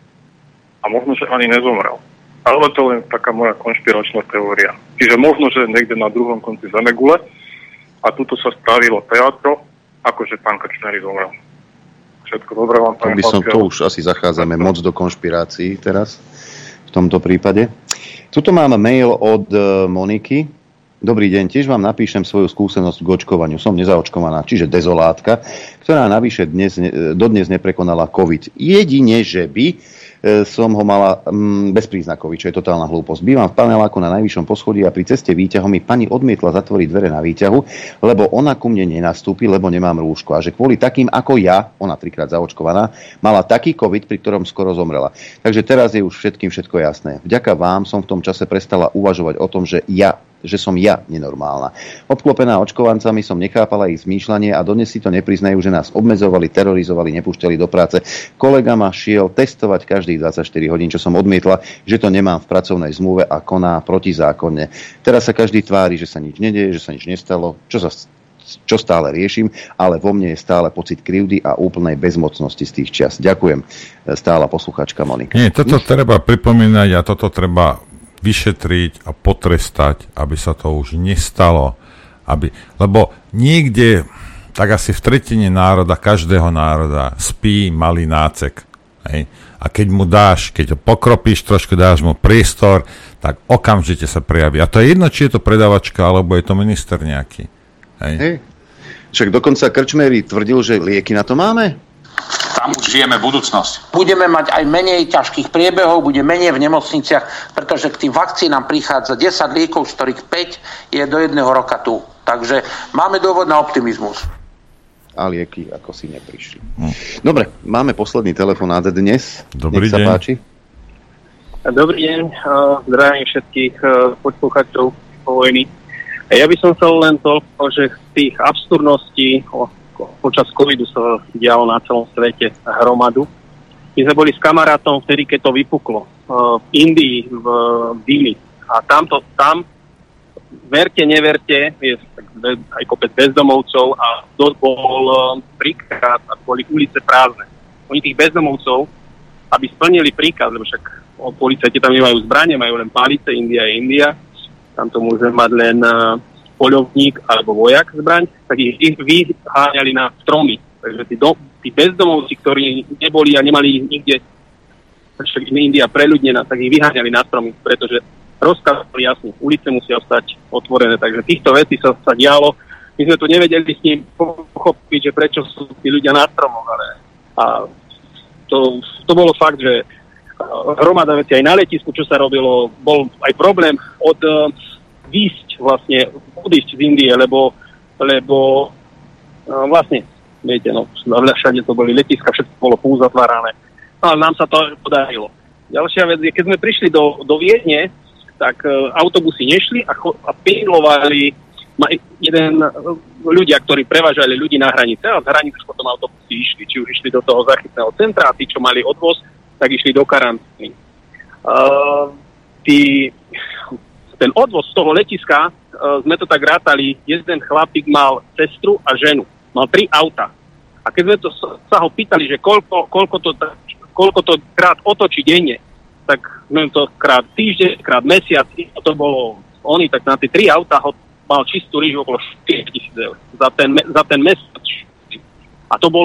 a možno, že ani nezomrel. Ale to len taká moja konšpiračná teória. Čiže možno, že niekde na druhom konci Zemegule a tuto sa spravilo teatro, akože pán Krčmery zomrel. Všetko dobré vám, pán To už asi zachádzame moc do konšpirácií teraz, v tomto prípade. Tuto mám mail od Moniky. Dobrý deň, tiež vám napíšem svoju skúsenosť k očkovaniu. Som nezaočkovaná, čiže dezolátka, ktorá navyše dodnes neprekonala COVID. Jedine, že by som ho mala bezpríznakový, čo je totálna hlúposť. Bývam v paneláku na najvyššom poschodí a pri ceste výťahu mi pani odmietla zatvoriť dvere na výťahu, lebo ona ku mne nenastúpi, lebo nemám rúško. A že kvôli takým ako ja, ona 3-krát zaočkovaná, mala taký COVID, pri ktorom skoro zomrela. Takže teraz je už všetkým všetko jasné. Vďaka vám som v tom čase prestala uvažovať o tom, že som ja nenormálna. Obklopená očkovancami som nechápala ich zmýšľanie a dodnes si to nepriznajú, že nás obmedzovali, terorizovali, nepúšťali do práce. Kolega ma šiel testovať každých 24 hodín, čo som odmietla, že to nemám v pracovnej zmluve a koná protizákonne. Teraz sa každý tvári, že sa nič nedeje, že sa nič nestalo, čo stále riešim, ale vo mne je stále pocit krivdy a úplnej bezmocnosti z tých čias. Ďakujem, stála posluchačka Monika. Nie, toto treba pripomínať a toto treba vyšetriť a potrestať, aby sa to už nestalo. Lebo niekde, tak asi v tretine národa, každého národa, spí malý nácek. Hej? A keď mu keď ho pokropíš trošku, dáš mu priestor, tak okamžite sa prejaví. A to je jedno, či je to predavačka, alebo je to minister nejaký. Hej? Však dokonca Krčmery tvrdil, že lieky na to máme? Tam už žijeme budúcnosť. Budeme mať aj menej ťažkých priebehov, bude menej v nemocniciach, pretože k tým vakcínám prichádza 10 liekov, z ktorých 5 je do 1 roka tu. Takže máme dôvod na optimizmus. A lieky ako si neprišli. Dobre, máme posledný telefonát dnes. Dobrý deň. Nech sa páči. Dobrý deň, zdravím všetkých poslucháčov Vojny. Ja by som chcel len toľko, že z tých absurdností počas covidu sa dialo na celom svete hromadu. My sme boli s kamarátom vtedy, keď to vypuklo v Indii, v Dili. A tam verte, neverte, je aj kopec bezdomovcov a dosť bol príkaz a boli ulice prázdne. Oni tých bezdomovcov, aby splnili príkaz, lebo však policajti tam nemajú zbrane, majú len palice, India je India, tam to môže mať len poľovník alebo vojak zbraň, tak ich vyháňali na stromy. Takže tí bezdomovci, ktorí neboli a nemali nikde, však India preľudnená, tak ich vyháňali na stromy, pretože rozkaz bol jasný, ulice musia ostať otvorené, takže týchto vecí sa dialo. My sme tu nevedeli s ním pochopiť, že prečo sú tí ľudia na stromoch, ale to bolo fakt, že hromada vecí aj na letisku, čo sa robilo, bol aj problém odísť z Indie, lebo vlastne, viete, všade to boli letiska, všetko bolo pouzatvárané. Ale nám sa to podarilo. Ďalšia vec je, keď sme prišli do Viedne, tak autobusy nešli a pilovali ľudia, ktorí prevážali ľudí na hranice a z hranice potom autobusy išli, či už išli do toho záchytného centra a tí, čo mali odvoz, tak išli do karantény. ten odvoz z toho letiska, sme to tak rátali, jeden chlapík mal sestru a ženu. Mal 3 auta. A keď sme sa ho pýtali, že koľko to krát otočí denne, tak sme to krát týždeň, krát mesiac, to bolo oni, tak na tie 3 auta ho mal čistú rížu okolo 4 000 eur za ten mesiac. A to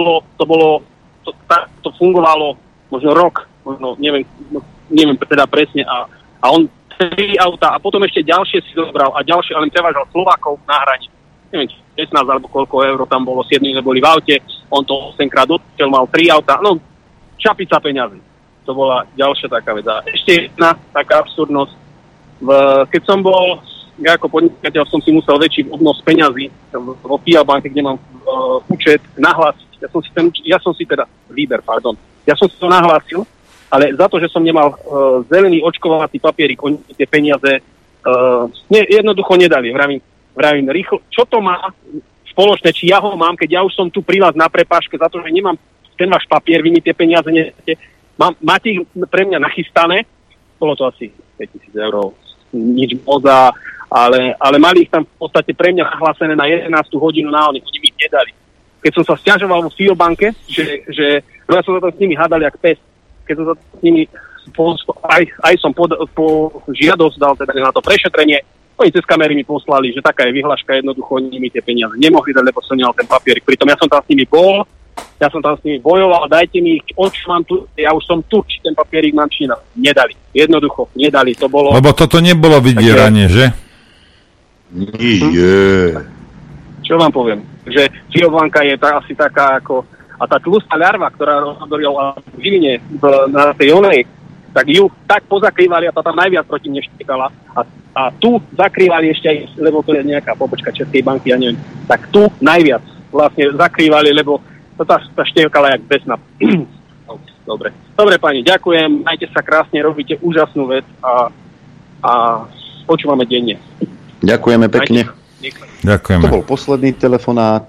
fungovalo možno rok, možno neviem teda presne a on 3 auta a potom ešte ďalšie si zobral a ďalšie, ale prevážal Slovákov na hranici. Neviem, 16 alebo koľko eur tam bolo, 7 neboli v aute, on to 8-krát odtiaľ, mal 3 auta, no čapica peňazí. To bola ďalšia taká vec. A ešte jedna taká absurdnosť. Keď som bol, ja ako podnikateľ som si musel väčší obnos peňazí vo Fiat banke, kde mám účet, nahlásiť. Ja som si to nahlásil, ale za to, že som nemal zelený očkovací papierik, oni tie peniaze jednoducho nedali. Vravím rýchlo, čo to má spoločné, či ja ho mám, keď ja už som tu pri vás na prepážke, za to, že nemám ten váš papier, vy mi tie peniaze máte ich pre mňa nachystané, bolo to asi 5 000 eur, nič moc, ale mali ich tam v podstate pre mňa nahlásené na 11 hodinu na oni mi ich nedali. Keď som sa sťažoval vo FIO banke, že ja som sa tam s nimi hádal jak pes, keď som sa s nimi aj som po žiadosť dal teda na to prešetrenie, oni cez kamery mi poslali, že taká je vyhláška, jednoducho oni mi tie peniaze nemohli dať, lebo som nemal ten papierik. Pritom ja som tam s nimi bol, ja som tam s nimi bojoval, dajte mi ich, čo mám tu, ja už som tu, či ten papierik mám, či nedali. Jednoducho, nedali, to bolo... Lebo toto nebolo vydieranie, že? Nie. Čo vám poviem? Že Fiovanka je asi taká ako... A tá tlustá ľarva, ktorá rozhodorila v Žiline na tej onej, tak ju tak pozakrývali a tá tam najviac proti mne štekala. A tu zakrývali ešte aj, lebo to je nejaká pobočka Českej banky, ja neviem, tak tu najviac vlastne zakrývali, lebo tá števkala jak besná. Dobre pani, ďakujem, majte sa krásne, robíte úžasnú vec a počúvame denne. Ďakujeme pekne. Ďakujeme. To bol posledný telefonát.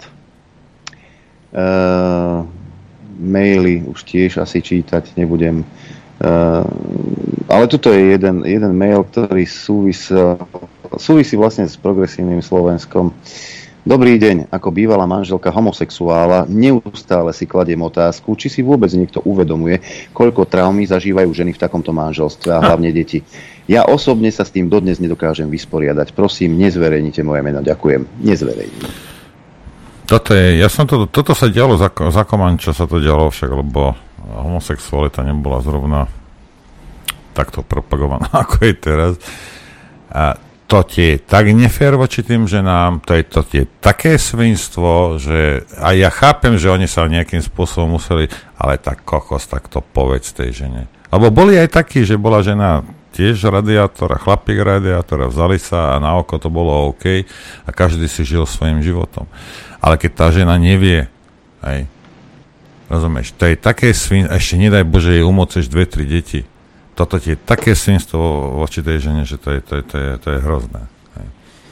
Maily už tiež asi čítať nebudem. Ale tuto je jeden mail, ktorý súvisí vlastne s progresívnym Slovenskom. Dobrý deň, ako bývalá manželka homosexuála neustále si kladiem otázku, či si vôbec niekto uvedomuje, koľko traumy zažívajú ženy v takomto manželstve a hlavne deti. Ja osobne sa s tým dodnes nedokážem vysporiadať. Prosím, nezverejnite moje meno. Ďakujem. Nezverejním. Toto sa dialo za Komanča, sa to dialo však, lebo homosexualita nebola zrovna takto propagovaná, ako je teraz. A to je tak nefér voči tým ženám, to je také svinstvo, že a ja chápem, že oni sa nejakým spôsobom museli, ale tak kokos, tak to povedz tej žene. Lebo boli aj takí, že bola žena tiež radiátora, chlapík radiátora, vzali sa a na oko to bolo OK a každý si žil svojím životom. Ale keď tá žena nevie, hej, rozumieš, to je také svinstvo, ešte nedaj Bože, jej umoceš 2-3 deti. Toto je také svinstvo voči tej žene, že to je hrozné. Hej.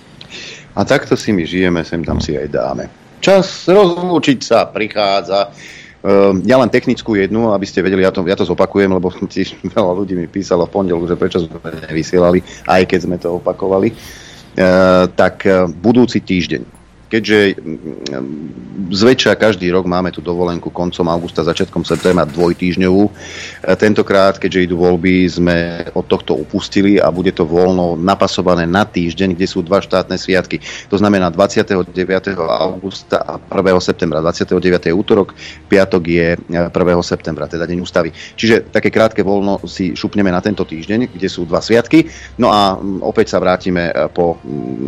A takto si my žijeme, sem tam si aj dáme. Čas rozlúčiť sa prichádza. Ja len technickú jednu, aby ste vedeli, ja to zopakujem, lebo tiež veľa ľudí mi písalo v pondelok, že prečo sme nevysielali, aj keď sme to opakovali. Tak budúci týždeň. Keďže zväčša každý rok máme tú dovolenku koncom augusta, začiatkom septembra dvojtýždňovú. Tentokrát, keďže idú voľby, sme od tohto upustili a bude to voľno napasované na týždeň, kde sú 2 štátne sviatky. To znamená 29. augusta a 1. septembra. 29. je útorok, piatok je 1. septembra, teda deň ústavy. Čiže také krátke voľno si šupneme na tento týždeň, kde sú 2 sviatky. No a opäť sa vrátime po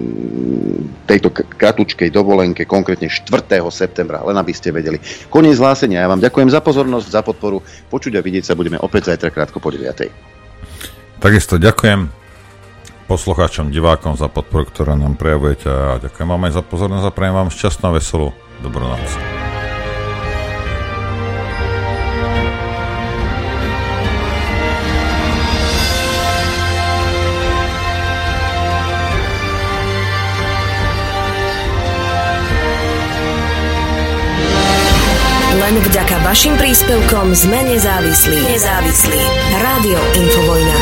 tejto kratučkej dovolenke, konkrétne 4. septembra, len aby ste vedeli. Koniec hlásenia. Ja vám ďakujem za pozornosť, za podporu. Počuť a vidieť sa budeme opäť zajtra krátko po 9. Takisto ďakujem poslucháčom, divákom za podporu, ktorú nám prejavujete a ďakujem vám aj za pozornosť a prajem vám šťastnú a veselú dobrú noc. Len vďaka vašim príspevkom sme nezávislí. Rádio Infovojna.